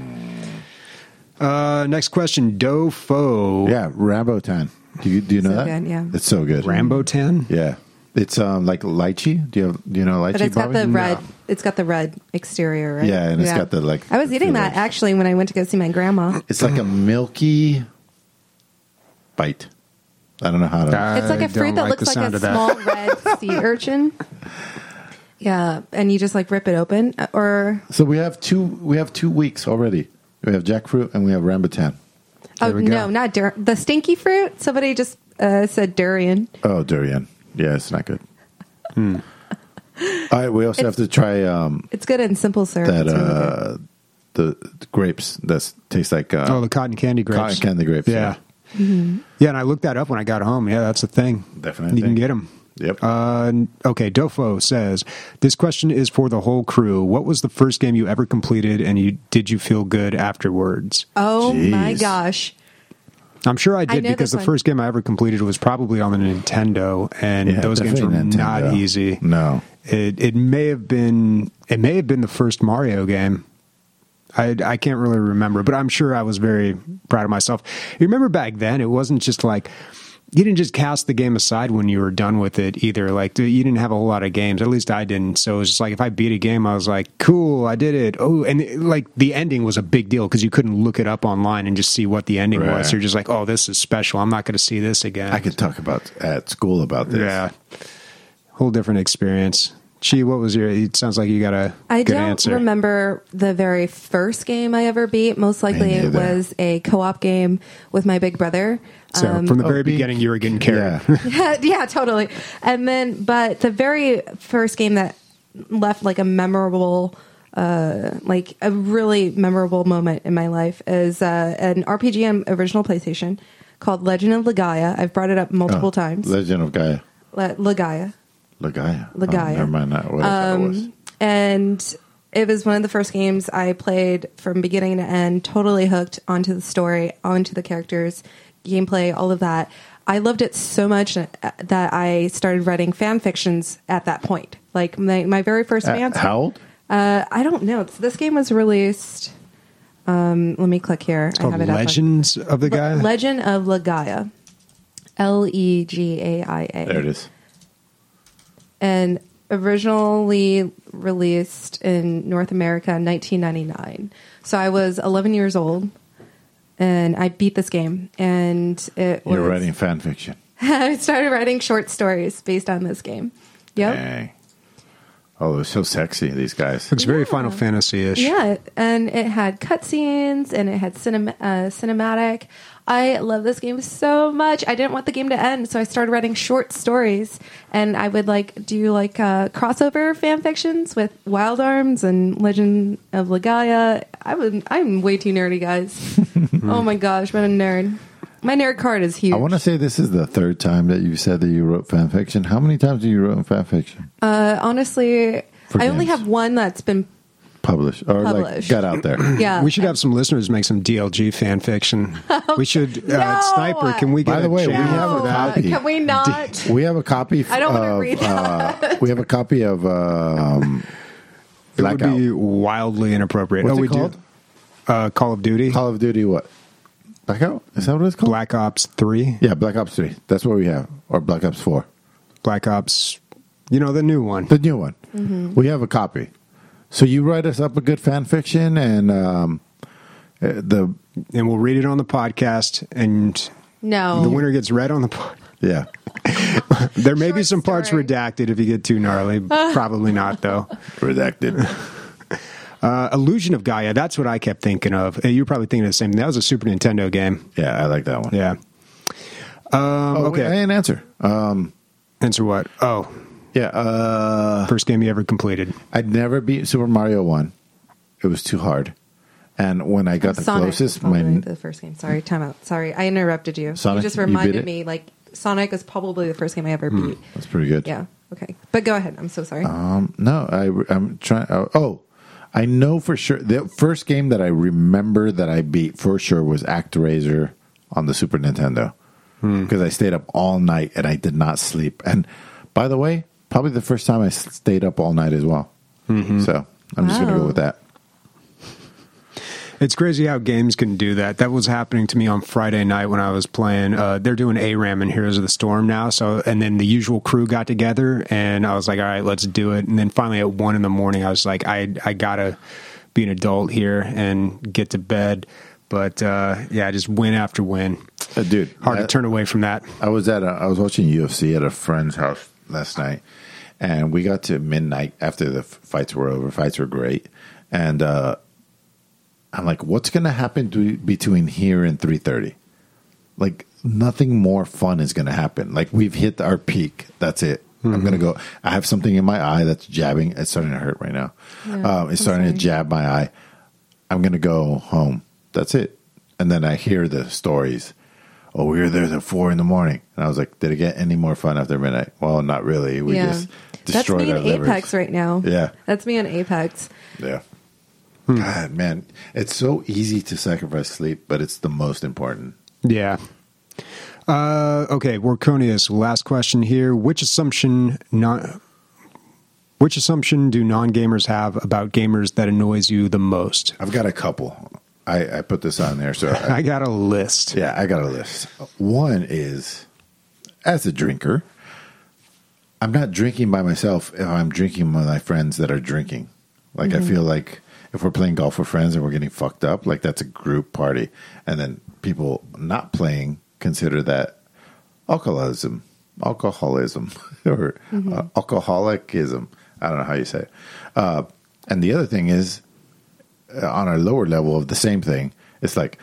S1: Next question, Dofo.
S3: Yeah, Rambutan. Do you know
S2: So
S3: that?
S2: good, yeah.
S3: It's so good.
S1: Rambutan?
S3: Yeah. It's like lychee. Do you know lychee?
S2: But it's got
S3: Bobby?
S2: the red. It's got the red exterior, right?
S3: Yeah, and it's got the like.
S2: I was eating that
S3: flavors.
S2: actually when I went to go see my grandma.
S3: It's like a milky bite. I don't know how to.
S2: It's like a
S1: I
S2: fruit
S1: don't
S2: that
S1: like
S2: looks
S1: the
S2: like
S1: sound
S2: a
S1: of that.
S2: small red sea urchin. Yeah, and you just like rip it open, or
S3: So we have 2 weeks already. We have jackfruit and we have rambutan.
S2: Oh, no, not the stinky fruit. Somebody just said durian.
S3: Oh, durian. Yeah, it's not good. All right, we also have to try
S2: it's good in simple syrup.
S3: that
S2: It's really good.
S3: the grapes that taste like
S1: the cotton candy grapes.
S3: cotton candy grapes.
S1: Yeah. Yeah, and I looked that up when I got home. Yeah, that's the thing.
S3: Definitely.
S1: You can get them.
S3: Yep.
S1: Okay, Dofo says, this question is for the whole crew. What was the first game you ever completed, and did you feel good afterwards?
S2: Oh,
S3: Jeez.
S2: my gosh.
S1: I'm sure I did
S2: know
S1: because
S2: this
S1: the first game I ever completed was probably on the Nintendo, and
S3: Yeah,
S1: those games were
S3: definitely
S1: not
S3: Nintendo.
S1: easy.
S3: No.
S1: It may have been the first Mario game. I can't really remember, but I'm sure I was very proud of myself. You remember back then, it wasn't just like you didn't just cast the game aside when you were done with it either. Like you didn't have a whole lot of games. At least I didn't. So it was just like if I beat a game, I was like, cool, I did it. Oh, and like the ending was a big deal because you couldn't look it up online and just see what the ending was. So you're just like, oh, this is special. I'm not going to see this again.
S3: I could talk about at school about this.
S1: Yeah, whole different experience. Chi, what was your? It sounds like you got a good answer.
S2: I don't remember the very first game I ever beat. Most likely it was a co-op game with my big brother.
S1: So from the very beginning, you were getting carried.
S3: Yeah.
S2: Yeah, totally. And then, but the very first game that left like a memorable, like a really memorable moment in my life is an RPG on original PlayStation called Legend of Legaia. I've brought it up multiple times.
S3: Legend of Gaia.
S2: Legaia.
S3: Legaia.
S2: Legaia.
S3: Oh, never mind that. What else that was?
S2: And it was one of the first games I played from beginning to end, totally hooked onto the story, onto the characters, gameplay, all of that. I loved it so much that I started writing fan fictions at that point. Like my very first fan.
S3: How old?
S2: I don't know. This game was released. Let me click here.
S1: It's called Legends of the Gaia?
S2: Legend of Legaia. Legaia.
S3: There it is.
S2: And originally released in North America in 1999. So I was 11 years old, and I beat this game. And
S3: You're writing fan fiction.
S2: I started writing short stories based on this game. Yep.
S3: Dang. Oh, they're so sexy, these guys.
S1: Looks very Final Fantasy-ish.
S2: Yeah, and it had cutscenes, and it had cinematic. I love this game so much. I didn't want the game to end, so I started writing short stories, and I would do crossover fan fictions with Wild Arms and Legend of Legaia. I'm way too nerdy, guys. Oh my gosh, what a nerd! My nerd card is huge.
S3: I want to say this is the third time that you said that you wrote fan fiction. How many times have you written fan fiction?
S2: Honestly, I only
S3: games.
S2: have one that's been
S3: Published or
S2: Published.
S3: got out there.
S2: yeah.
S1: We should have some listeners make some DLG fan fiction. We should.
S2: No!
S1: Sniper, can we get
S3: By the way, we
S1: channel
S3: have
S1: for
S3: a
S1: that?
S3: copy.
S2: Can we not?
S3: We have a copy.
S2: I don't want to read that.
S3: We have a copy of
S1: It would
S3: Blackout.
S1: be wildly inappropriate.
S3: What's it
S1: we
S3: called?
S1: do. Call of Duty.
S3: Call of Duty. What? Blackout? Is that what it's called?
S1: Black Ops 3.
S3: Yeah, Black Ops 3. That's what we have. Or Black Ops 4.
S1: Black Ops, the new one.
S3: The new one.
S2: Mm-hmm.
S3: We have a copy. So you write us up a good fan fiction, and
S1: And we'll read it on the podcast, and
S2: No.
S1: the winner gets read on the podcast.
S3: yeah,
S1: There may be
S2: Short
S1: some parts
S2: story.
S1: redacted if you get too gnarly. Probably not, though.
S3: redacted.
S1: Illusion of Gaia, that's what I kept thinking of. You're probably thinking of the same thing. That was a Super Nintendo game.
S3: Yeah, I like that one.
S1: Yeah.
S3: Okay, I didn't answer.
S1: Answer what? Oh,
S3: Yeah,
S1: first game you ever completed.
S3: I'd never beat Super Mario 1. It was too hard. And when I got the
S2: Sonic
S3: closest,
S2: was probably the first game. Sorry, time out. Sorry, I interrupted you.
S3: Sonic,
S2: you just
S3: you beat
S2: reminded
S3: it?
S2: me, Sonic was probably the first game I ever beat.
S3: that's pretty good.
S2: Yeah. Okay. But go ahead. I'm so sorry.
S3: No, I'm trying. I know for sure. The first game that I remember that I beat for sure was ActRaiser on the Super Nintendo because I stayed up all night and I did not sleep. And by the way, probably the first time I stayed up all night as well. So I'm just going to go with that.
S1: It's crazy how games can do that. That was happening to me on Friday night when I was playing. They're doing ARAM in Heroes of the Storm now. And then the usual crew got together, and I was like, all right, let's do it. And then finally at 1 a.m, I was like, I got to be an adult here and get to bed. But just win after win.
S3: Dude,
S1: Hard to turn away from that.
S3: I was watching UFC at a friend's house last night, and we got to midnight after the fights were over. Fights were great, and I'm like, what's going to happen between here and 3:30? Like, nothing more fun is going to happen. Like, we've hit our peak. That's it. I'm going to go. I have something in my eye that's jabbing. It's starting to hurt right now. Yeah, it's starting to jab my eye. I'm going to go home. That's it. And then I hear the stories. Oh, we were there till 4 a.m. And I was like, did it get any more fun after midnight? Well, not really. We just destroyed our livers.
S2: That's me in Apex right now.
S3: Yeah.
S2: That's me in Apex.
S3: Yeah. God, man. It's so easy to sacrifice sleep, but it's the most important.
S1: Yeah. Okay, Workonius, last question here. Which assumption do non-gamers have about gamers that annoys you the most?
S3: I've got a couple. I put this on there. So
S1: I got a list.
S3: Yeah, I got a list. One is, as a drinker, I'm not drinking by myself if I'm drinking with my friends that are drinking. Like, I feel like if we're playing golf with friends and we're getting fucked up, like, that's a group party. And then people not playing consider that alcoholism, or alcoholicism. I don't know how you say it. And the other thing is, on a lower level of the same thing, it's like,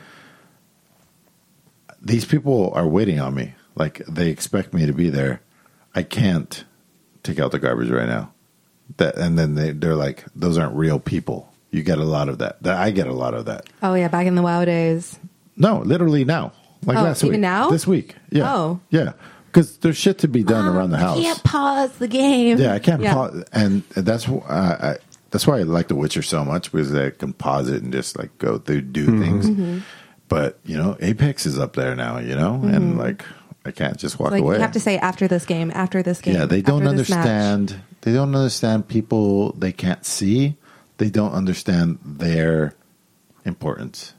S3: these people are waiting on me. Like, they expect me to be there. I can't take out the garbage right now. And then they're like, those aren't real people. You get a lot of that. I get a lot of that.
S2: Oh, yeah, back in the WoW days.
S3: No, literally now. Like last week.
S2: Even now?
S3: This week. Yeah.
S2: Oh.
S3: Yeah. Because there's shit to be done around the house.
S2: I can't pause the game.
S3: Yeah, I can't pause. And that's why I like The Witcher so much, because I can pause it and just like go through, do things. Mm-hmm. But, Apex is up there now, and like, I can't just walk away.
S2: You have to say after this game.
S3: Yeah, they don't understand. They don't understand people they can't see. They don't understand their importance.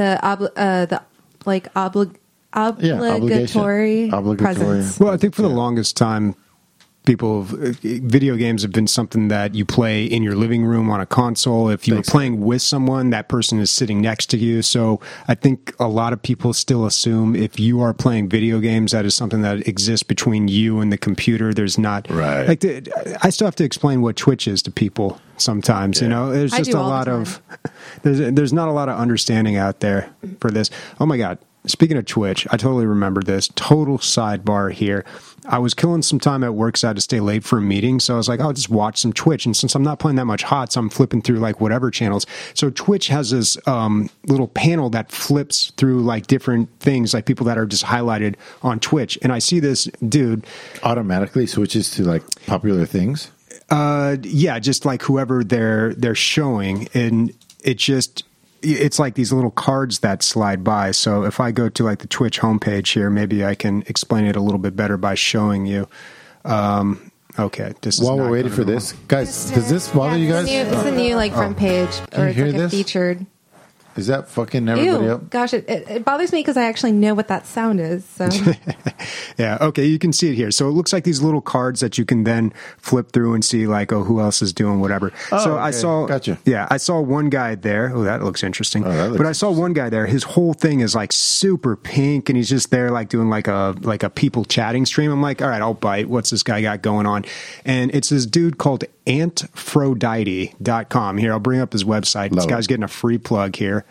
S2: Obligatory presence.
S1: Well, I think for the longest time, video games have been something that you play in your living room on a console. If you were playing with someone, that person is sitting next to you. So I think a lot of people still assume if you are playing video games, that is something that exists between you and the computer. There's not,
S3: right.
S1: Like, I still have to explain what Twitch is to people sometimes.
S3: Yeah.
S1: There's just a lot of there's not a lot of understanding out there for this. Oh my God. Speaking of Twitch, I totally remember this. Total sidebar here. I was killing some time at work, so I had to stay late for a meeting. So I was like, I'll just watch some Twitch. And since I'm not playing that much HOTS, I'm flipping through like whatever channels. So Twitch has this little panel that flips through like different things, like people that are just highlighted on Twitch. And I see this dude
S3: automatically switches to like popular things.
S1: Yeah, just like whoever they're showing, and it's like these little cards that slide by. So if I go to like the Twitch homepage here, maybe I can explain it a little bit better by showing you. Okay.
S3: While we're waiting for this, guys, does this bother you guys?
S2: It's a new front page, or it's like a featured.
S3: Is that fucking everybody up?
S2: Gosh, it bothers me because I actually know what that sound is. So.
S1: Yeah, okay, you can see it here. So it looks like these little cards that you can then flip through and see like, who else is doing whatever.
S3: Oh,
S1: so
S3: okay.
S1: I saw,
S3: gotcha.
S1: Yeah, I saw one guy there. Oh, that looks interesting. But I saw one guy there. His whole thing is like super pink, and he's just there like doing like a people chatting stream. I'm like, all right, I'll bite. What's this guy got going on? And it's this dude called Amphirodite.com. Here, I'll bring up his website. This guy's getting a free plug here.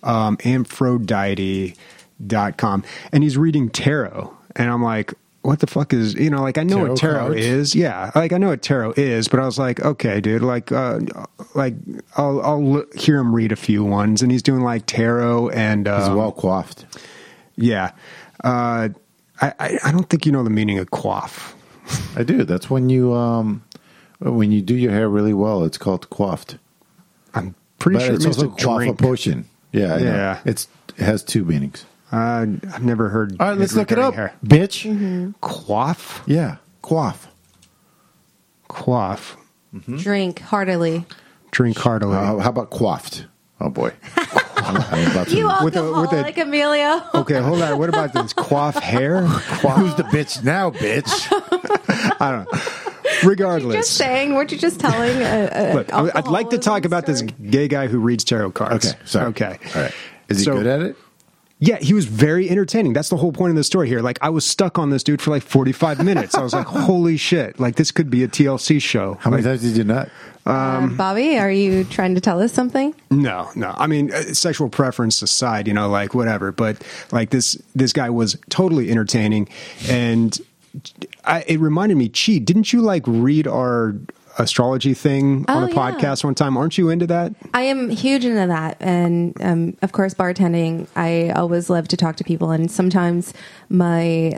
S1: Amphirodite.com, and he's reading tarot, and I'm like, what the fuck is, I know tarot what tarot cards? Is. Yeah, like I know what tarot is, but I was like, okay, dude, I'll hear him read a few ones, and he's doing like tarot, and
S3: he's well coiffed.
S1: Yeah, I don't think you know the meaning of coif.
S3: I do. That's when you do your hair really well. It's called coiffed.
S1: I'm pretty sure
S3: it's also quaff a potion. Yeah,
S1: yeah.
S3: It has two meanings.
S1: I've never heard.
S3: All right, let's look it up, bitch.
S2: Mm-hmm.
S1: Quaff?
S3: Yeah, quaff.
S1: Quaff.
S2: Mm-hmm. Drink heartily.
S3: How about quaffed? Oh boy.
S2: You alcoholic, Emilio.
S1: Okay, hold on. What about this? Quaff hair?
S3: Who's the bitch now, bitch?
S1: I don't know. Regardless.
S2: Weren't you just telling?
S1: Look, I'd like to talk about this gay guy who reads tarot cards.
S3: Okay, sorry.
S1: Okay.
S3: All right. Is he good at it?
S1: Yeah, he was very entertaining. That's the whole point of the story here. Like, I was stuck on this dude for like 45 minutes. I was like, holy shit. Like, this could be a TLC show.
S3: How many times did you nut?
S2: Bobby, are you trying to tell us something?
S1: No. I mean, sexual preference aside, like whatever. But like this guy was totally entertaining. And it reminded me, Chi, didn't you like read our astrology thing on a podcast one time? Aren't you into that? I
S2: am huge into that. And of course, bartending, I always love to talk to people. And sometimes my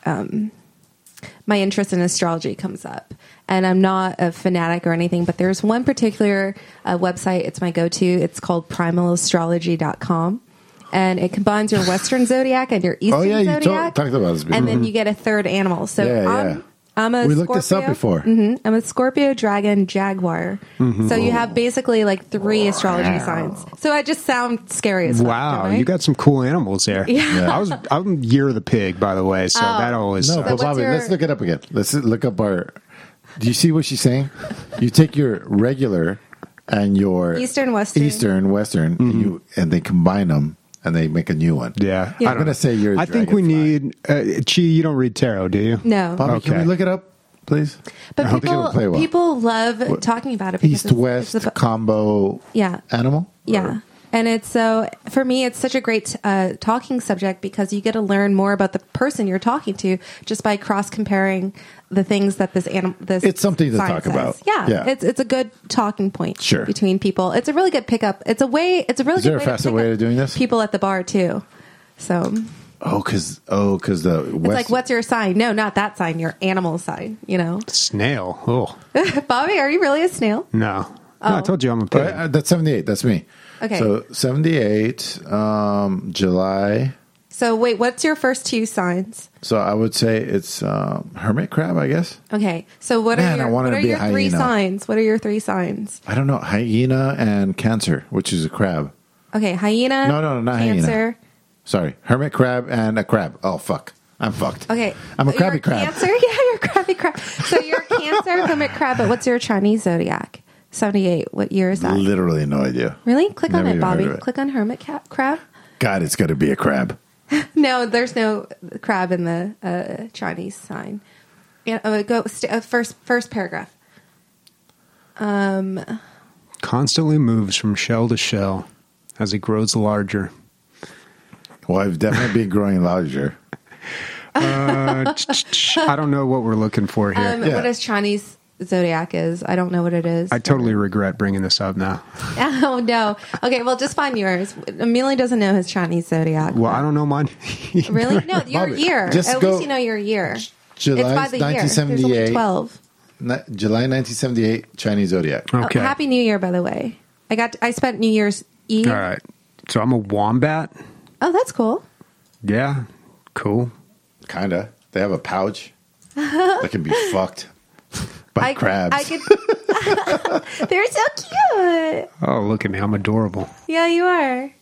S2: interest in astrology comes up. And I'm not a fanatic or anything, but there's one particular website, it's my go-to. It's called primalastrology.com. And it combines your Western zodiac and your Eastern zodiac.
S3: Talked about this before.
S2: And then you get a third animal. So I'm a
S3: we
S2: Scorpio.
S3: Looked this up before.
S2: I'm a Scorpio, Dragon, Jaguar. So you have basically like 3 astrology signs. So I just sound scary as fuck.
S1: Wow, you got some cool animals there.
S2: Yeah.
S1: I'm Year of the Pig, by the way. So that always.
S3: No, but Bobby, let's look it up again. Let's look up our. Do you see what she's saying? You take your regular and your
S2: Eastern, Western,
S3: and they combine them. And they make a new one.
S1: Yeah.
S3: I'm going to say you're a
S1: I think we need... Chi, you don't read tarot, do you?
S2: No.
S3: Bobby, can we look it up, please?
S2: But people love talking about it. Because
S3: East-West combo animal?
S2: Yeah. And it's for me, it's such a great talking subject because you get to learn more about the person you're talking to just by cross-comparing the things that this
S3: it's something to talk about.
S2: Yeah. It's a good talking point between people. It's a really good pickup. Is there
S3: a faster way of doing this?
S2: People at the bar too. So.
S3: Because the
S2: It's like, what's your sign? No, not that sign. Your animal sign.
S1: Snail. Oh.
S2: Bobby, are you really a snail?
S1: No. No, I told you I'm a pig.
S3: That's 78. That's me.
S2: Okay.
S3: So 78, July.
S2: So wait, what's your first 2 signs?
S3: So I would say it's hermit crab, I guess.
S2: Okay. So what are your 3 signs? What are your 3 signs?
S3: I don't know. Hyena and Cancer, which is a crab.
S2: Okay, hyena.
S3: No, not
S2: Cancer.
S3: hyena. Sorry, hermit crab and a crab. Oh fuck, I'm fucked.
S2: Okay,
S3: I'm a crabby crab.
S2: Cancer, you're a crabby crab. So you're Cancer, hermit crab. But what's your Chinese zodiac? 78. What year is that?
S3: Literally no idea.
S2: Really? Click on it, Bobby. Click on hermit crab.
S3: God, it's got to be a crab.
S2: No, there's no crab in the Chinese sign. Yeah, go first paragraph.
S1: Constantly moves from shell to shell as it grows larger.
S3: Well, I've definitely been growing larger.
S1: I don't know what we're looking for here.
S2: What is Chinese zodiac is? I don't know what it is.
S1: I totally regret bringing this up now.
S2: Oh, no. Okay, well, just find yours. Amelia doesn't know his Chinese zodiac.
S1: Well, I don't know mine.
S2: Really? No, your year. At least you know your year.
S3: July
S2: it's by the
S3: 1978.
S2: Year. There's only 12.
S3: July 1978, Chinese zodiac.
S1: Okay.
S2: Oh, Happy New Year, by the way. I spent New Year's Eve.
S1: All right. So I'm a wombat.
S2: Oh, that's cool.
S1: Yeah. Cool.
S3: Kinda. They have a pouch that can be fucked by crabs.
S2: They're so cute.
S1: Oh, look at me. I'm adorable.
S2: Yeah, you are.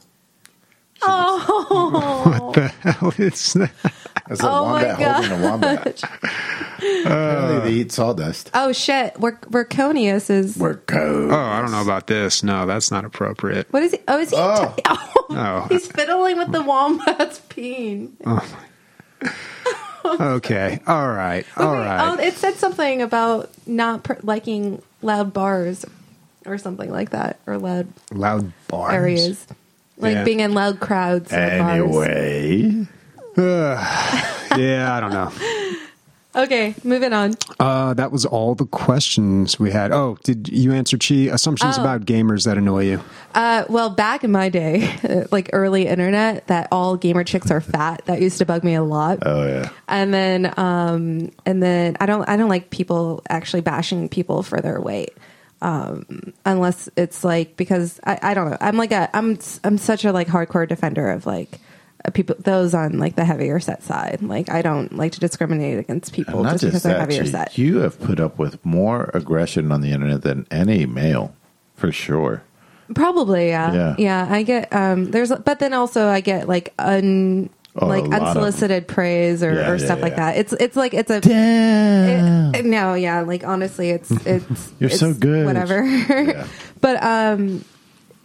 S2: Oh.
S1: What the hell is that?
S3: That's a wombat holding a wombat. They eat sawdust.
S2: Oh, shit. Werconius is...
S1: Oh, I don't know about this. No, that's not appropriate.
S2: What is he? Oh, is he...
S1: Oh.
S2: He's fiddling with the wombat's peen.
S1: Oh, my... Okay. All right. All right.
S2: Oh, it said something about not liking loud bars or something like that. Or loud
S1: bars.
S2: Areas. Like being in loud crowds.
S3: Anyway.
S1: Yeah, I don't know.
S2: Okay, moving on.
S1: That was all the questions we had. Oh, did you answer, Chi? Assumptions about gamers that annoy you?
S2: Well, back in my day, like early internet, that all gamer chicks are fat. That used to bug me a lot.
S3: Oh yeah.
S2: And then I don't like people actually bashing people for their weight. Unless it's like, because I don't know. I'm such a like hardcore defender of like people, those on like the heavier set side. Like I don't like to discriminate against people just because they're heavier set.
S3: You have put up with more aggression on the internet than any male, for sure.
S2: Probably, yeah. I get but then also I get like unsolicited praise or stuff like that. It's like it's a
S3: damn.
S2: Like honestly, it's
S3: You're so good.
S2: Whatever.
S3: Yeah.
S2: But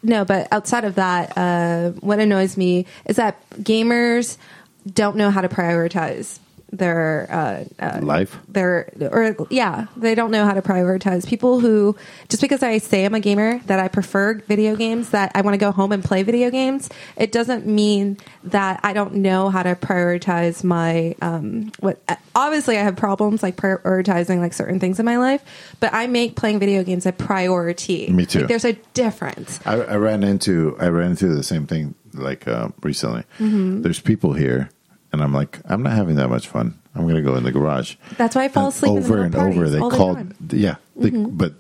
S2: no, but outside of that, what annoys me is that gamers don't know how to prioritize their
S3: life.
S2: they don't know how to prioritize. People who, just because I say I'm a gamer, that I prefer video games, that I want to go home and play video games, it doesn't mean that I don't know how to prioritize my obviously I have problems like prioritizing like certain things in my life, but I make playing video games a priority.
S3: Me too.
S2: Like, there's a difference.
S3: I ran into the same thing like recently. Mm-hmm. There's people here. And I'm like, I'm not having that much fun. I'm going to go in the garage.
S2: That's why I fall asleep
S3: over
S2: in the middle
S3: and over.
S2: of
S3: They
S2: parties all the time.
S3: but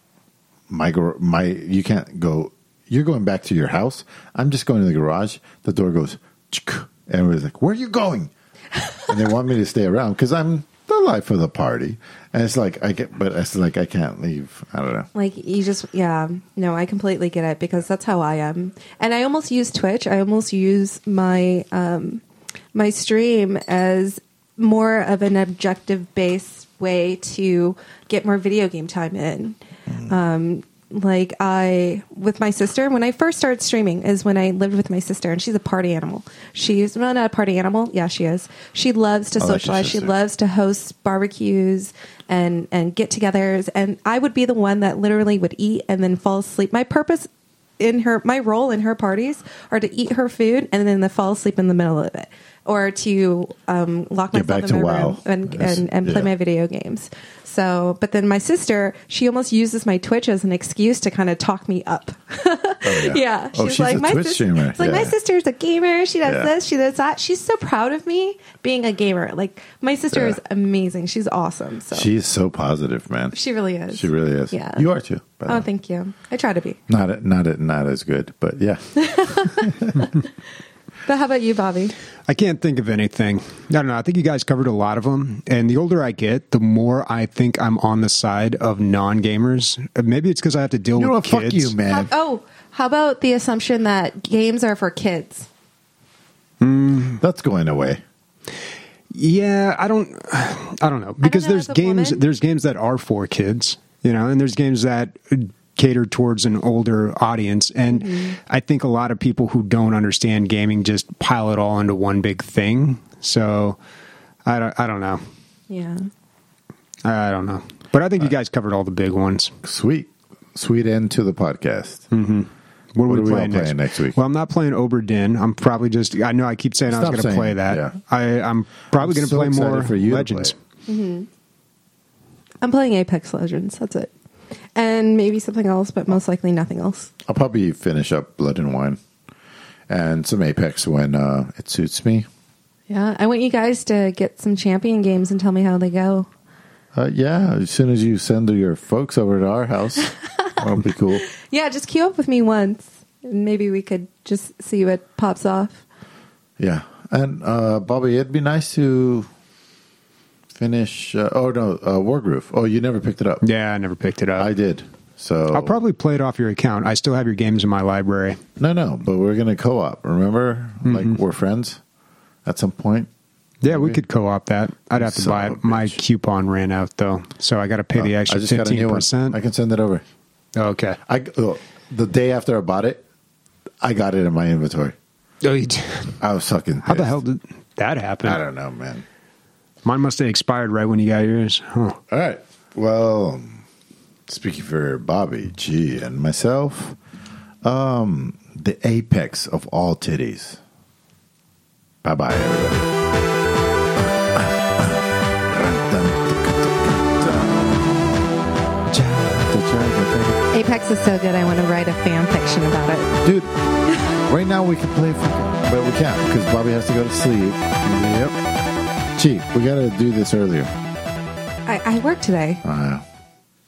S3: my you can't go. You're going back to your house. I'm just going to the garage. The door goes, and everybody's like, "Where are you going?" And they want me to stay around because I'm the life of the party. And it's like I can't leave. I don't know.
S2: Like you just, no, I completely get it because that's how I am. And I almost use Twitch. I almost use my my stream as more of an objective-based way to get more video game time in. Like with my sister, when I first started streaming is when I lived with my sister, and she's a party animal. She's not a party animal. Yeah, she is. She loves to socialize. She loves to host barbecues and get-togethers. And I would be the one that literally would eat and then fall asleep. My role in her parties are to eat her food and then to fall asleep in the middle of it, or to lock myself in my room and play my video games. So, but then my sister, she almost uses my Twitch as an excuse to kind of talk me up. She's like, my sister's a gamer. She does this, she does that. She's so proud of me being a gamer. Like, my sister is amazing. She's awesome. So
S3: she is so positive, man.
S2: She really is.
S3: She really is.
S2: Yeah,
S3: you are too.
S2: Oh, thank you. I try to be.
S3: Not as good, but yeah.
S2: But how about you, Bobby?
S1: I can't think of anything. I don't know. I think you guys covered a lot of them. And the older I get, the more I think I'm on the side of non-gamers. Maybe it's because I have to deal with kids.
S3: Fuck you, man.
S2: How about the assumption that games are for kids?
S3: That's going away.
S1: Yeah, I don't know. Because there's games that are for kids, and there's games that cater towards an older audience, and I think a lot of people who don't understand gaming just pile it all into one big thing. So I don't know.
S2: Yeah,
S1: I don't know, but I think you guys covered all the big ones.
S3: Sweet end to the podcast.
S1: Mm-hmm. What are we playing
S3: next week?
S1: Well, I'm not playing Oberdin. I'm probably I know I keep saying I was going to play that. Yeah. I'm probably going to play more Legends.
S2: Mm-hmm. I'm playing Apex Legends. That's it. And maybe something else, but most likely nothing else.
S3: I'll probably finish up Blood and Wine and some Apex when it suits me.
S2: Yeah, I want you guys to get some champion games and tell me how they go.
S3: As soon as you send your folks over to our house, that'll be cool.
S2: Yeah, just queue up with me once, and maybe we could just see what pops off.
S3: Yeah, and Bobby, it'd be nice to finish. Wargroove. Oh, you never picked it up?
S1: Yeah, I never picked it up.
S3: I did. So
S1: I'll probably play it off your account. I still have your games in my library.
S3: No, but we're going to co-op. Remember? Like, we're friends at some point.
S1: Yeah, we could co-op that. I'd have to buy it. My coupon ran out, though, so I got to pay the extra 15%.
S3: I can send it over.
S1: Oh, okay.
S3: The day after I bought it, I got it in my inventory.
S1: Oh, you did?
S3: I was fucking pissed.
S1: How the hell did that happen?
S3: I don't know, man.
S1: Mine must have expired right when you got yours. Huh.
S3: All right. Well, speaking for Bobby G and myself, the apex of all titties. Bye-bye, everybody.
S2: Apex is so good, I want to write a fan fiction about it.
S3: Dude, right now we can play, but we can't because Bobby has to go to sleep. Yep. Chief, we got to do this earlier.
S2: I work today.